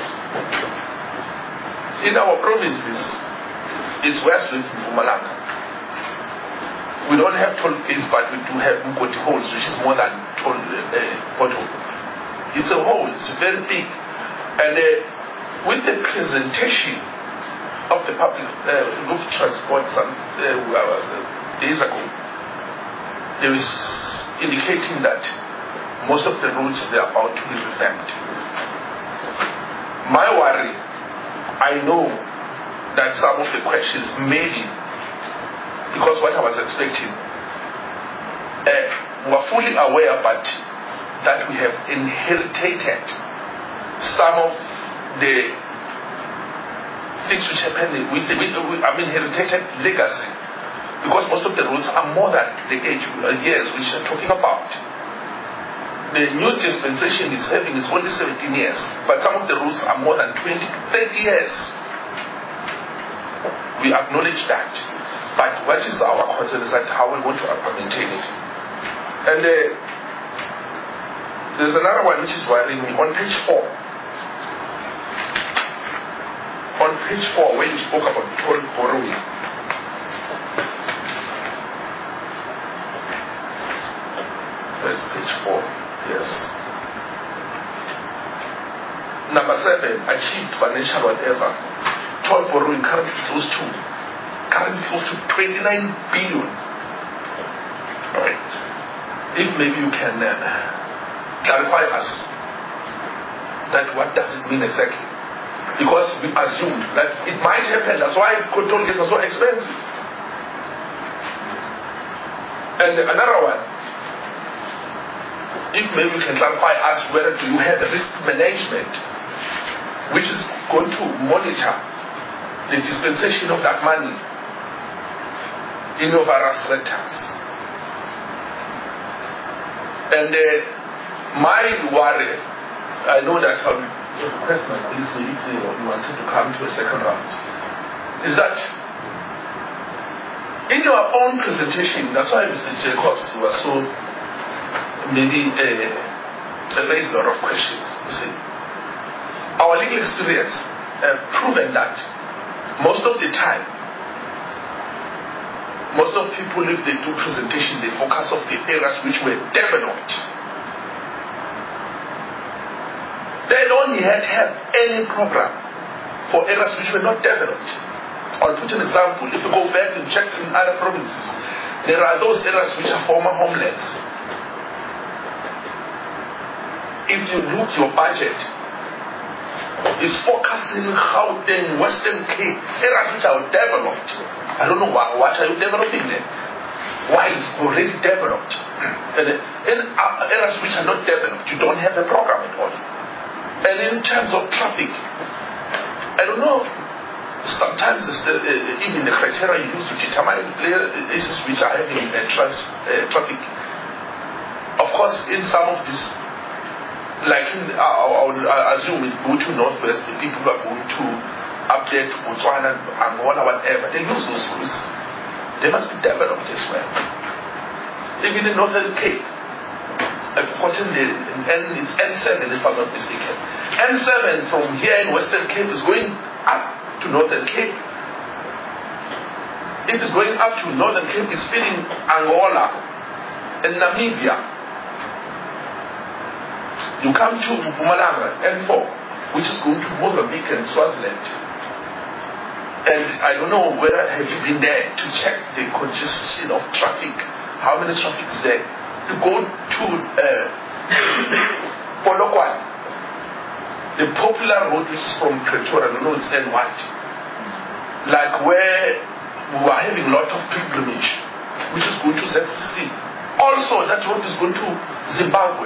in our provinces, it's worse with Mpumalanga. We don't have toll gates, but we do have Mukoti holes, which is more than toll pothole. It's a hole, it's very big. And with the presentation of the public road transport some days ago, they was indicating that most of the roads they are about to be revamped. My worry, I know that some of the questions maybe because what I was expecting, we are fully aware but that we have inherited some of the things which happened inherited legacy, because most of the roads are more than the years which we are talking about. The new dispensation is having it's only 17 years, but some of the roads are more than 20 to 30 years. We acknowledge that. But what is our concern is that how we want to maintain it. And there's another one which is worrying me on page 4. On page 4, where you spoke about toll borrowing. Where's page 4? Yes. Number 7, achieved financial whatever. Toll borrowing currently close to 29 billion. Right. If maybe you can clarify us that what does it mean exactly? Because we assume that it might happen. That's why toll gates are so expensive. And another one, if maybe you can clarify us whether do you have a risk management which is going to monitor the dispensation of that money in your various sectors. And my worry, I know that I will request my colleagues if they wanted to come to a second round, is that in your own presentation, that's why Mr. Jacobs was so maybe raised a lot of questions. You see, our legal experience have proven that most of the time, most of people, if they do presentation, they focus on the areas which were developed. They don't yet have any program for areas which were not developed. I'll put an example. If you go back and check in other provinces, there are those areas which are former homelands. If you look your budget, it's focusing Gauteng, Western Cape, areas which are developed. I don't know what are you developing there. Why is already developed? And in areas which are not developed, you don't have a program at all. And in terms of traffic, I don't know. Sometimes even the criteria you use to determine places which are having traffic. Of course, in some of these, like I would assume in go to Northwest, the people who are going to up there to Botswana, Angola, whatever, they use those routes. They must be developed as well. Even in Northern Cape, I've forgotten and it's N7 if I'm not mistaken. N7 from here in Western Cape is going up to Northern Cape. If it's going up to Northern Cape, it's feeding Angola and Namibia. You come to Mpumalanga, N4, which is going to Mozambique and Swaziland. And I don't know whether have you been there to check the congestion of traffic, how many traffic is there. You go to Polokwane, the popular road is from Pretoria, I don't know it's N1, like where we are having a lot of pilgrimage, which is going to ZCC. Also, that road is going to Zimbabwe.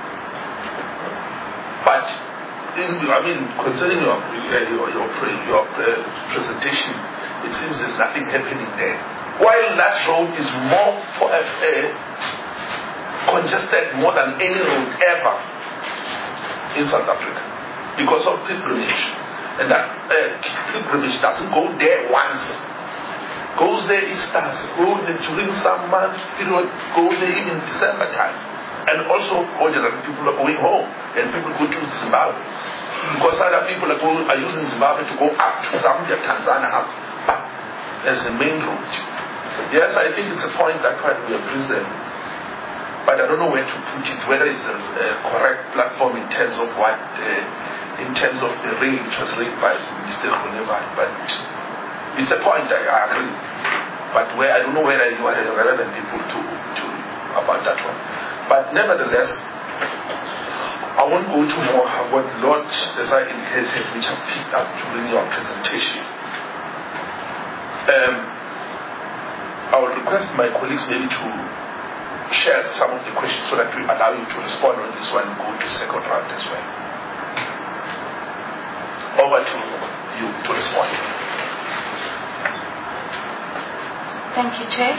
But concerning your presentation, it seems there's nothing happening there. While that road is more congested more than any road ever in South Africa. because of pilgrimage. And that pilgrimage doesn't go there once. Goes there Easter's, goes there during some month period, goes there even December time. And also ordinary people are going home and people go to Zimbabwe. Because other people are using Zimbabwe to go up to Zambia, Tanzania, up as the main route. Yes, I think it's a point that we have risen. But I don't know where to put it, whether it's the correct platform in terms of what, in terms of the ring which was raised by Mr. Khuneva. But it's a point, I agree. But where I don't know whether you are relevant people to about that one. But nevertheless, I won't go to more what Lord as I indicated, which I picked up during your presentation. I will request my colleagues maybe to share some of the questions so that we allow you to respond on this one and go to second round as well. Over to you to respond. Thank you, Chair.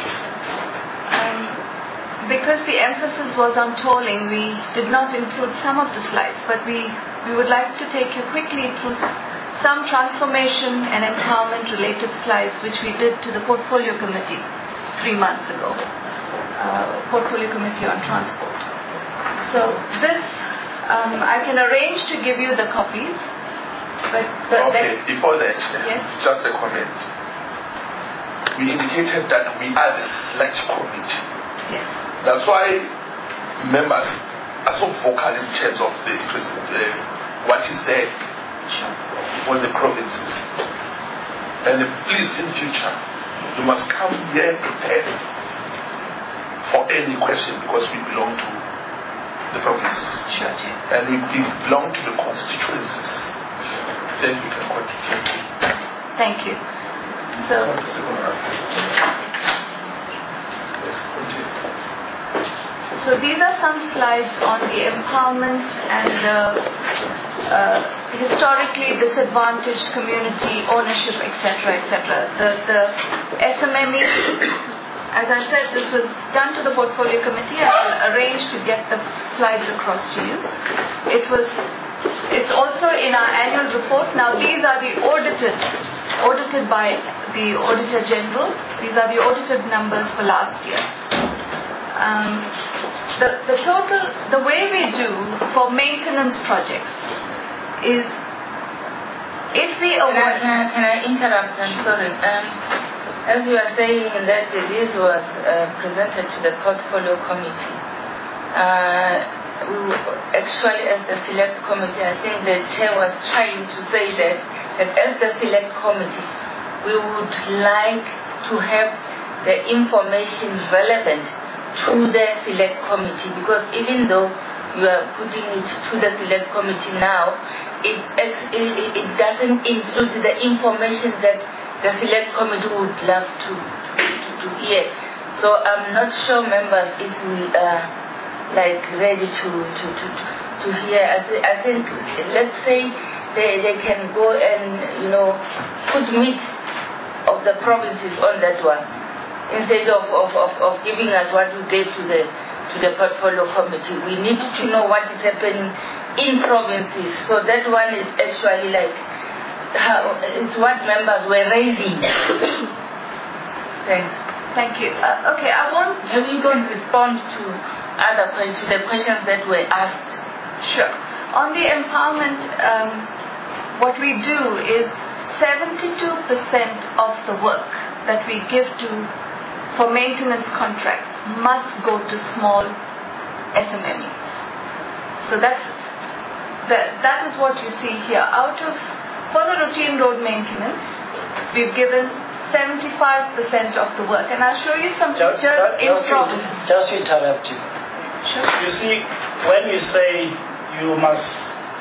Because the emphasis was on tolling, we did not include some of the slides, but we would like to take you quickly through some transformation and empowerment related slides which we did to the Portfolio Committee 3 months ago. Portfolio Committee on Transport. So this, I can arrange to give you the copies. But before that, yes? Just a comment. We indicated that we are the select committee. Yes. That's why members are so vocal in terms of what is there for the provinces. And please, in future, you must come here prepared for any question because we belong to the provinces. Sure, and we belong to the constituencies. Then we can continue. Thank you. So these are some slides on the empowerment and historically disadvantaged community ownership, etc., etc. The SMME, as I said, this was done to the Portfolio Committee. I will arrange to get the slides across to you. It's also in our annual report. Now these are the audited by the Auditor General. These are the audited numbers for last year. The total, the way we do for maintenance projects is if we award... Can I interrupt? I'm sorry. As you are saying that this was presented to the Portfolio Committee, actually as the Select Committee, I think the Chair was trying to say that as the Select Committee, we would like to have the information relevant to the Select Committee, because even though you are putting it to the Select Committee now, it doesn't include the information that the Select Committee would love to hear. So I'm not sure, members, if we are ready to hear. I think let's say they can go and put meat of the provinces on that one, instead of giving us what we gave to the Portfolio Committee. We need to know what is happening in provinces. So that one is actually it's what members were raising. Thanks. Thank you. Okay, I want... Maybe you can respond to the questions that were asked. Sure. On the empowerment, what we do is 72% of the work that we give for maintenance contracts must go to small SMMEs. So that is what you see here. For the routine road maintenance, we've given 75% of the work, and I'll show you some pictures in provinces. Just to interrupt you. Sure. You see, when we say you must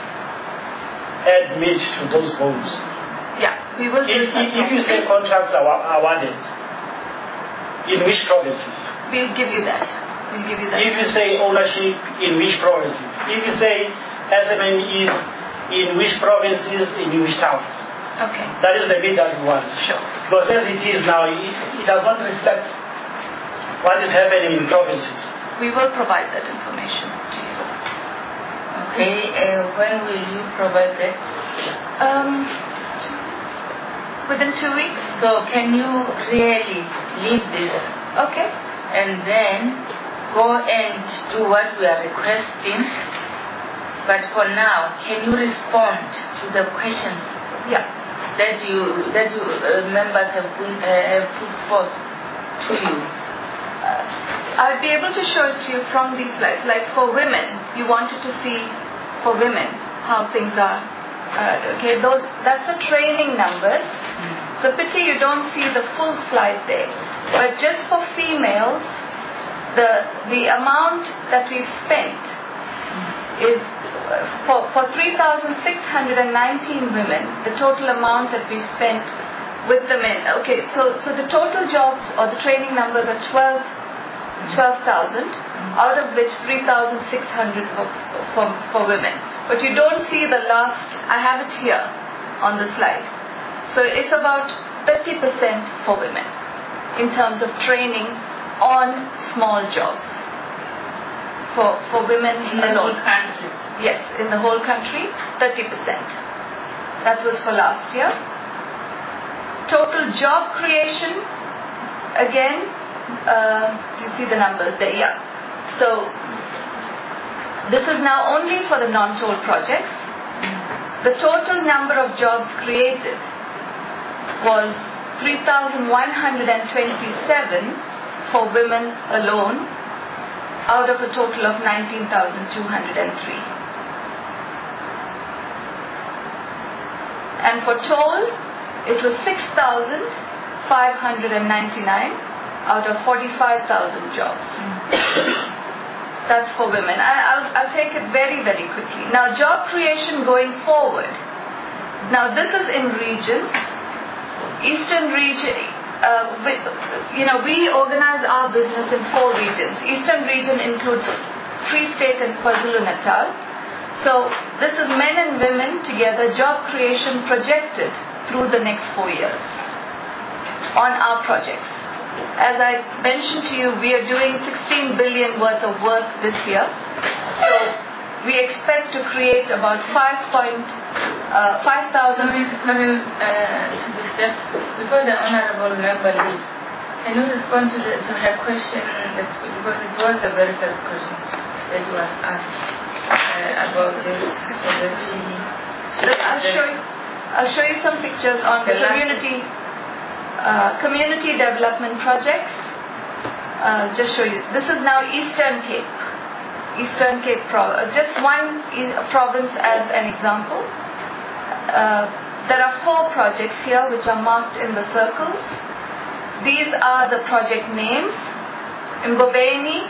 add meat to those bones, yeah, we will. If you say contracts are awarded, in which provinces? We'll give you that. If you say ownership, in which provinces? If you say SMN is in which provinces, in which towns? Okay. That is the bit that we want. Sure. Because as it is now, it does not reflect what is happening in provinces. We will provide that information to you. Okay, when will you provide that? Within 2 weeks. So can you really leave this? Okay. And then go and do what we are requesting. But for now, can you respond to the questions? Yeah. That you members have put forth to you. I'll be able to show it to you from these slides. Like for women, you wanted to see for women how things are. Okay, that's the training numbers. It's a pity you don't see the full slide there. But just for females, the amount that we've spent is for 3,619 women, the total amount that we've spent with the men. Okay, so the total jobs or the training numbers are 12,000, out of which 3,600 for women. But you don't see the last, I have it here on the slide. So it's about 30% for women in terms of training on small jobs. For women in the whole country. Yes, in the whole country, 30%. That was for last year. Total job creation, again, you see the numbers there, yeah. So, this is now only for the non-toll projects. The total number of jobs created was 3,127 for women alone, out of a total of 19,203. And for toll, it was 6,599 out of 45,000 jobs. That's for women. I'll take it very, very quickly. Now, job creation going forward. Now, this is in regions. Eastern region, we organize our business in 4 regions. Eastern region includes Free State and KwaZulu-Natal. So this is men and women together, job creation projected through the next 4 years on our projects. As I mentioned to you, we are doing 16 billion worth of work this year. So we expect to create about 5,000. Sorry, to the step. Before the honorable member leaves, can you respond to her question? Because it was the very first question that was asked about this. So that I'll show you some pictures on the community development projects. Just show you. This is now Eastern Cape. Eastern Cape province. Just one province as an example. There are 4 projects here which are marked in the circles. These are the project names. Mbobeni,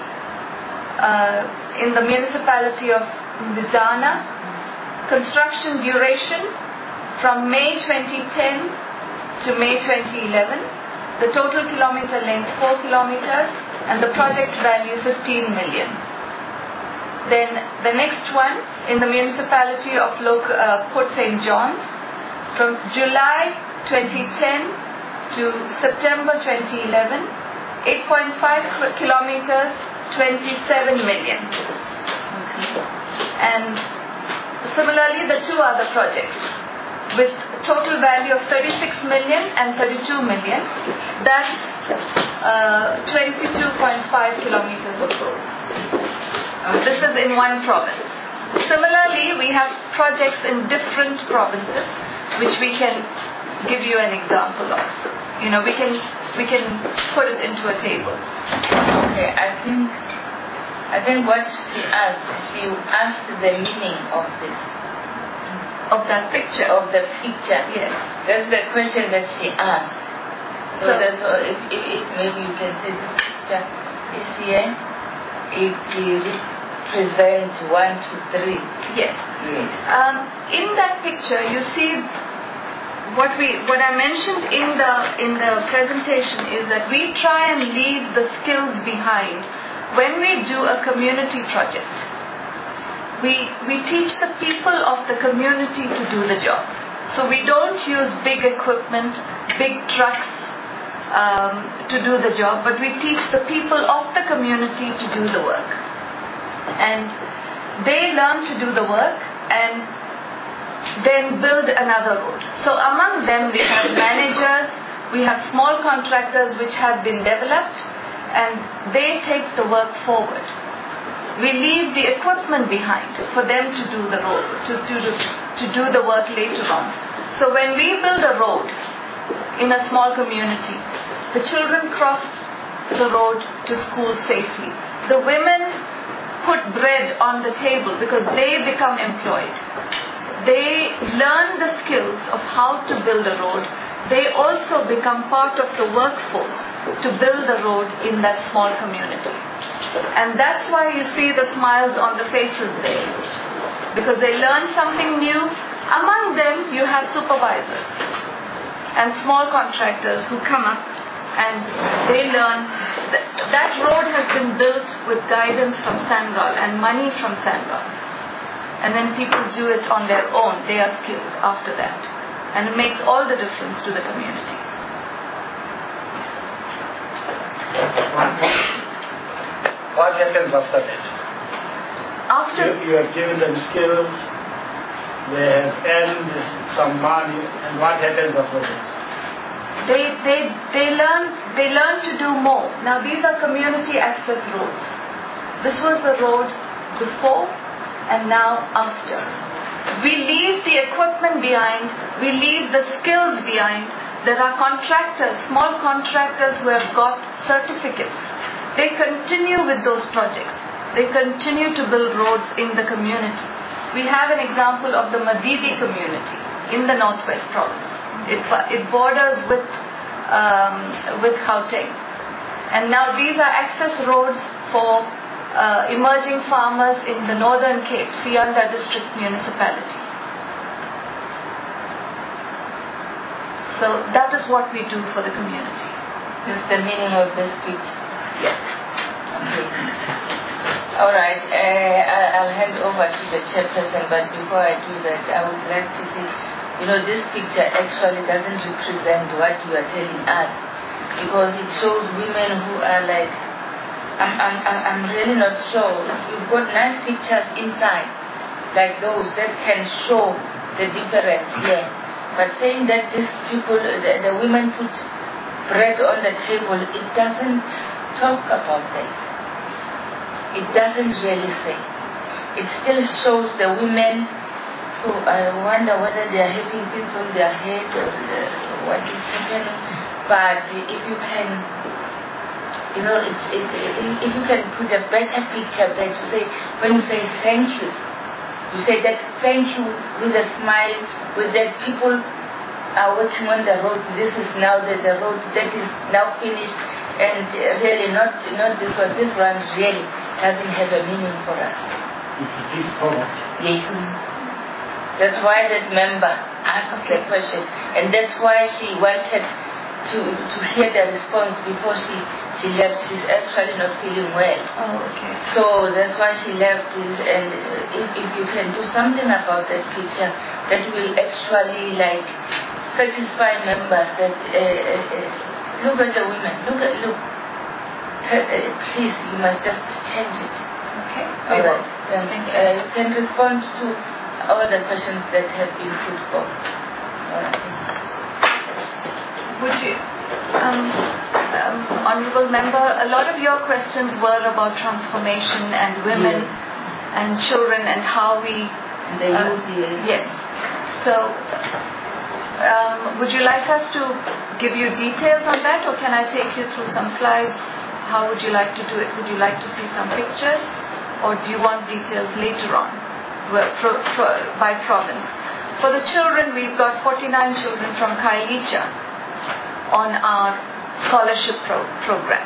in the municipality of Mizana. Construction duration from May 2010 to May 2011. The total kilometer length 4 kilometers and the project value 15 million. Then the next one in the municipality of Port St. John's, from July 2010 to September 2011, 8.5 kilometers, 27 million. And similarly, the 2 other projects with total value of 36 million and 32 million, that's 22.5 kilometers of roads. This is in one province. Similarly, we have projects in different provinces, which we can give you an example of. We can put it into a table. Okay, I think what she asked the meaning of this. Of that picture? Of the picture. Yes. That's the question that she asked. So that's all. If maybe you can say this picture is here. It represents 1, 2, 3. Yes. In that picture, you see what I mentioned in the presentation is that we try and leave the skills behind when we do a community project. We teach the people of the community to do the job. So we don't use big equipment, big trucks to do the job, but we teach the people of the community to do the work. And they learn to do the work and then build another road. So among them we have managers, we have small contractors which have been developed, and they take the work forward. We leave the equipment behind for them to do the road, to do the work later on. So when we build a road in a small community, the children cross the road to school safely. The women put bread on the table because they become employed. They learn the skills of how to build a road. They also become part of the workforce to build the road in that small community. And that's why you see the smiles on the faces there, because they learn something new. Among them you have supervisors and small contractors who come up and they learn. That road has been built with guidance from SANRAL and money from SANRAL. And then people do it on their own. They are skilled after that. And it makes all the difference to the community. What happens after that? After you have given them skills, they have earned some money, and what happens after that? They learn to do more. Now these are community access roads. This was the road before and now after. We leave the equipment behind, we leave the skills behind. There are contractors, small contractors who have got certificates. They continue with those projects. They continue to build roads in the community. We have an example of the Madidi community in the Northwest Province. It borders with Gauteng. And now these are access roads for emerging farmers in the Northern Cape, Sianda District Municipality. So that is what we do for the community. This is the meaning of this speech. Yes. Okay. All right. I'll hand over to the chairperson, but before I do that, I would like to say, this picture actually doesn't represent what you are telling us, because it shows women who are like, I'm really not sure. You've got nice pictures inside, like those that can show the difference here. But saying that these people, the women put bread on the table, it doesn't talk about that. It doesn't really say. It still shows the women who, I wonder whether they are having things on their head or what is happening. But if you can, if you can put a better picture there to say, when you say thank you say that thank you with a smile, with that people are working on the road. This is now the road that is now finished, and really not this one. This one really doesn't have a meaning for us. It is poverty. Yes. That's why that member asked the question, and that's why she wanted to hear the response before she left. She's actually not feeling well. Oh, okay. So that's why she left. And if you can do something about that picture, that will actually satisfy members that look at the women. Look. Please, you must just change it. Okay. All right. You can respond to all the questions that have been put forth. All right. Would you, Honourable Member, a lot of your questions were about transformation and women and children and how we... The youth, yes. So, would you like us to give you details on that, or can I take you through some slides? How would you like to do it? Would you like to see some pictures, or do you want details later on, by province? For the children, we've got 49 children from Khayelitsha on our scholarship program.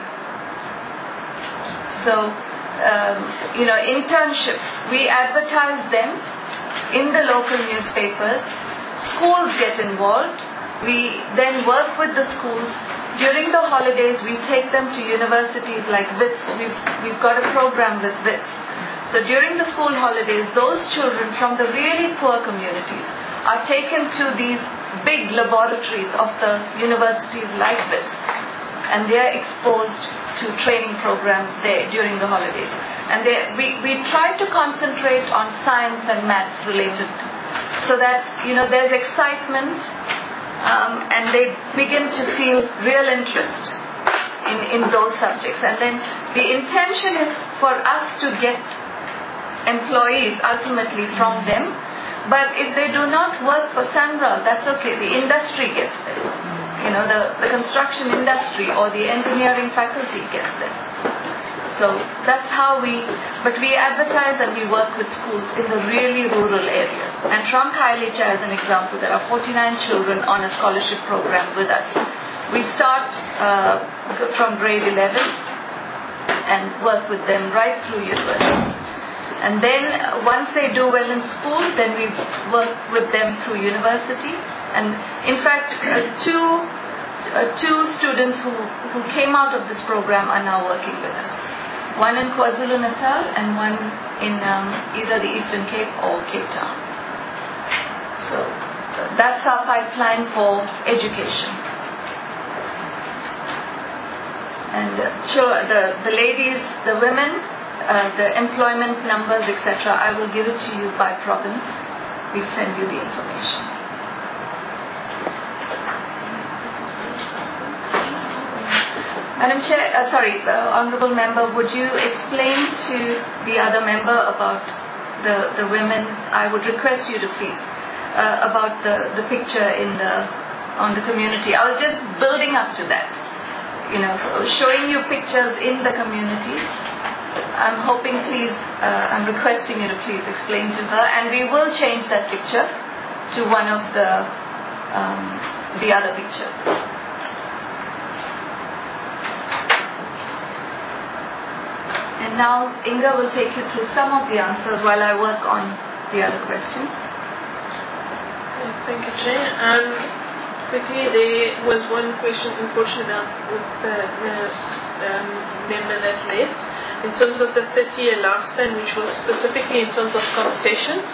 So, internships, we advertise them in the local newspapers. Schools get involved. We then work with the schools. During the holidays, we take them to universities like WITS. We've got a program with WITS. So during the school holidays, those children from the really poor communities are taken to these big laboratories of the universities like WITS. and they are exposed to training programs there during the holidays. And we try to concentrate on science and maths related, so that there's excitement, and they begin to feel real interest in those subjects. And then the intention is for us to get employees ultimately from them. But if they do not work for SANRAL, that's okay. The industry gets them. The construction industry or the engineering faculty gets them. So that's how but we advertise and we work with schools in the really rural areas. And from Khayelitsha, as an example, there are 49 children on a scholarship program with us. We start from grade 11 and work with them right through university. And then once they do well in school, then we work with them through university. And in fact, two students who came out of this program are now working with us. One in KwaZulu-Natal and one in either the Eastern Cape or Cape Town. So that's our pipeline for education. And the ladies, the women, the employment numbers, etc., I will give it to you by province. We send you the information. Madam Chair, Honourable Member, would you explain to the other member about the women? I would request you to please about the picture on the community. I was just building up to that, showing you pictures in the community. I'm hoping, I'm requesting you to please explain to her, and we will change that picture to one of the other pictures. And now Inga will take you through some of the answers while I work on the other questions. Thank you, Chair. Quickly, there was one question, unfortunately, with the member that left. In terms of the 30-year lifespan, which was specifically in terms of concessions.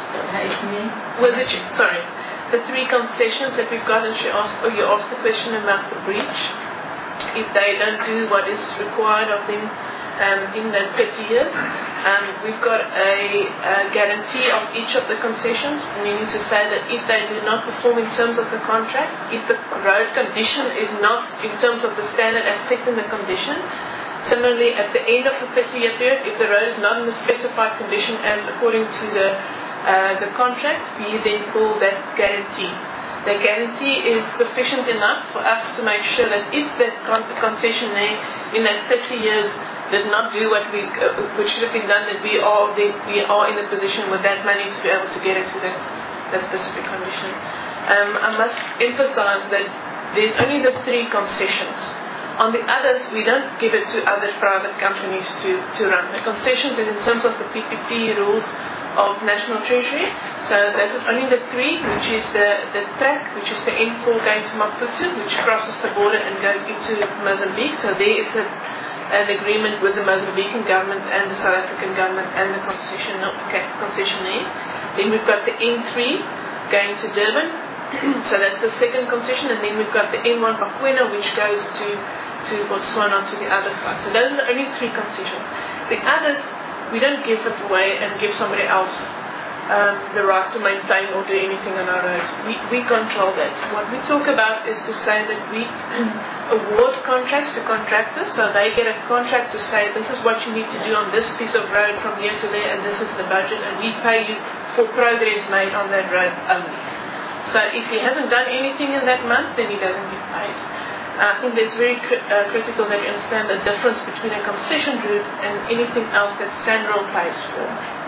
The 3 concessions that we've got, and you asked the question about the breach. If they don't do what is required of them in that 30 years, we've got a guarantee of each of the concessions, meaning to say that if they do not perform in terms of the contract, if the road condition is not in terms of the standard as set in the condition, similarly, at the end of the 30-year period, if the road is not in the specified condition as according to the contract, we then call that guarantee. The guarantee is sufficient enough for us to make sure that if that concessionaire in that 30 years did not do which should have been done, that we are in a position with that money to be able to get it to that specific condition. I must emphasize that there's only the 3 concessions. On the others, we don't give it to other private companies to run. The concessions is in terms of the PPP rules of National Treasury. So this is only the 3, which is the track, which is the N4 going to Maputo, which crosses the border and goes into Mozambique. So there is an agreement with the Mozambican government and the South African government and the concessionaire. Then we've got the N3 going to Durban. So that's the second concession, and then we've got the N1 Bakwena, which goes to Botswana to the other side. So those are the only 3 concessions. The others, we don't give it away and give somebody else the right to maintain or do anything on our roads. We control that. What we talk about is to say that we award contracts to contractors, so they get a contract to say this is what you need to do on this piece of road from here to there, and this is the budget, and we pay you for progress made on that road only. So if he hasn't done anything in that month, then he doesn't get paid. I think it's very critical that you understand the difference between a concession route and anything else that SANRAL pays for.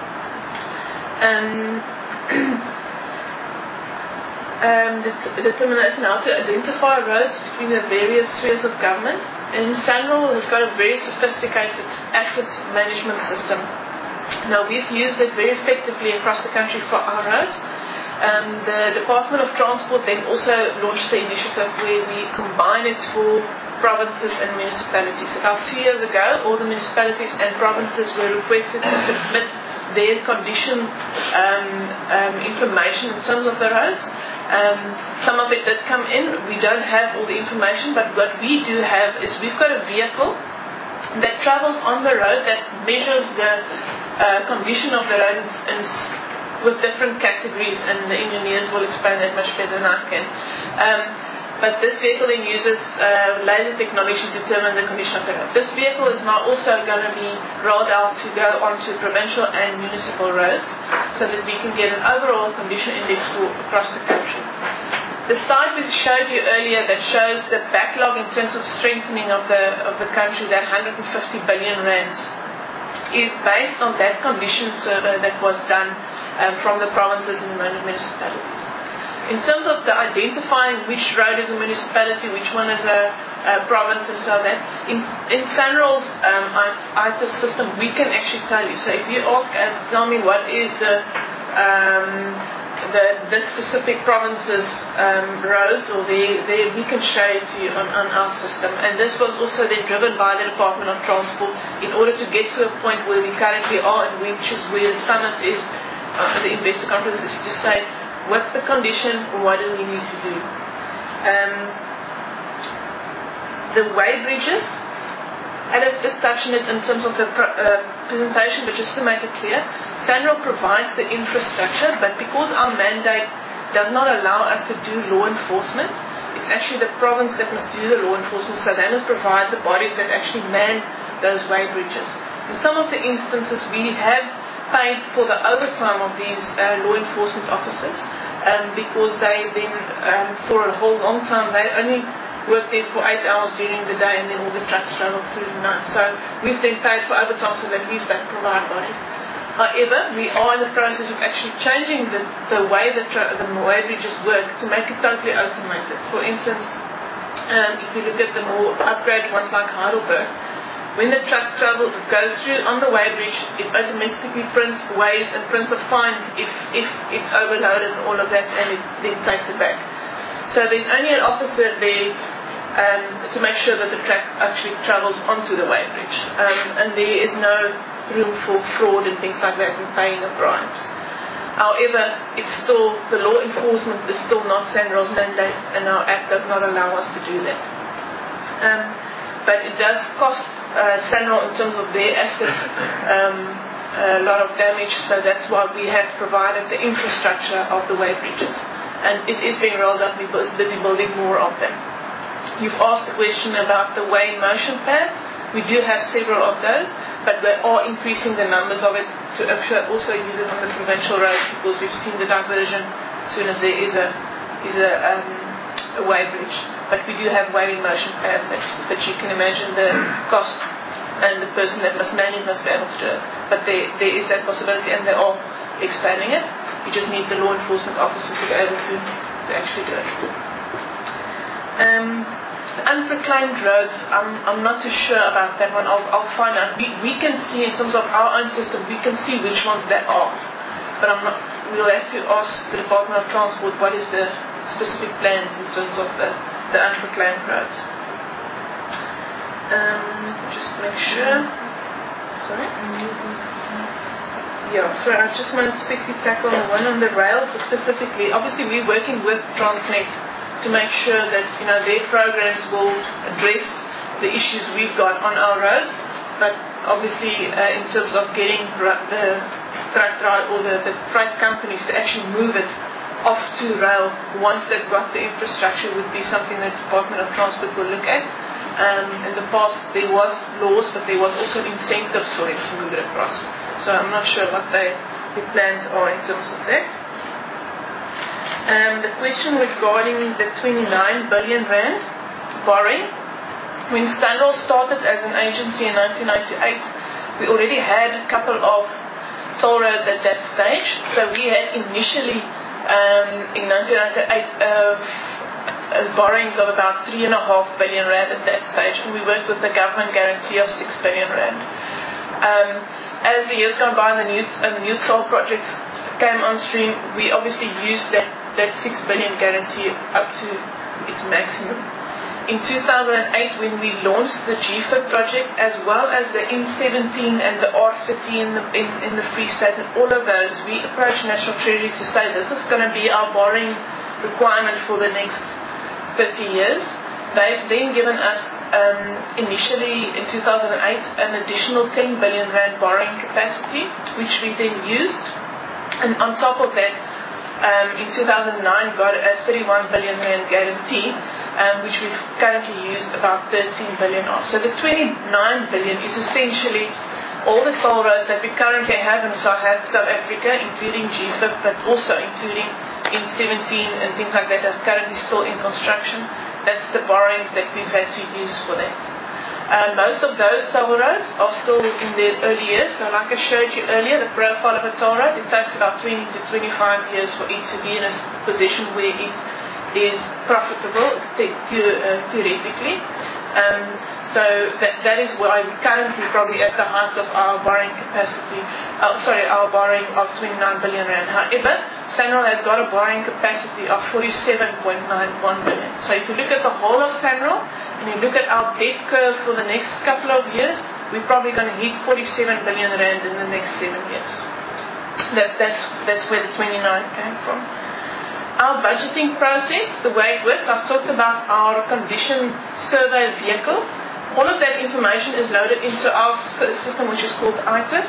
The determination how to identify roads between the various spheres of government. And SANRAL has got a very sophisticated asset management system. Now, we've used it very effectively across the country for our roads. The Department of Transport then also launched the initiative where we combine it for provinces and municipalities. About 2 years ago, all the municipalities and provinces were requested to submit their condition information in terms of the roads. Some of it did come in. We don't have all the information, but what we do have is we've got a vehicle that travels on the road that measures the condition of the road with different categories, and the engineers will explain that much better than I can. But this vehicle then uses laser technology to determine the condition of the road. This vehicle is now also going to be rolled out to go onto provincial and municipal roads so that we can get an overall condition index score across the country. The slide we showed you earlier that shows the backlog in terms of strengthening of the country, that 150 billion rands, is based on that condition survey that was done from the provinces and the municipalities. In terms of the identifying which road is a municipality, which one is a province and so on, in SANRAL's ITIS system, we can actually tell you. So if you ask us, tell me what is the specific province's roads, or we can show it to you on our system. And this was also then driven by the Department of Transport in order to get to a point where we currently are, and which is where the summit is, the investor conference, is to say, what's the condition? What do we need to do? The way bridges, Alice did touch on it in terms of the presentation, but just to make it clear, SANRAL provides the infrastructure, but because our mandate does not allow us to do law enforcement, it's actually the province that must do the law enforcement, so they must provide the bodies that actually man those way bridges. In some of the instances, we have paid for the overtime of these law enforcement officers because they then, for a whole long time, they only work there for 8 hours during the day, and then all the trucks travel through the night. So we've then paid for overtime so that at least they provide bodies. However, we are in the process of actually changing the way the way bridges work to make it totally automated. For instance, if you look at the more upgraded ones like Heidelberg, when the truck goes through on the way bridge, it automatically prints ways and prints a fine if it's overloaded and all of that, and it then takes it back. So there's only an officer there to make sure that the truck actually travels onto the way bridge, and there is no room for fraud and things like that and paying of bribes. However, it's still, the law enforcement is still not SANRAL's mandate, and our Act does not allow us to do that. But it does cost SANRAL in terms of their assets a lot of damage, so that's why we have provided the infrastructure of the way bridges. And it is being rolled out, we're busy building more of them. You've asked the question about the way motion pads. We do have several of those, but we are increasing the numbers of it to actually also use it on the provincial roads, because we've seen the diversion as soon as there is a way bridge. But we do have way motion pads that you can imagine the cost, and the person that must man it must be able to do it. But there is that possibility, and they are expanding it. You just need the law enforcement officers to be able to actually do it. The unproclaimed roads, I'm not too sure about that one. I'll find out. We can see in terms of our own system, we can see which ones there are. But we'll have to ask the Department of Transport what is the specific plans in terms of the unproclaimed roads. Just make sure. Sorry? Yeah, so I just wanted to quickly tackle the one on the rail specifically. Obviously, we're working with Transnet to make sure that their programs will address the issues we've got on our roads. But obviously, in terms of getting the truck drive or the freight companies to actually move it off to rail once they've got the infrastructure would be something that the Department of Transport will look at. In the past, there was laws, but there was also incentives for them to move it across. So I'm not sure what the plans are in terms of that. The question regarding the 29 billion rand borrowing. When SANRAL started as an agency in 1998, we already had a couple of toll roads at that stage. So we had initially, in 1998, borrowings of about 3.5 billion rand at that stage, and we worked with the government guarantee of 6 billion rand. As the years gone by and the new toll projects came on stream, we obviously used that 6 billion guarantee up to its maximum. in 2008 when we launched the GFIP project, as well as the M17 and the R30 in the Free State, and all of those, we approached National Treasury to say this is going to be our borrowing requirement for the next 30 years. They've then given us, initially in 2008, an additional 10 billion rand borrowing capacity, which we then used. And on top of that, in 2009 got a 31 billion rand guarantee, which we've currently used about 13 billion of. So the 29 billion is essentially all the toll roads that we currently have in South Africa, including GFIP, but also including M17 and things like that are currently still in construction. That's the borrowings that we've had to use for that. Most of those toll roads are still in their early years. So like I showed you earlier, the profile of a toll road, it takes about 20 to 25 years for it to be in a position where it is profitable, theoretically. So that is why we're currently probably at the height of our borrowing capacity, our borrowing of 29 billion rand. However, SANRAL has got a borrowing capacity of 47.91 billion. So if you look at the whole of SANRAL and you look at our debt curve for the next couple of years, we're probably going to hit 47 billion rand in the next 7 years. That's where the 29 came from. Our budgeting process, the way it works, I've talked about our condition survey vehicle. All of that information is loaded into our system, which is called ITIS.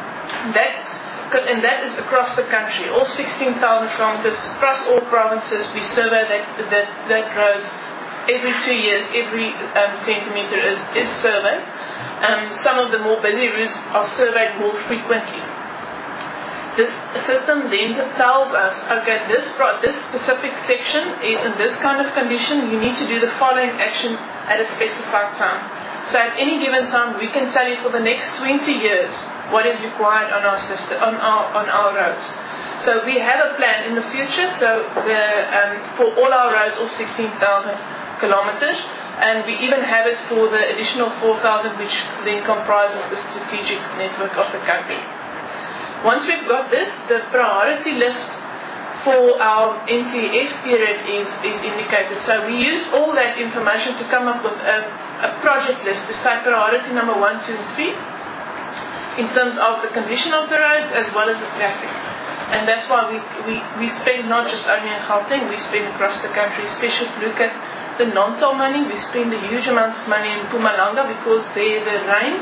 And that is across the country, all 16,000 kilometers, across all provinces. We survey that roads every 2 years, every centimeter is surveyed. Some of the more busy routes are surveyed more frequently. This system then tells us, okay, this specific section is in this kind of condition, you need to do the following action at a specified time. So at any given time, we can tell you for the next 20 years what is required on our system, on our roads. So we have a plan in the future, so for all our roads, all 16,000 kilometers, and we even have it for the additional 4,000, which then comprises the strategic network of the country. Once we've got this, the priority list for our NTF period is indicated. So we use all that information to come up with a project list to say priority number 1, 2, and 3 in terms of the condition of the roads as well as the traffic. And that's why we spend not just only in Gauteng, we spend across the country, especially if you look at the non-toll money. We spend a huge amount of money in Mpumalanga because there the rain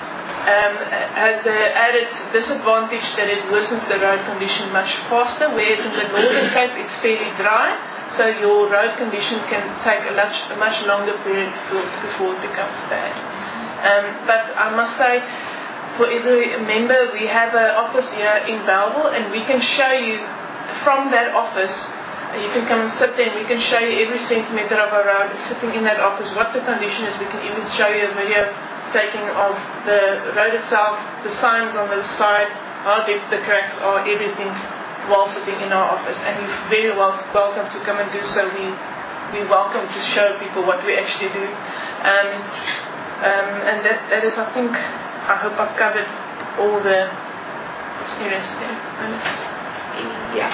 has the added disadvantage that it worsens the road condition much faster, whereas in the Northern Cape it's fairly dry, so your road condition can take a much longer period before it becomes bad. But I must say, for every member, we have an office here in Bellville, and we can show you from that office. You can come and sit there and we can show you every centimetre of a road sitting in that office, what the condition is. We can even show you a video taking of the road itself, the signs on the side, how deep the cracks are, everything, while sitting in our office. And you're very welcome to come and do so. We welcome to show people what we actually do. And that is, I hope I've covered all the areas there. Yeah.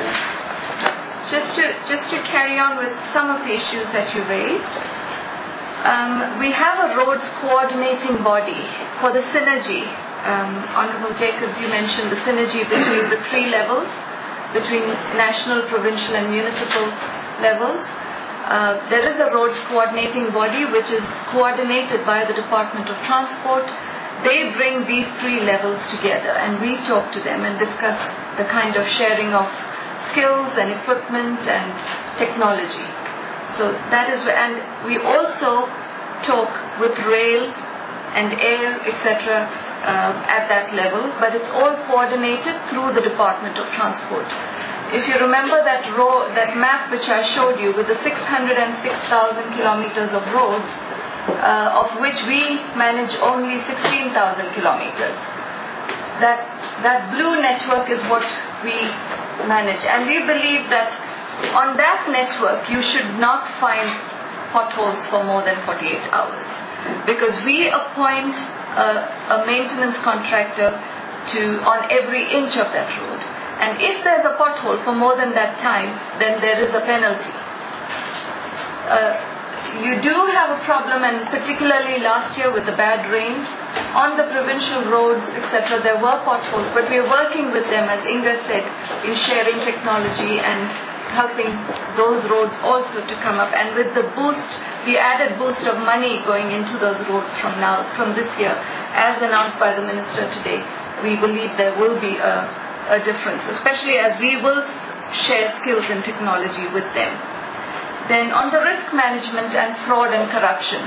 Just to carry on with some of the issues that you raised, we have a roads coordinating body for the synergy. Honourable Jacobs, you mentioned the synergy between the three levels, between national, provincial and municipal levels. There is a roads coordinating body which is coordinated by the Department of Transport. They bring these three levels together and we talk to them and discuss the kind of sharing of skills and equipment and technology. So that is, and we also talk with rail and air, etc. At that level, but it's all coordinated through the Department of Transport. If you remember that map which I showed you with the 606,000 kilometers of roads, of which we manage only 16,000 kilometers. That blue network is what we manage, and we believe that on that network you should not find potholes for more than 48 hours, because we appoint a maintenance contractor on every inch of that road, and if there's a pothole for more than that time, then there is a penalty. you do have a problem, and particularly last year with the bad rains, on the provincial roads, etc., there were potholes, but we are working with them, as Inga said, in sharing technology and helping those roads also to come up. And with the added boost of money going into those roads from this year, as announced by the Minister today, we believe there will be a difference, especially as we will share skills and technology with them. Then on the risk management and fraud and corruption,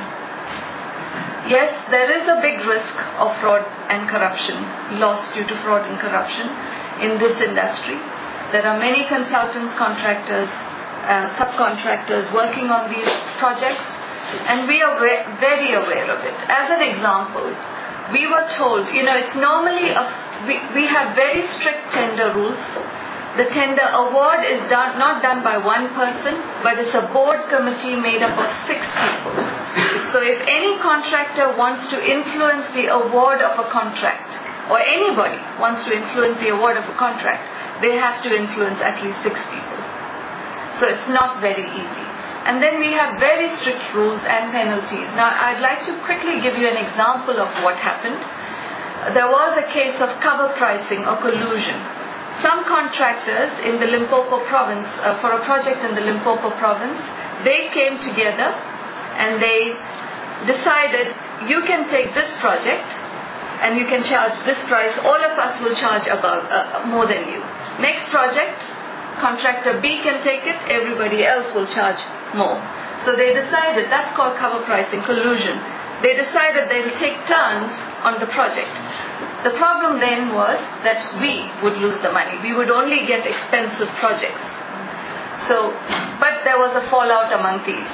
yes, there is a big risk of fraud and corruption, loss due to fraud and corruption in this industry. There are many consultants, contractors, subcontractors working on these projects, and we are very aware of it. As an example, we were told, it's normally we have very strict tender rules. The tender award is not done by one person, but it's a board committee made up of 6 people. So if any contractor wants to influence the award of a contract, or anybody wants to influence the award of a contract, they have to influence at least 6 people. So it's not very easy. And then we have very strict rules and penalties. Now, I'd like to quickly give you an example of what happened. There was a case of cover pricing or collusion. Some contractors in the Limpopo province, for a project in the Limpopo province, they came together and they decided, you can take this project and you can charge this price. All of us will charge above more than you. Next project, contractor B can take it, everybody else will charge more. So they decided, that's called cover pricing, collusion. They decided they'll take turns on the project. The problem then was that we would lose the money. We would only get expensive projects. But there was a fallout among thieves.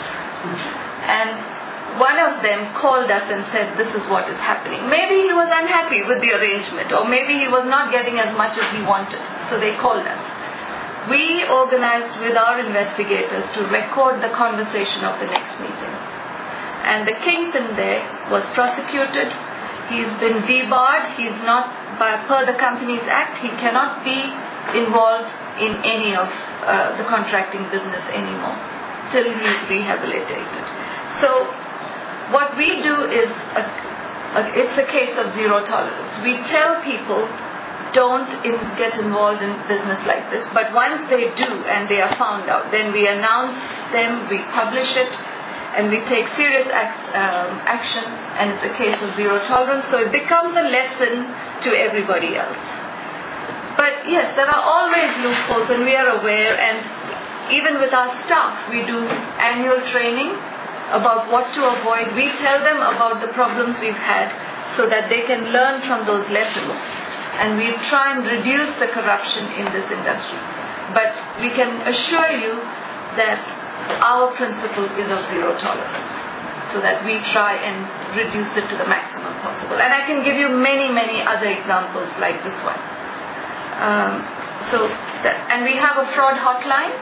And one of them called us and said, this is what is happening. Maybe he was unhappy with the arrangement, or maybe he was not getting as much as he wanted. So they called us. We organized with our investigators to record the conversation of the next meeting. And the kingpin there was prosecuted. He's been debarred. He's not, per the Companies Act, he cannot be involved in any of the contracting business anymore till he's rehabilitated. So what we do is, it's a case of zero tolerance. We tell people, don't get involved in business like this. But once they do and they are found out, then we announce them, we publish it, and we take serious action, and it's a case of zero tolerance. So it becomes a lesson to everybody else. But yes, there are always loopholes, and we are aware, and even with our staff, we do annual training about what to avoid. We tell them about the problems we've had so that they can learn from those lessons. And we try and reduce the corruption in this industry. But we can assure you that our principle is of zero tolerance, so that we try and reduce it to the maximum possible. And I can give you many, many other examples like this one. And we have a fraud hotline,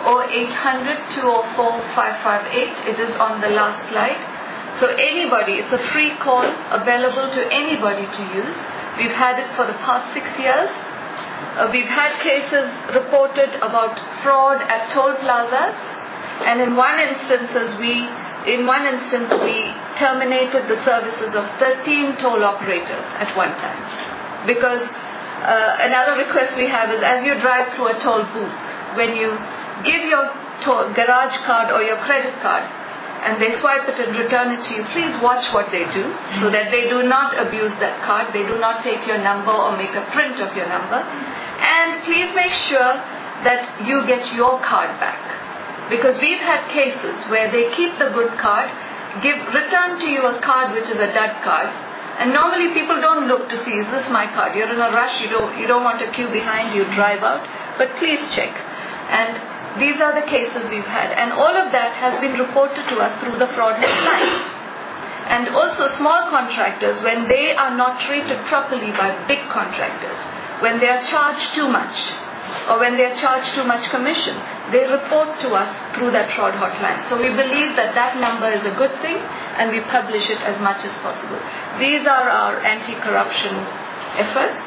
0800-204-558. It is on the last slide. So anybody, it's a free call available to anybody to use. We've had it for the past 6 years. We've had cases reported about fraud at toll plazas, and in one instance we terminated the services of 13 toll operators at one time. Because another request we have is, as you drive through a toll booth, when you give your garage card or your credit card, and they swipe it and return it to you, please watch what they do so that they do not abuse that card. They do not take your number or make a print of your number. And please make sure that you get your card back. Because we've had cases where they keep the good card, return to you a card which is a dud card, and normally people don't look to see, is this my card? You're in a rush, you don't want a queue behind, you drive out, but please check. And these are the cases we've had, and all of that has been reported to us through the fraud hotline. And also small contractors, when they are not treated properly by big contractors, when they are charged too much, or when they are charged too much commission, they report to us through that fraud hotline. So we believe that that number is a good thing, and we publish it as much as possible. These are our anti-corruption efforts.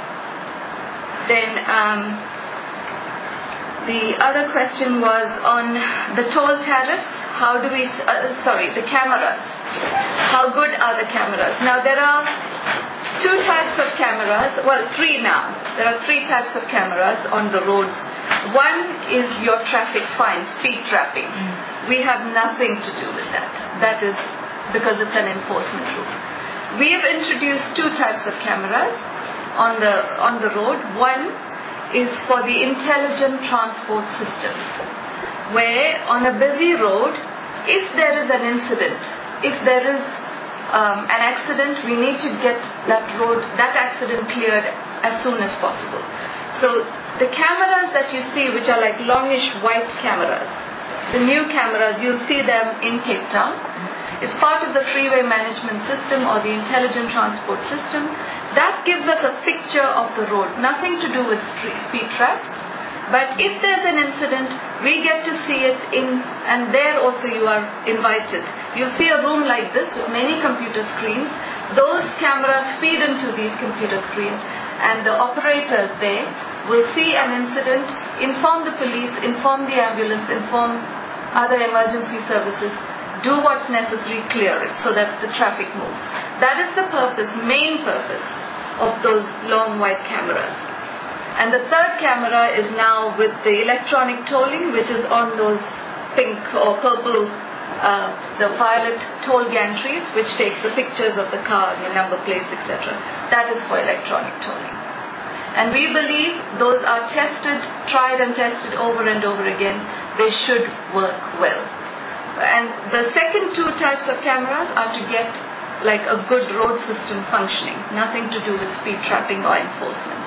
Then the other question was on the toll tariffs. the cameras. How good are the cameras? Now there are two types of cameras, well, three now. There are three types of cameras on the roads. One is your traffic fine, speed trapping. We have nothing to do with that. That is because it's an enforcement rule. We have introduced two types of cameras on the road. One is for the intelligent transport system, where on a busy road, if there is an incident, if there is an accident, we need to get that accident cleared as soon as possible. So the cameras that you see, which are like longish white cameras, the new cameras, you'll see them in Cape Town. It's part of the freeway management system or the intelligent transport system. That gives us a picture of the road, nothing to do with speed traps. But if there's an incident, we get to see it and there also you are invited. You'll see a room like this with many computer screens. Those cameras feed into these computer screens, and the operators there will see an incident, inform the police, inform the ambulance, inform other emergency services, do what's necessary, clear it so that the traffic moves. That is the main purpose of those long white cameras. And the third camera is now with the electronic tolling, which is on those pink or purple, the violet toll gantries, which takes the pictures of the car, the number plates, etc. That is for electronic tolling. And we believe those are tried and tested over and over again. They should work well. And the second two types of cameras are to get like a good road system functioning, nothing to do with speed trapping or enforcement.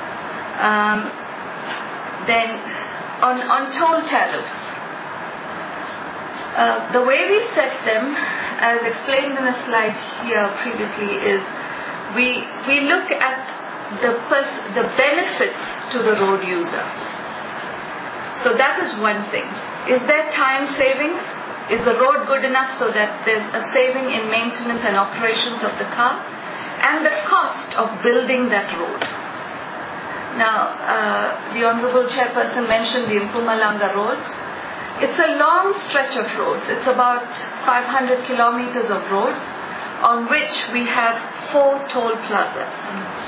Then on toll tariffs, the way we set them, as explained in a slide here previously, is we look at the benefits to the road user. So that is one thing. Is there time savings? Is the road good enough so that there's a saving in maintenance and operations of the car? And the cost of building that road. Now, the Honorable Chairperson mentioned the Mpumalanga roads. It's a long stretch of roads. It's about 500 kilometers of roads on which we have 4 toll plazas.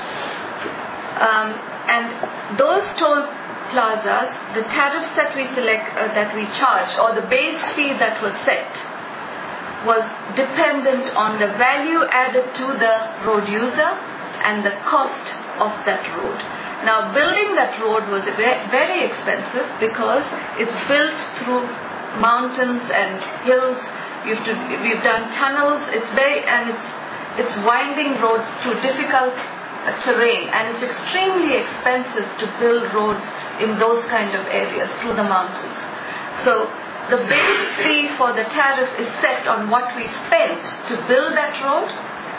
And those toll plazas, the tariffs that we charge, or the base fee that was set, was dependent on the value added to the road user and the cost of that road. Now, building that road was very expensive because it's built through mountains and hills. We've done tunnels. It's winding roads through difficult terrain, and it's extremely expensive to build roads in those kind of areas through the mountains. So the base fee for the tariff is set on what we spent to build that road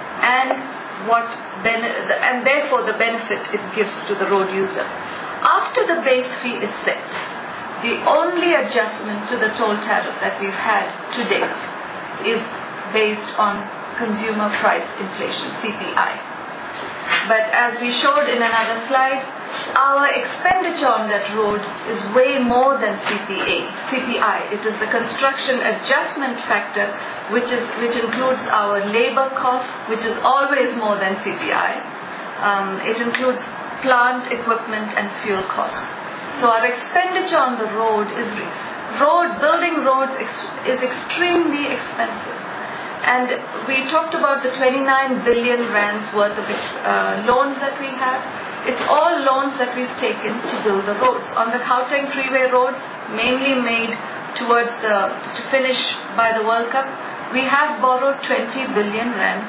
and therefore the benefit it gives to the road user. After the base fee is set, the only adjustment to the toll tariff that we've had to date is based on consumer price inflation, CPI. But as we showed in another slide, our expenditure on that road is way more than CPI. It is the construction adjustment factor, which includes our labor costs, which is always more than CPI. It includes plant, equipment, and fuel costs. So our expenditure on the building roads is extremely expensive. And we talked about the 29 billion rands worth of loans that we have. It's all loans that we've taken to build the roads. On the Gauteng freeway roads, mainly made to finish by the World Cup, we have borrowed 20 billion rands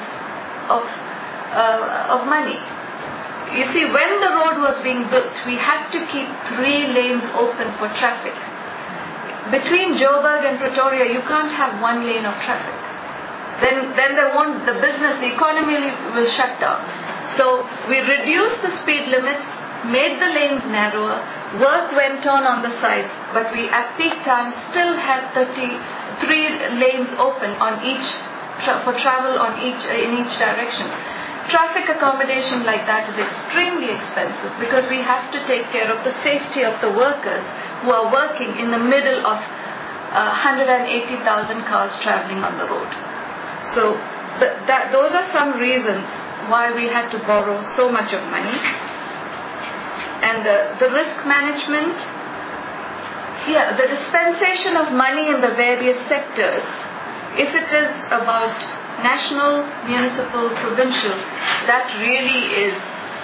of money. You see, when the road was being built, we had to keep 3 lanes open for traffic. Between Joburg and Pretoria, you can't have 1 lane of traffic. Then the economy will shut down. So we reduced the speed limits, made the lanes narrower, work went on the sides, but we at peak times still had 33 lanes open for travel in each direction. Traffic accommodation like that is extremely expensive because we have to take care of the safety of the workers who are working in the middle of 180,000 cars traveling on the road. So those are some reasons why we had to borrow so much of money. And the risk management, the dispensation of money in the various sectors, if it is about national, municipal, provincial, that really is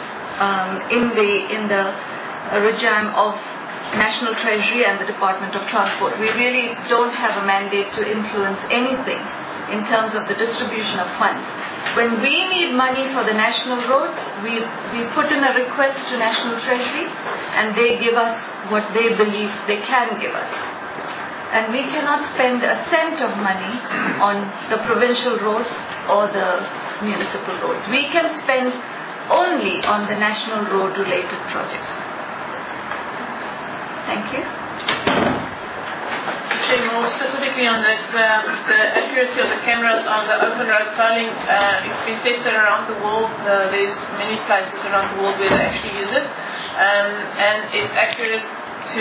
in the regime of National Treasury and the Department of Transport. We really don't have a mandate to influence anything in terms of the distribution of funds. When we need money for the national roads, we put in a request to National Treasury and they give us what they believe they can give us. And we cannot spend a cent of money on the provincial roads or the municipal roads. We can spend only on the national road related projects. Thank you. More specifically on that, the accuracy of the cameras on the open road tolling, it's been tested around the world. There's many places around the world where they actually use it, and it's accurate to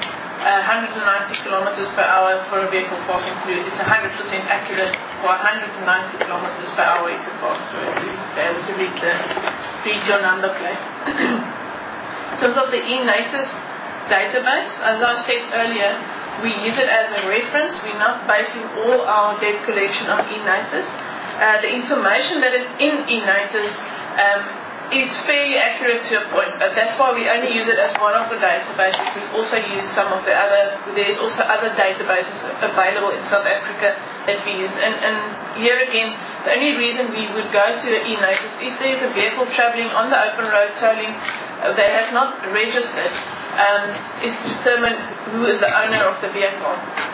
190 kilometers per hour for a vehicle passing through. It's 100% accurate for 190 kilometers per hour if you pass through it. It's able to read your number plate. In terms of the eNaTIS database, as I said earlier, we use it as a reference. We're not basing all our debt collection on eNaTIS. The information that is in eNaTIS is fairly accurate to a point, but that's why we only use it as one of the databases. We've also used some of the other, there's also other databases available in South Africa that we use. And here again, the only reason we would go to eNaTIS if there's a vehicle travelling on the open road tolling that has not registered, is to determine who is the owner of the vehicle.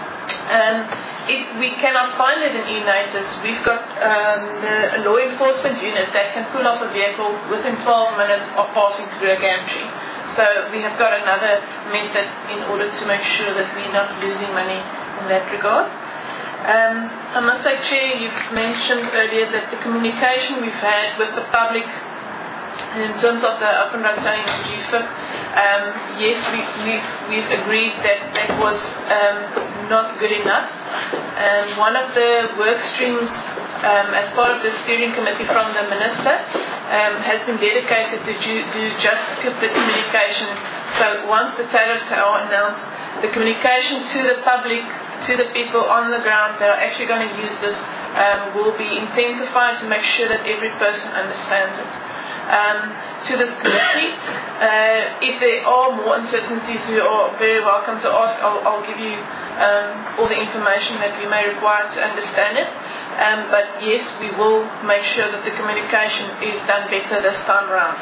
If we cannot find it in eNaTIS, we've got the law enforcement unit that can pull off a vehicle within 12 minutes of passing through a gantry. So we have got another method in order to make sure that we're not losing money in that regard. I must say, Chair, you've mentioned earlier that the communication we've had with the public in terms of the open road tolling of GFIP, yes, we've agreed that that was not good enough. And one of the work streams as part of the steering committee from the Minister has been dedicated to do just the communication. So once the tariffs are announced, the communication to the public, to the people on the ground that are actually going to use this will be intensified to make sure that every person understands it. To this committee, if there are more uncertainties, you are very welcome to ask. I'll give you all the information that you may require to understand it. But yes, we will make sure that the communication is done better this time around.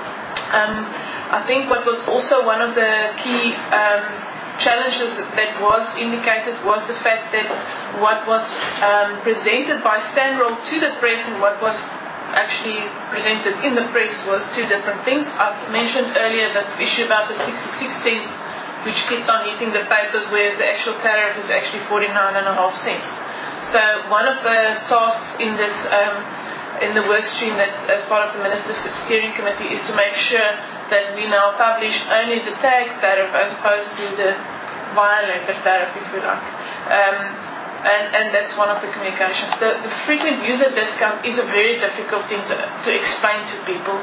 I think what was also one of the key challenges that was indicated was the fact that what was presented by SANROL to the press and what was actually presented in the press was two different things. I've mentioned earlier that issue about the 66 cents, which kept on hitting the papers, whereas the actual tariff is actually 49.5 cents. So one of the tasks in this in the work stream that as part of the Minister's Steering Committee is to make sure that we now publish only the tag tariff as opposed to the violated tariff, if you like. And that's one of the communications. The frequent user discount is a very difficult thing to explain to people.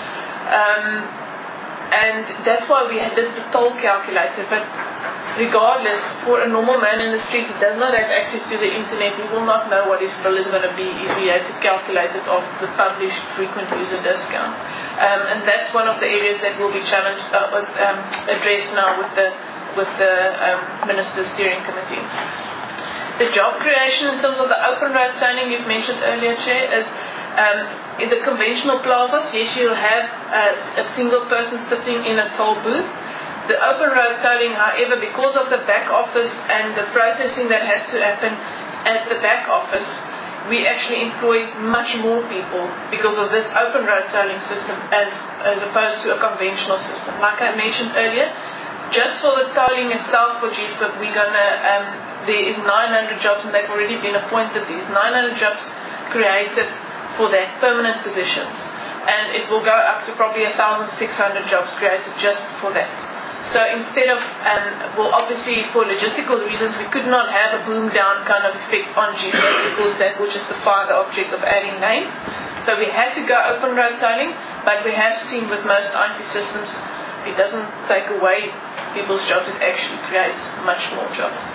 And that's why we did the toll calculator. But regardless, for a normal man in the street who does not have access to the internet, he will not know what his bill is going to be if he had to calculate it off the published frequent user discount. And that's one of the areas that will be challenged, addressed now with the Minister's Steering Committee. The job creation in terms of the open road tolling you've mentioned earlier, Chair, is in the conventional plazas, yes, you'll have a single person sitting in a toll booth. The open road tolling, however, because of the back office and the processing that has to happen at the back office, we actually employ much more people because of this open road tolling system as opposed to a conventional system. Like I mentioned earlier, just for the tolling itself for GFIP, we're going to there is 900 jobs and they've already been appointed. These 900 jobs created for that permanent positions. And it will go up to probably 1,600 jobs created just for that. So instead of, obviously for logistical reasons, we could not have a boom down kind of effect on GBA because that would just defy the object of adding lanes. So we had to go open road tolling, but we have seen with most IT systems, it doesn't take away people's jobs, it actually creates much more jobs.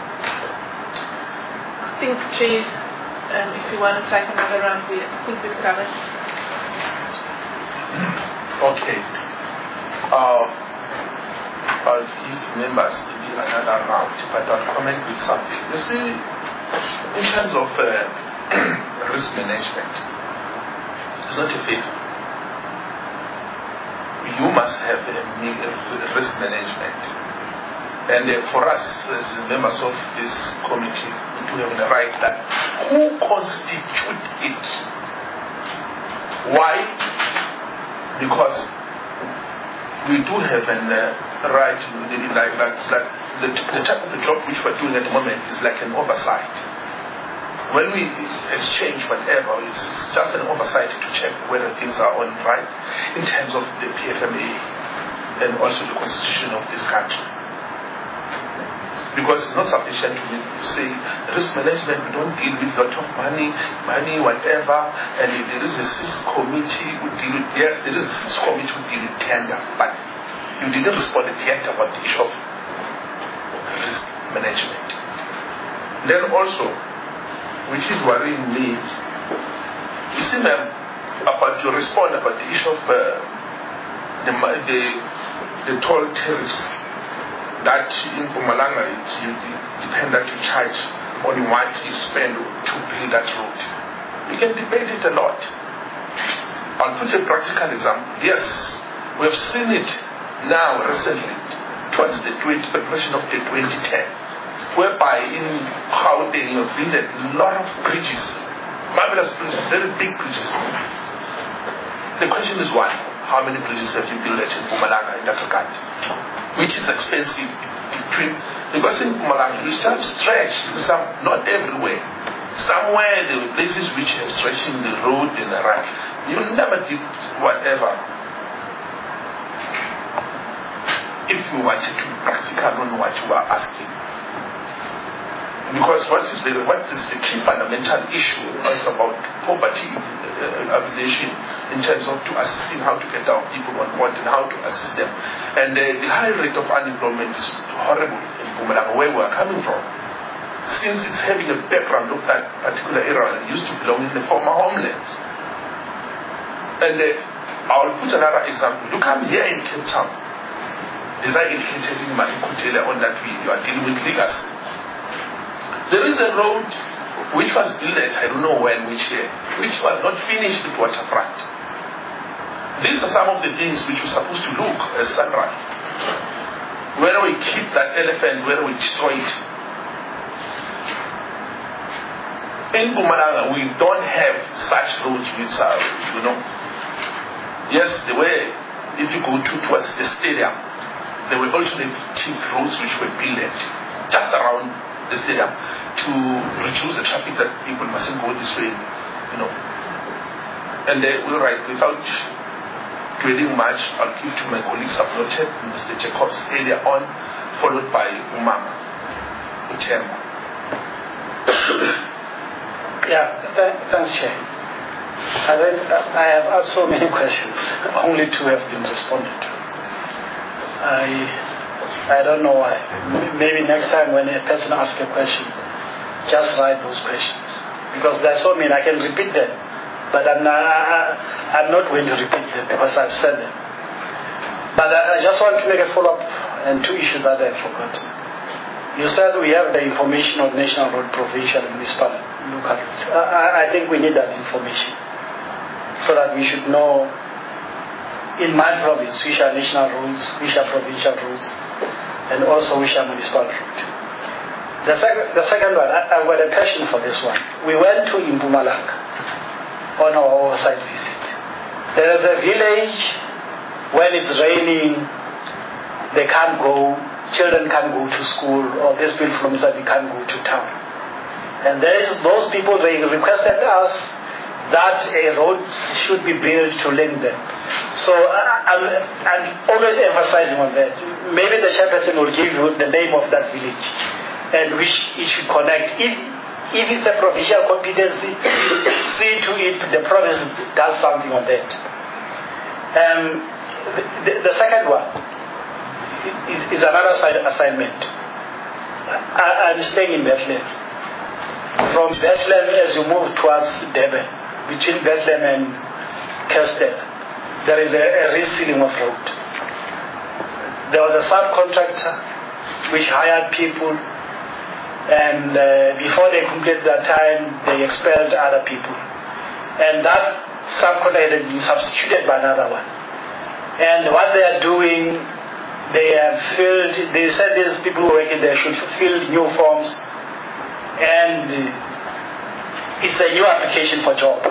I think, Chair, if you want to take another round, I think we've covered. Okay. I'll give members maybe another round, but I'll comment with something. You see, in terms of risk management, it's not a favor. You must have a risk management. And for us, as members of this committee, we do have the right that who constitute it? Why? Because we do have a right, like the type of the job which we're doing at the moment is like an oversight. When we exchange whatever, it's just an oversight to check whether things are on right in terms of the PFMA and also the constitution of this country. Because it's not sufficient to say risk management, we don't deal with a lot of money, whatever, and if there is a CIS committee who deal with, yes, there is a CIS committee who deal with tender, but you didn't respond yet about the issue of risk management. Then also, which is worrying me, you see, ma'am, about to respond about the issue of the toll tariffs. That in Mpumalanga, you depend that you charge on what you spend to build that road. You can debate it a lot. I'll put a practical example. Yes, we have seen it now recently towards the preparation of the 2010, whereby in Gauteng you have built a lot of bridges, marvelous bridges, very big bridges. The question is why? How many bridges have you built in Mpumalanga in that regard? Which is expensive because in Mpumalanga you have stretched some, not everywhere. Somewhere there were places which have stretching the road and the right. You never did whatever. If you wanted to be practical on what you are asking. Because what is the key fundamental issue is about poverty alleviation in terms of to assisting how to get our people on board and how to assist them. And the high rate of unemployment is horrible in Mpumalanga, where we are coming from. Since it's having a background of that particular area, it used to belong in the former homelands. And I'll put another example. You come here in Cape Town. As I indicated in my Nkutele on that you are dealing with legacy. There is a road which was built, I don't know when, which year, which was not finished at waterfront. These are some of the things which we're supposed to look as sunrise. Where we keep that elephant, where we destroy it. In Mpumalanga, we don't have such roads which are, yes, there were, if you go towards the stadium, there were alternative roads which were built just around the stadium to reduce the traffic that people mustn't go this way, And we're right, without dwelling much, I'll give to my colleague subnoted, Mr. Jacobs earlier on, followed by Umama, Uchemba. Thanks, Chair. I have asked so many questions, only two have been responded to. I don't know why. Maybe next time when a person asks a question, just write those questions. Because there are so many, I can repeat them. But I'm not going to repeat them because I've said them. But I just want to make a follow-up on two issues that I forgot. You said we have the information on national road, provincial, municipal, local roads. I think we need that information so that we should know in my province which are national roads, which are provincial roads, and also which are municipal roads. The second one, I've got a passion for this one. We went to Mpumalanga on our oversight visit. There is a village, when it's raining, they can't go, children can't go to school, or these people from inside, they can't go to town. And those people, they requested us, that a road should be built to link them. So I'm always emphasizing on that. Maybe the chairperson will give you the name of that village and which it should connect. If it's a provincial competency, see to it the province does something on that. The second one is another assignment. I'm staying in Bethlehem. From Bethlehem, as you move towards Durban, between Bethlehem and Kirsten, there is a resealing of road. There was a subcontractor which hired people, and before they completed their time, they expelled other people. And that subcontractor had been substituted by another one. And what they are doing, they said these people who are working there should fill new forms, and it's a new application for job.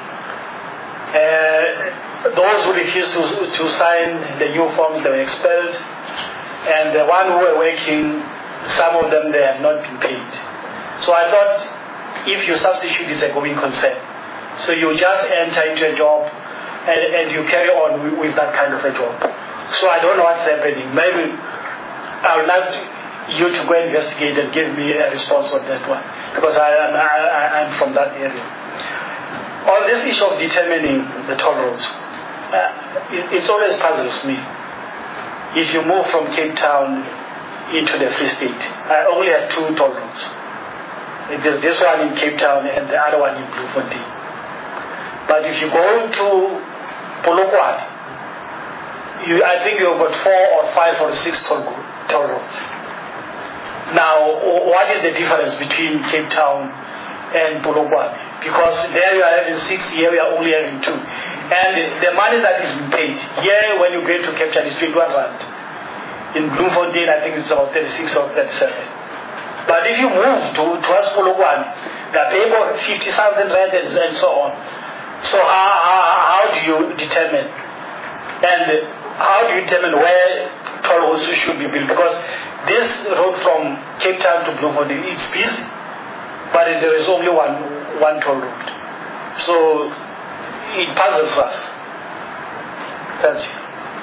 Those who refused to sign the new forms, they were expelled, and the one who were working, some of them, they have not been paid. So I thought, if you substitute, it's a going concern. So you just enter into a job and you carry on with that kind of a job. So I don't know what's happening. Maybe I would like you to go investigate and give me a response on that one, because I'm from that area. On this issue of determining the toll roads, it always puzzles me. If you move from Cape Town into the Free State, I only have 2 toll roads. It is this one in Cape Town and the other one in Bloemfontein. But if you go to Polokwane, I think you've got 4 or 5 or 6 toll roads. Now, what is the difference between Cape Town and Polokwane? Because there you are having 6, here we are only having 2. And the money that is paid, here when you get to Cape Town is 21 rand. In Bloemfontein, I think it's about 36 or 37. But if you move towards Polokwane, they are paying about 50,000 rand and so on. So how do you determine? And how do you determine where toll roads should be built? Because this road from Cape Town to Bloemfontein, it's busy, but there is only one toll road. So it puzzles us. Thank you.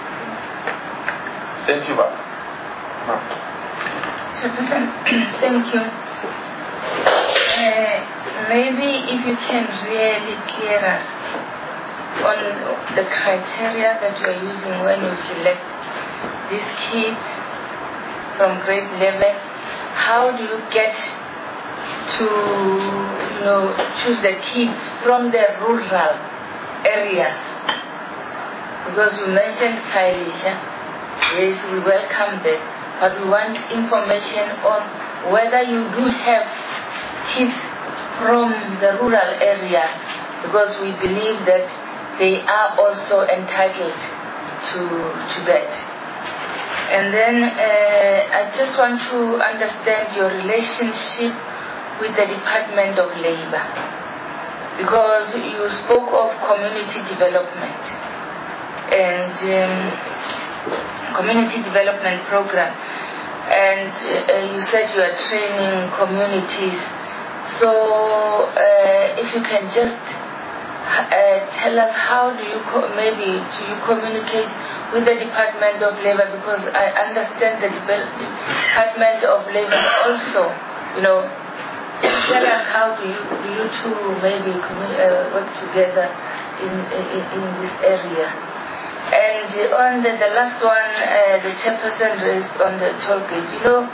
Thank you, Bob. Chairperson, thank you. Maybe if you can really clear us on the criteria that you are using when you select these kids from grade 11, how do you get to choose the kids from the rural areas? Because you mentioned Khayelitsha, yes, we welcome that, but we want information on whether you do have kids from the rural areas, because we believe that they are also entitled to that. And then I just want to understand your relationship with the Department of Labor, because you spoke of community development and community development program, and you said you are training communities. So if you can just tell us, how do you communicate with the Department of Labor? Because I understand the Department of Labor also, tell us how do you two maybe work together in this area. And on the last one, the chairperson raised on the toll gate.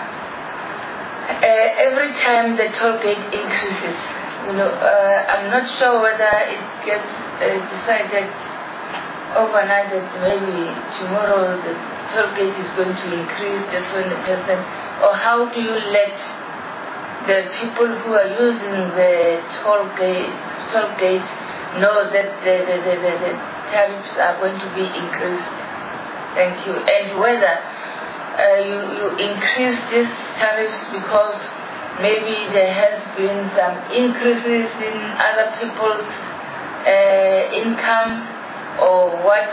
Every time the toll gate increases, I'm not sure whether it gets decided overnight that maybe tomorrow the toll gate is going to increase just when the person, or how do you let the people who are using the toll gate know that the tariffs are going to be increased? Thank you. And whether you increase these tariffs because maybe there has been some increases in other people's incomes, or what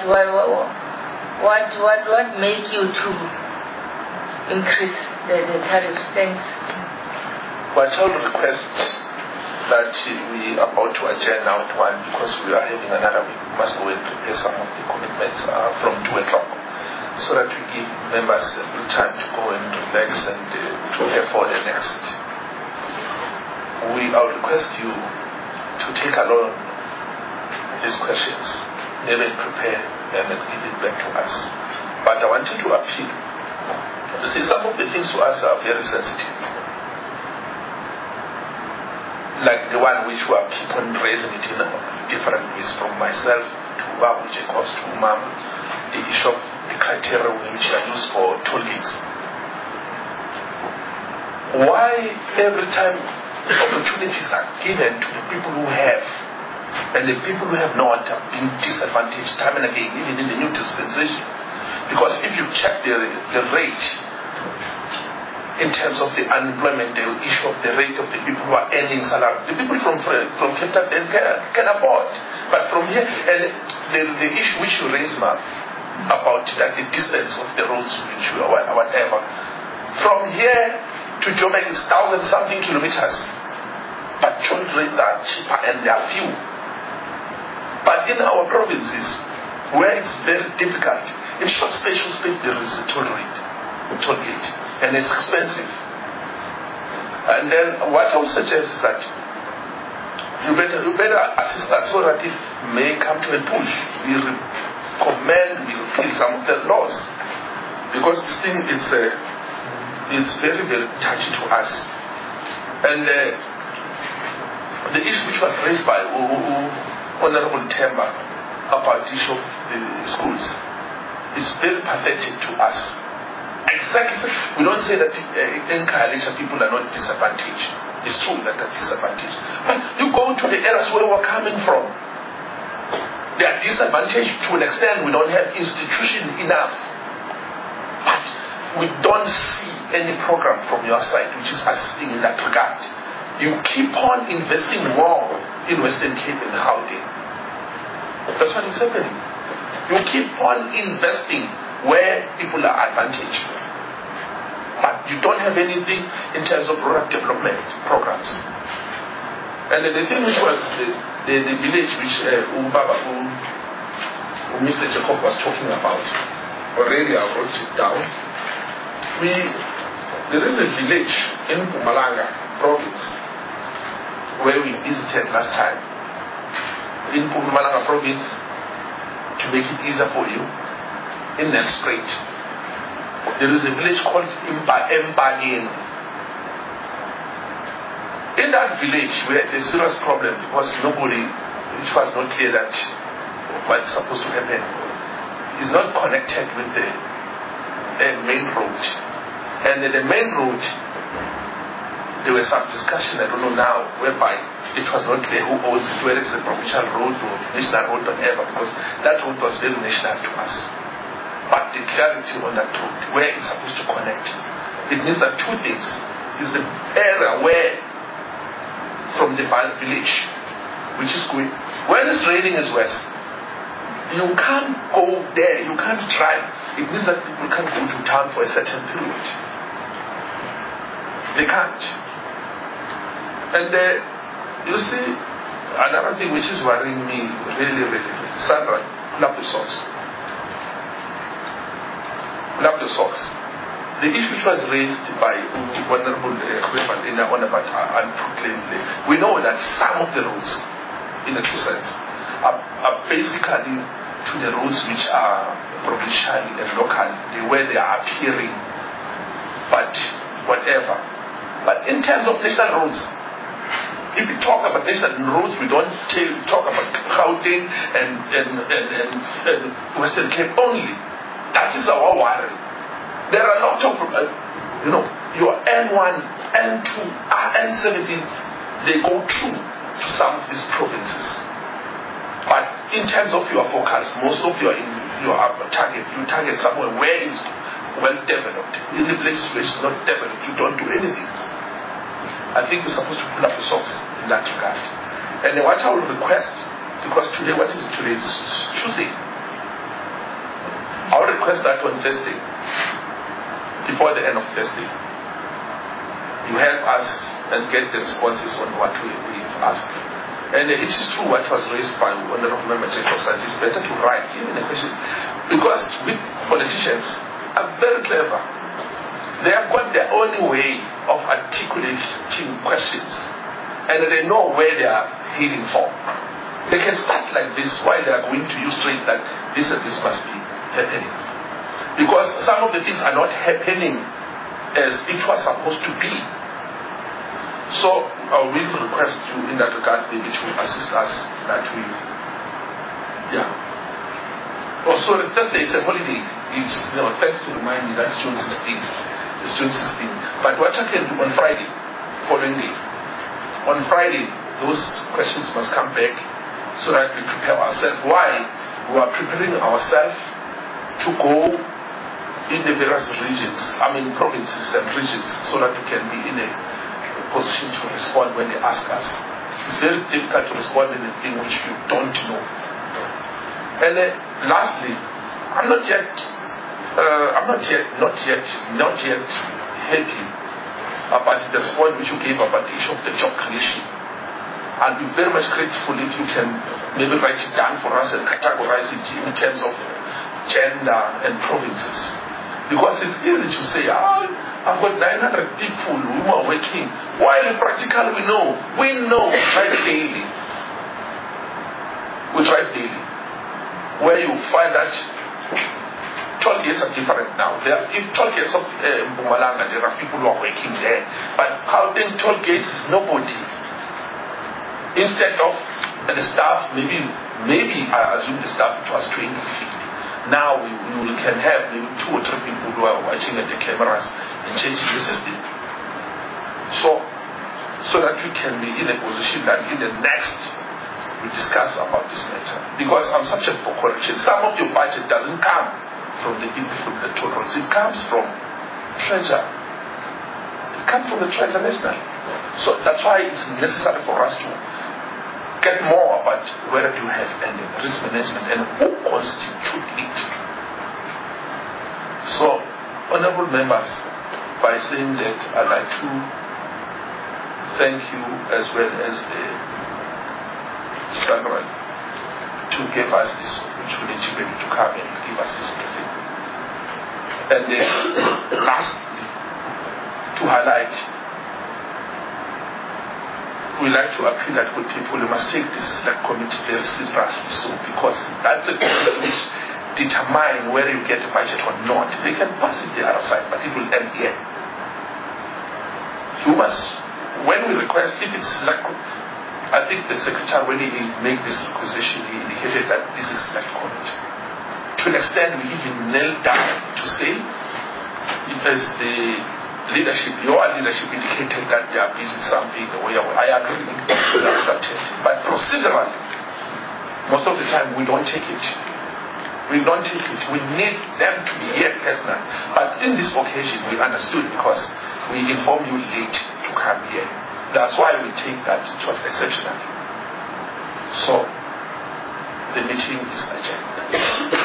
make you to increase the tariffs? Thanks. What I would request that we are about to adjourn now at 1 because we are having another week. We must go and prepare some of the commitments from 2 o'clock so that we give members ample time to go and relax and prepare for the next. I would request you to take along these questions, maybe prepare them and give it back to us. But I want you to appeal. You see, some of the things to us are very sensitive. Like the one which we keep on raising it in different ways, from myself to Babu Jacobs to Mom, the issue of the criteria which are used for toll gates. Why every time opportunities are given to the people who have, and the people who have not are being disadvantaged time and again, even in the new dispensation? Because if you check the rate in terms of the unemployment, the issue of the rate of the people who are earning salary, the people from Cape Town can afford. But from here, and the issue which you raise, Mark, about that the distance of the roads, which whatever, from here to Joburg is 1,000-something kilometers. But toll rates are cheaper and they are few. But in our provinces, where it's very difficult, in short spatial space there is a toll gate, and it's expensive. And then what I would suggest is that you better assist us so that if may come to a push, we repeal some of the laws, because this thing is very, very touchy to us. And the issue which was raised by Honorable Temba about the issue of the schools is very pathetic to us. Exactly. We don't say that in Khayelitsha people are not disadvantaged. It's true that they're disadvantaged. But you go to the areas where we're coming from, they are disadvantaged to an extent. We don't have institution enough. But we don't see any program from your side which is assisting in that regard. You keep on investing more in Western Cape and Gauteng. That's what is happening. You keep on investing where people are advantaged, but you don't have anything in terms of rural development programs. And the thing which was the village which Mr. Jacob was talking about, already I wrote it down. There is a village in Mpumalanga province where we visited last time. In Mpumalanga province, to make it easier for you, in Nelspruit, there is a village called Mbageni. In that village, we had a serious problem because it was not clear that what is supposed to happen is not connected with the main road. And in the main road, there was some discussion, I don't know now, whereby it was not clear who owns it, whether it's a provincial road or national road or whatever, because that road was very national to us. But the clarity on that road, where it's supposed to connect, it means that two things. Is the area where, from the village, which is going, when it's raining is west, you can't go there, you can't drive. It means that people can't go to town for a certain period. They can't. And you see, another thing which is worrying me really, really, Sandra, pull up the socks. Pull up the socks. The issue which was raised by Honorable Khwebandina on about unproclaimed, we know that some of the roads, in a true sense, are basically to the roads which are provincial and local, the way they are appearing, but whatever. But in terms of national roads, if we talk about national roads, we don't talk about Gauteng and Western Cape only. That is our worry. There are a lot of, your N1, N2, N17, they go through to some of these provinces. But in terms of your focus, most of your target, you target somewhere where is well developed. In the places where it's not developed, you don't do anything. I think we're supposed to pull up the socks in that regard. And then what I will request, because today, what is it today? It's Tuesday. I will request that on Thursday, before the end of Thursday, you help us and get the responses on what we've ask. And it is true what was raised by Honorable Member Chekosa. It is better to write even the questions, because with politicians are very clever. They have got their own way of articulating questions, and they know where they are heading for. They can start like this while they are going to use straight like this and this must be happening. Because some of the things are not happening as it was supposed to be. So I will request you in that regard maybe to assist us that we, Also, Thursday it's a holiday. It's, thanks to remind me that's June 16th. It's June 16th. But what I can do on Friday, following day, on Friday, those questions must come back so that we prepare ourselves. Why? We are preparing ourselves to go in the various regions, provinces and regions, so that we can be in a position to respond when they ask us. It's very difficult to respond in a thing which you don't know. And lastly, I'm not yet happy about the response which you gave about the issue of the job creation. I'll be very much grateful if you can maybe write it down for us and categorize it in terms of gender and provinces. Because it's easy to say, I've got 900 people who are working, while in practical we know, we drive daily. We drive daily. Where you find that toll gates are different now. If toll gates of Mpumalanga, there are people who are working there. But Gauteng toll gates is nobody. Instead of the staff, maybe I assume the staff was 20, 50. Now we can have maybe 2 or 3 people who are watching at the cameras and changing the system. So that we can be in a position that in the next we discuss about this matter. Because I'm subject for correction. Some of your budget doesn't come from the toll roads. It comes from treasure. It comes from the treasure national. So that's why it's necessary for us to get more about where do you have any risk management and who constitute it. So, honorable members, by saying that, I'd like to thank you as well as the Sangran to give us this opportunity to come and give us this briefing. And then, lastly, to highlight, we like to appeal that good people, you must take this select committee very seriously, so because that's a committee which determine whether you get a budget or not. They can pass it the other side, but it will end here. You must, when we request, if it's like, I think the secretary, when he made this requisition, he indicated that this is select committee. To an extent, we even knelt down to say, as the leadership, your leadership indicated that they are busy with something, the way I agree, we accept it. But procedurally, most of the time we don't take it. We don't take it. We need them to be here personally. But in this occasion, we understood because we informed you late to come here. That's why we take that it was exceptional. So, the meeting is adjourned.